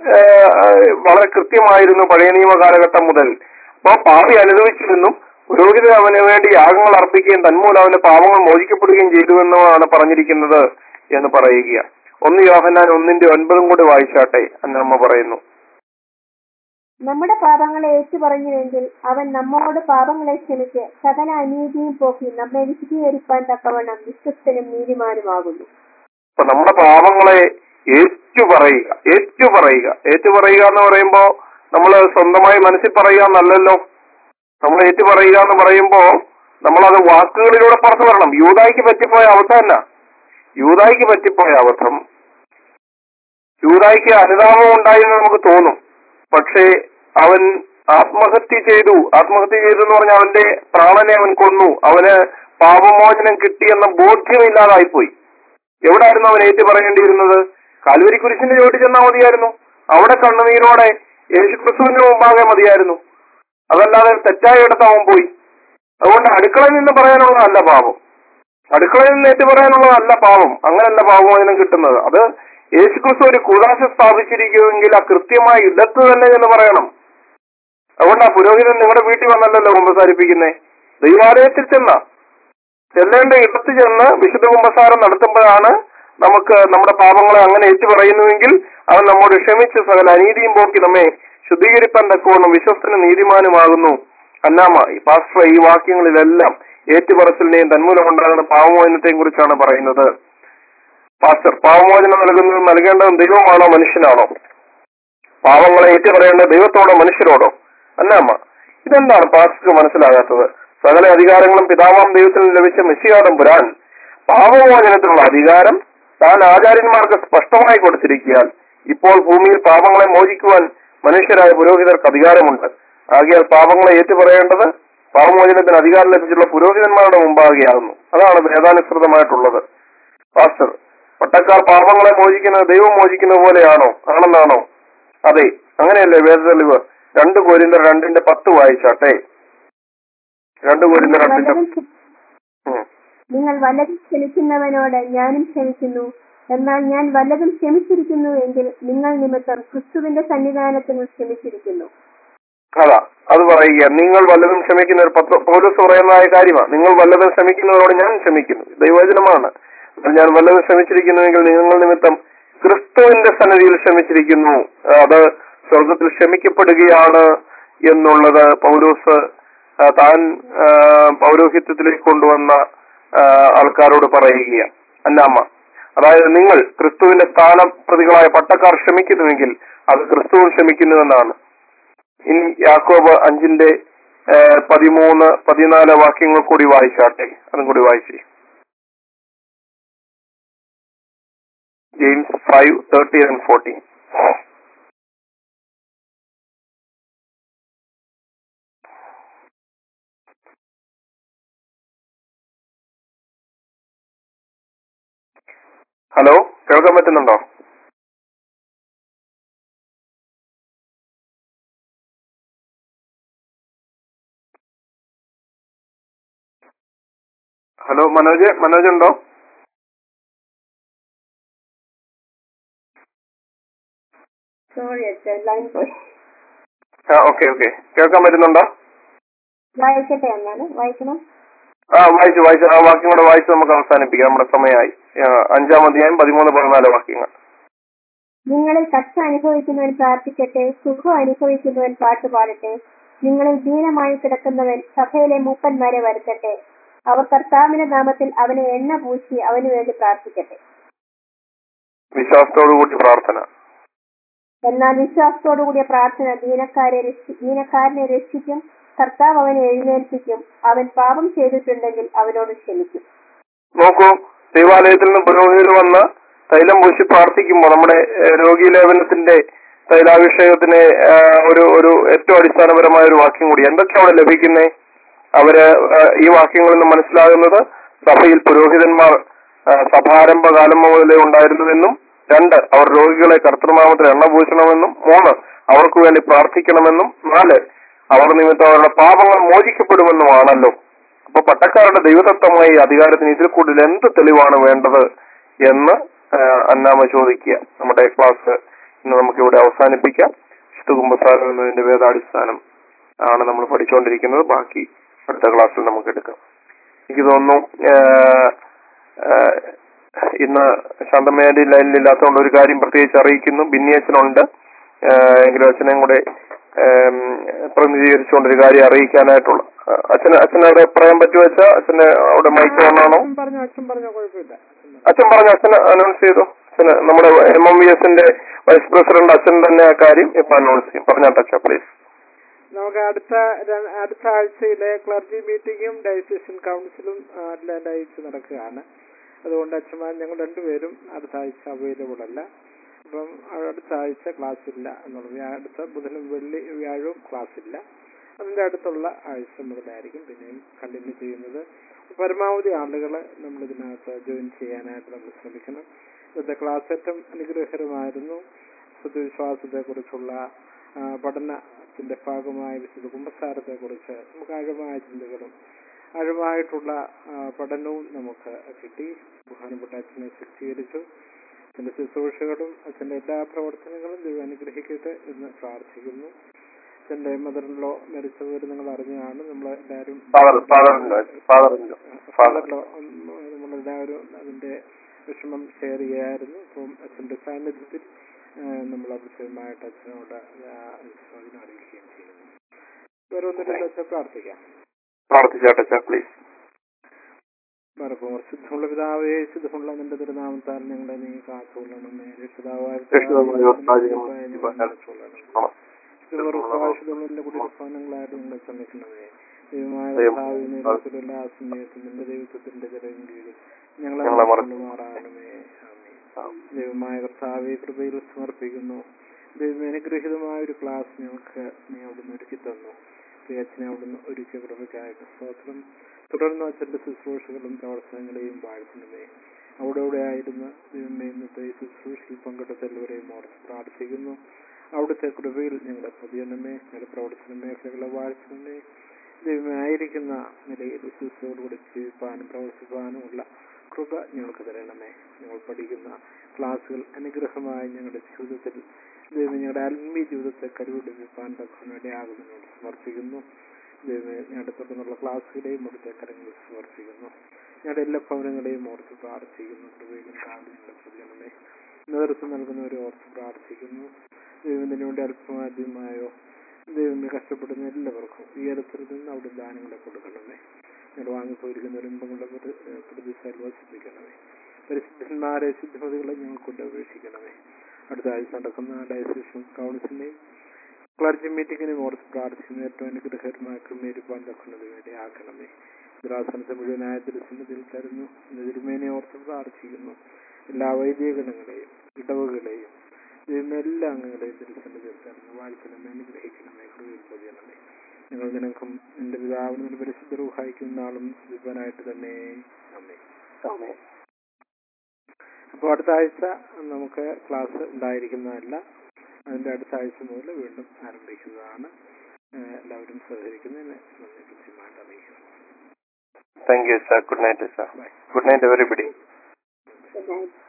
വളരെ കൃത്യമായിരുന്നു പഴയ നിയമ കാലഘട്ടം മുതൽ. അപ്പൊ പാപി അനുഭവിച്ചിരുന്നും പുരോഹിതൻ അവന് വേണ്ടി യാഗങ്ങൾ അർപ്പിക്കുകയും തന്മൂലം അവന്റെ പാപങ്ങൾ മോചിക്കപ്പെടുകയും ചെയ്തുവെന്നാണ് പറഞ്ഞിരിക്കുന്നത് എന്ന് പറയുക. ഒന്ന് യോഹന്നാൻ ഒന്നിന്റെ ഒൻപതും കൂടി വായിച്ചാട്ടെ. അന്നമ്മ പറയുന്നു, നമ്മുടെ പാപങ്ങളെ ഏറ്റു പറഞ്ഞുവെങ്കിൽ അവൻ നമ്മോട് പാപങ്ങളെ ക്ഷമിച്ച് സകല അനീതിയും പോക്കി നമ്മെ വിശദീകരിക്കാൻ തക്കവണ്ണം വിശ്വസ്തനും നീതിമാനുമാകുന്നു. അപ്പൊ നമ്മുടെ പാപങ്ങളെ ഏറ്റു പറയുക, ഏറ്റു പറയുക ഏറ്റു പറയുക എന്ന് പറയുമ്പോ നമ്മൾ സ്വന്തമായി മനസ്സിൽ പറയുക എന്നല്ലല്ലോ. നമ്മൾ ഏറ്റു പറയുക എന്ന് പറയുമ്പോ നമ്മളത് വാക്കുകളിലൂടെ പുറത്തു വരണം. യൂദായിക്ക് പറ്റിപ്പോയ അബദ്ധം തന്നെ, യൂദായിക്ക് പറ്റിപ്പോയ അബദ്ധം. യൂദായിക്ക് അനുതാപം ഉണ്ടായെന്ന് നമുക്ക് തോന്നും, പക്ഷേ അവൻ ആത്മഹത്യ ചെയ്തു. ആത്മഹത്യ ചെയ്തു എന്ന് പറഞ്ഞാൽ അവന്റെ പ്രാണനെ അവൻ കൊന്നു. അവന് പാപമോചനം കിട്ടിയെന്ന ബോധ്യമില്ലാതായിപ്പോയി. എവിടായിരുന്നു അവൻ ഏറ്റു പറയേണ്ടിയിരുന്നത്? കാൽവരി കുരിശിന്റെ ചോട്ടി ചെന്നാൽ മതിയായിരുന്നു. അവിടെ കണ്ണുനീരോടെ യേശുക്രിസ്തുവിന്റെ മുമ്പാകെ മതിയായിരുന്നു. അതല്ലാതെ തെറ്റായ ഇടത്ത് അവൻ പോയി. അതുകൊണ്ട് അടുക്കളയിൽ നിന്ന് പറയാനുള്ളതല്ല പാപം, അടുക്കളയിൽ നിന്ന് ഏറ്റു പറയാനുള്ളതല്ല പാപം. അങ്ങനല്ല പാപമോചനം കിട്ടുന്നത്. അത് യേശുക്രിസ്തു ഒരു കൂദാശ സ്ഥാപിച്ചിരിക്കുമെങ്കിൽ ആ കൃത്യമായ ഇടത്ത് തന്നെ എന്ന് പറയണം. അതുകൊണ്ട് ആ പുരോഹിതൻ നിങ്ങളുടെ വീട്ടിൽ വന്നല്ലോ കുമ്പസാരിപ്പിക്കുന്നേ, ദൈവാലയത്തിൽ ചെന്ന ചെല്ലേണ്ട ഇടത്ത് ചെന്ന് വിശുദ്ധ കുമ്പസാരം നടത്തുമ്പോഴാണ് നമുക്ക് നമ്മുടെ പാപങ്ങളെ അങ്ങനെ ഏറ്റു പറയുന്നുവെങ്കിൽ അവൻ നമ്മോട് ക്ഷമിച്ച് സകല അനീതിയും പോക്കി നമ്മെ ശുദ്ധീകരിപ്പാൻ തക്കവണ്ണം വിശ്വസ്തനും നീതിമാനുമാകുന്നു. അന്നാമ ഈ പാസ്റ്റർ ഈ വാക്യങ്ങളിലെല്ലാം ഏറ്റുപറച്ചിലിനെയും തന്മൂലം ഉണ്ടാകുന്ന പാപമോചനത്തെയും കുറിച്ചാണ് പറയുന്നത്. പാസ്റ്റർ, പാപമോചനം നൽകുന്നത് നൽകേണ്ടത് ദൈവമാണോ മനുഷ്യനാണോ? പാപങ്ങളെ ഏറ്റുപറയേണ്ടത് ദൈവത്തോടോ മനുഷ്യരോടോ? അന്നാമ, ഇതെന്താണ് പാസ്റ്റർക്ക് മനസ്സിലാകാത്തത്? സകല അധികാരങ്ങളും പിതാവാം ദൈവത്തിൽ ലഭിച്ച മെസ്സിയാടം പുരാൻ പാപമോചനത്തിനുള്ള അധികാരം താൻ ആചാര്യന്മാർക്ക് സ്പഷ്ടമായി കൊടുത്തിരിക്കാൻ ഇപ്പോൾ ഭൂമിയിൽ പാപങ്ങളെ മോചിക്കുവാൻ മനുഷ്യരായ പുരോഹിതർക്ക് അധികാരമുണ്ട്. ആകയാൽ പാപങ്ങളെ ഏറ്റുപറയേണ്ടത് പാപമോചനത്തിന് അധികാരം ലഭിച്ചുള്ള പുരോഹിതന്മാരുടെ മുമ്പാകെയാകുന്നു. അതാണ് വേദാനുസൃതമായിട്ടുള്ളത്. പാസ്റ്റർ, പട്ടക്കാർ പാപങ്ങളെ മോചിക്കുന്നത് ദൈവം മോചിക്കുന്നത് പോലെയാണോ? ആണെന്നാണോ? അതെ, അങ്ങനെയല്ലേ വേദ തെളിവ്. രണ്ട് കൊരിന്ത്യർ രണ്ടിന്റെ പത്ത് വായിച്ചാട്ടെ. രണ്ട് കൊരിന്ത്യർ രണ്ടിന്റെ നിങ്ങൾ വല്ലതും ക്ഷമിക്കുന്നവനോട് ഞാനും ക്ഷമിക്കുന്നു. എന്നാൽ ഞാൻ വല്ലതും ക്ഷമിച്ചിരിക്കുന്നു എങ്കിൽ നിങ്ങൾ നിമിത്തം ക്രിസ്തുവിന്റെ സന്നിധാനത്തിൽ ക്ഷമിച്ചിരിക്കുന്നു. അതാ അത് പറയുക. നിങ്ങൾ വല്ലതും ക്ഷമിക്കുന്നവർ, പത്ര പൗലോസ് പറയുന്നതായ കാര്യമാണ്. നിങ്ങൾ വല്ലതും ക്ഷമിക്കുന്നവരോട് ഞാൻ ക്ഷമിക്കുന്നു, ദൈവവചനമാണ്. ഞാൻ വല്ലതും ക്ഷമിച്ചിരിക്കുന്നുവെങ്കിൽ നിങ്ങൾ നിമിത്തം ക്രിസ്തുവിന്റെ സന്നിധിയിൽ ക്ഷമിച്ചിരിക്കുന്നു, അത് സ്വർഗത്തിൽ ക്ഷമിക്കപ്പെടുകയാണ് എന്നുള്ളത് പൗലോസ് താൻ പൗരോഹിത്യത്തിലേക്ക് കൊണ്ടുവന്ന ആൾക്കാരോട് പറയുകയാണ്. അന്നാമ്മ, അതായത് നിങ്ങൾ ക്രിസ്തുവിന്റെ സ്ഥാനപ്രതികളായ പട്ടക്കാർ ക്ഷമിക്കുന്നുവെങ്കിൽ അത് ക്രിസ്തുവും ക്ഷമിക്കുന്നുവെന്നാണ്. ഇനി യാക്കോബ് അഞ്ചിന്റെ പതിമൂന്ന് പതിനാല് വാക്യങ്ങൾ കൂടി വായിച്ചാട്ടെ, അതും കൂടി വായിച്ചേ. James five thirty and fourteen. Hello, കേൾക്കാൻ പറ്റുന്നുണ്ടോ? ഹലോ, മനോജ് മനോജ് ഉണ്ടോ? സോറി അച്ഛൻ, ലൈൻ പോയി. ആ ഓക്കെ ഓക്കെ, കേൾക്കാൻ പറ്റുന്നുണ്ടോ? വായിക്കട്ടെ എന്നാലും വായിക്കണം. ആ വായിച്ചു വായിച്ചു ആ വാക്യം കൂടെ വായിച്ച് നമുക്ക് അവസാനിപ്പിക്കാം, നമ്മുടെ സമയമായി. അഞ്ചാം അധ്യായം പതിമൂന്ന് പതിനാല് വാക്യങ്ങൾ. നിങ്ങളിൽ കഷ്ട അനുഭവിക്കുന്നവൻ പ്രാർത്ഥിക്കട്ടെ, സുഖം അനുഭവിക്കുന്നവൻ പാട്ട് പാടട്ടെ. നിങ്ങളിൽ ദീനമായി കിടക്കുന്നവൻ സഭയിലെ മൂപ്പന്മാരെ വരുത്തട്ടെ. അവർ കർത്താവിന്റെ നാമത്തിൽ അവനെ എണ്ണ പൂശി അവന് വേണ്ടി പ്രാർത്ഥിക്കട്ടെ. വിശ്വാസത്തോടു കൂടി പ്രാർത്ഥന. എന്നാൽ വിശ്വാസത്തോടുകൂടിയ പ്രാർത്ഥന ദീനക്കാരെ ദീനക്കാരനെ രക്ഷിക്കും. കർത്താവ് അവനെ എഴുന്നേൽപ്പിക്കും. അവൻ പാപം ചെയ്തിട്ടുണ്ടെങ്കിൽ അവനോട് ക്ഷമിക്കും. നോക്കൂ, ദൈവാലയത്തിൽ നിന്ന് പുരോഹിതർ വന്ന് തൈലം പൂശി പ്രാർത്ഥിക്കുമ്പോൾ നമ്മുടെ രോഗീ ലേപനത്തിന്റെ തൈലാഭിഷേകത്തിന് ഒരു ഒരു ഏറ്റവും അടിസ്ഥാനപരമായ ഒരു വാക്യം കൂടി. എന്തൊക്കെ അവിടെ ലഭിക്കുന്നേ? അവര് ഈ വാക്യങ്ങളിൽ നിന്ന് മനസ്സിലാകുന്നത് സഭയിൽ പുരോഹിതന്മാർ സഭാരംഭകാലം മുതലേ ഉണ്ടായിരുന്നുവെന്നും, രണ്ട്, അവർ രോഗികളെ കർത്തൃനാമത്തിൽ എണ്ണ പൂശണമെന്നും, മൂന്ന്, അവർക്ക് വേണ്ടി പ്രാർത്ഥിക്കണമെന്നും, നാല്, അവർ നിമിത്തം അവരുടെ പാപങ്ങൾ മോചിക്കപ്പെടുമെന്നുമാണല്ലോ. അപ്പൊ പട്ടക്കാരുടെ ദൈവതത്വമായി അധികാരത്തിന് ഇതിൽ കൂടുതൽ എന്ത് തെളിവാണ് വേണ്ടത് എന്ന് അന്നാമ ചോദിക്കുക. നമ്മുടെ ക്ലാസ് ഇന്ന് നമുക്കിവിടെ അവസാനിപ്പിക്കാം. വിശുദ്ധ കുമ്പസാരം എന്നതിന്റെ വേദാടിസ്ഥാനം ആണ് നമ്മൾ പഠിച്ചുകൊണ്ടിരിക്കുന്നത്. ബാക്കി അടുത്ത ക്ലാസ്സിൽ നമുക്ക് എടുക്കാം. എനിക്ക് തോന്നുന്നു ഇന്ന് ശാന്തമ്മേന്റെ ലൈനിലില്ലാത്തതുകൊണ്ട് ഒരു കാര്യം പ്രത്യേകിച്ച് അറിയിക്കുന്നു. ബിന്നിയച്ഛനുണ്ട്, എങ്കിലും അച്ഛനെയും കൂടെ പ്രതിനിധീകരിച്ചുകൊണ്ടൊരു കാര്യം അറിയിക്കാനായിട്ടുള്ള. അച്ഛന് അച്ഛനെ അവിടെ പറയാൻ പറ്റുമോ? വെച്ചാൽ അച്ഛന് അവിടെ മൈക്ക് ഓണാണോ? അച്ഛൻ പറഞ്ഞോ, കുഴപ്പമില്ല. അച്ഛൻ പറഞ്ഞു, അച്ഛൻ അനൗൺസ് ചെയ്തു. അച്ഛന് നമ്മുടെ എം എം വി എസിന്റെ വൈസ് പ്രസിഡന്റ് അച്ഛൻ തന്നെ ആ കാര്യം ഇപ്പൊ അനൗൺസ് ചെയ്യും. പറഞ്ഞാട്ടെ അച്ഛാ പ്ലീസ്. നമുക്ക് അടുത്ത അടുത്ത ആഴ്ചയിലെ ക്ലർജി മീറ്റിംഗും ഡയസിഷൻ കൗൺസിലും അറ്റ്ലാന്റ് ആഴ്ച നടക്കുകയാണ്. അതുകൊണ്ട് അച്ഛന്മാർ ഞങ്ങൾ രണ്ടുപേരും അടുത്ത ആഴ്ച അവൈലബിൾ അല്ല. അപ്പം അടുത്ത ആഴ്ച ക്ലാസ് ഇല്ല എന്നുള്ളത്. അടുത്ത ബുധനും വെള്ളി വ്യാഴവും ക്ലാസ് ഇല്ല. അതിൻ്റെ അടുത്തുള്ള ആഴ്ച മുതലായിരിക്കും പിന്നെയും കണ്ടിന്യൂ ചെയ്യുന്നത്. പരമാവധി ആളുകൾ നമ്മൾ ഇതിനകത്ത് ജോയിൻ ചെയ്യാനായിട്ട് നമ്മൾ ശ്രമിക്കണം. ഇന്നത്തെ ക്ലാസ് ഏറ്റവും അനുഗ്രഹകരമായിരുന്നു. സത്യവിശ്വാസത്തെക്കുറിച്ചുള്ള പഠനത്തിന്റെ ഭാഗമായ വിശുദ്ധ കുമ്പസാരത്തെക്കുറിച്ച് നമുക്ക് ആഴമായ ചിന്തകളും ആഴമായിട്ടുള്ള പഠനവും നമുക്ക് കിട്ടി. ബഹുമാനപ്പെട്ട അച്ഛനെ ശക്തീകരിച്ചു. അച്ഛൻ്റെ ശുശ്രൂഷകളും അച്ഛൻ്റെ എല്ലാ പ്രവർത്തനങ്ങളും ദൈവം അനുഗ്രഹിക്കട്ടെ എന്ന് പ്രാർത്ഥിക്കുന്നു. അച്ഛൻ്റെ മദറിലോ മരിച്ചവർ നിങ്ങൾ അറിഞ്ഞാണ്. നമ്മളെല്ലാവരും നമ്മളെല്ലാവരും അതിന്റെ വിഷമം ഷെയർ ചെയ്യായിരുന്നു. അപ്പം അച്ഛൻ്റെ സാന്നിധ്യത്തിൽ നമ്മൾ അഭിഷേകമായിട്ട് അച്ഛനോട് അനുശോചനം അറിയിക്കുകയും ചെയ്യുന്നു. വേറെ ഒന്നിലും അച്ഛൻ പ്രാർത്ഥിക്കാം. മറക്കുമോ? ശുദ്ധമുള്ള പിതാവേ, ശുദ്ധമുള്ള നിന്റെ തിരുനാമത്താൽ ഞങ്ങളെ നീ കാത്തുകൊള്ളണമേ. രക്ഷിതാവായ കുടിസ്ഥാനങ്ങളായിട്ട് ഞങ്ങളെ ശ്രമിക്കണമേ. ദൈവമായ എല്ലാ സമയത്തും നിന്റെ ദൈവത്വത്തിന്റെ ജലം കീഴിൽ ഞങ്ങളെ മാറാണമേ. ദൈവമായ കർത്താവെ, കൃപയിൽ സമർപ്പിക്കുന്നു. ദൈവം അനുഗ്രഹീതമായ ഒരു ക്ലാസ് ഞങ്ങൾക്ക് നീ അവിടുന്ന് ഒരുക്കി തന്നു. അച്ഛനെ അവിടുന്ന് ഒരുക്കിയ കൃപയ്ക്കായിട്ട് സ്തോത്രം. തുടർന്ന് അച്ഛൻ്റെ ശുശ്രൂഷകളും പ്രവർത്തനങ്ങളെയും വാഴ്ത്തണമേ. അവിടെ അവിടെ ആയിരുന്ന ദൈവമേ ഇന്നത്തെ ശുശ്രൂഷയിൽ പങ്കെടുത്ത എല്ലാവരെയും ഓർത്ത് പ്രാർത്ഥിക്കുന്നു. അവിടുത്തെ കൃപയിൽ ഞങ്ങളെ പൊതിയണമേ. ഞങ്ങളുടെ പ്രവർത്തന മേഖലകളെ വാഴ്ത്തണമേ. ദൈവമേ, ആയിരിക്കുന്ന നിലയിൽ വിശ്വസത്തോടുകൂടി ജീവിപ്പാനും പ്രവർത്തിപ്പാനും ഉള്ള കൃപ ഞങ്ങൾക്ക് തരണമേ. ഞങ്ങൾ പഠിക്കുന്ന ക്ലാസ്സുകൾ അനുഗ്രഹമായി ഞങ്ങളുടെ ജീവിതത്തിൽ ദൈവമേ ഞങ്ങളുടെ ആത്മീയ ജീവിതത്തെ കരുപിടിപ്പിക്കാൻ തക്കവണ്ണം സമർപ്പിക്കുന്നു. ദൈവമേ ഞങ്ങളുടെ തുടർന്നുള്ള ക്ലാസ്സുകളെയും അവിടുത്തെ കരങ്ങളിൽ സമർപ്പിക്കുന്നു. ഞങ്ങളുടെ എല്ലാ ഭവനങ്ങളെയും ഓർത്ത് പ്രാർത്ഥിക്കുന്നു. കൃപയിലും കാവലിലും പ്രതികരണമേ. നേതൃത്വം നൽകുന്നവരെ ഓർത്ത് പ്രാർത്ഥിക്കുന്നു. ദൈവത്തിന് വേണ്ടി അല്പമാദ്യമായോ ദൈവമേ കഷ്ടപ്പെടുന്ന എല്ലാവർക്കും ഈ ഇടത്തിൽ നിന്ന് അവിടെ ദാനങ്ങളെ കൊടുക്കണമേ. ഞങ്ങൾ വാങ്ങിപ്പോയിരിക്കുന്ന ഇമ്പങ്ങളുടെ പ്രതിസന്ധി വസിപ്പിക്കണമേ. പരിശുദ്ധന്മാരെ ശുദ്ധിമതികളെ ഞങ്ങൾക്കൊണ്ട് അപേക്ഷിക്കണമേ. അടുത്ത ആഴ്ച നടക്കുന്ന ഡയസിഷൻ കൗൺസിലിനെയും ക്ലർജി മീറ്റിങ്ങിനെയും ഓർത്ത് പ്രാർത്ഥിക്കുന്ന ഏറ്റവും അനുഗ്രഹകരമായ ക്രമീകരിപ്പാൻ തക്കുന്നത് വേണ്ടി ആക്കണമേ. ദുരാസനത്തെ മുഴുവനായ തിരുസന്നിധിയിൽ തരുന്നു. തിരുമേനെ ഓർത്ത് പ്രാർത്ഥിക്കുന്നു. എല്ലാ വൈദികഗണങ്ങളെയും ഇടവുകളെയും ദൈവമേ എല്ലാ അംഗങ്ങളെയും തിരുസന്നിധിയിൽ തരുന്നു. വാഴ്ത്തണമേ, അനുഗ്രഹിക്കണമേ, കൃപയിൽ പൊതിയണമേ. ഞങ്ങൾ നിനക്കും നിന്റെ പിതാവിനും പരിശുദ്ധ റൂഹായിക്കും നാളും സ്തുതിപ്പാനായിട്ട് തന്നെ. ആമേൻ. അപ്പോൾ അടുത്ത ആഴ്ച നമുക്ക് ക്ലാസ് ഉണ്ടായിരിക്കുന്നതല്ല. അതിന്റെ അടുത്ത ആഴ്ച മുതൽ വീണ്ടും ആരംഭിക്കുന്നതാണ്. എല്ലാവരും സഹകരിക്കുന്നതിന് നന്ദി കൃത്യമായിട്ട് അറിയിക്കുന്നു. Thank you sir. Good night sir. Good night everybody. Good night.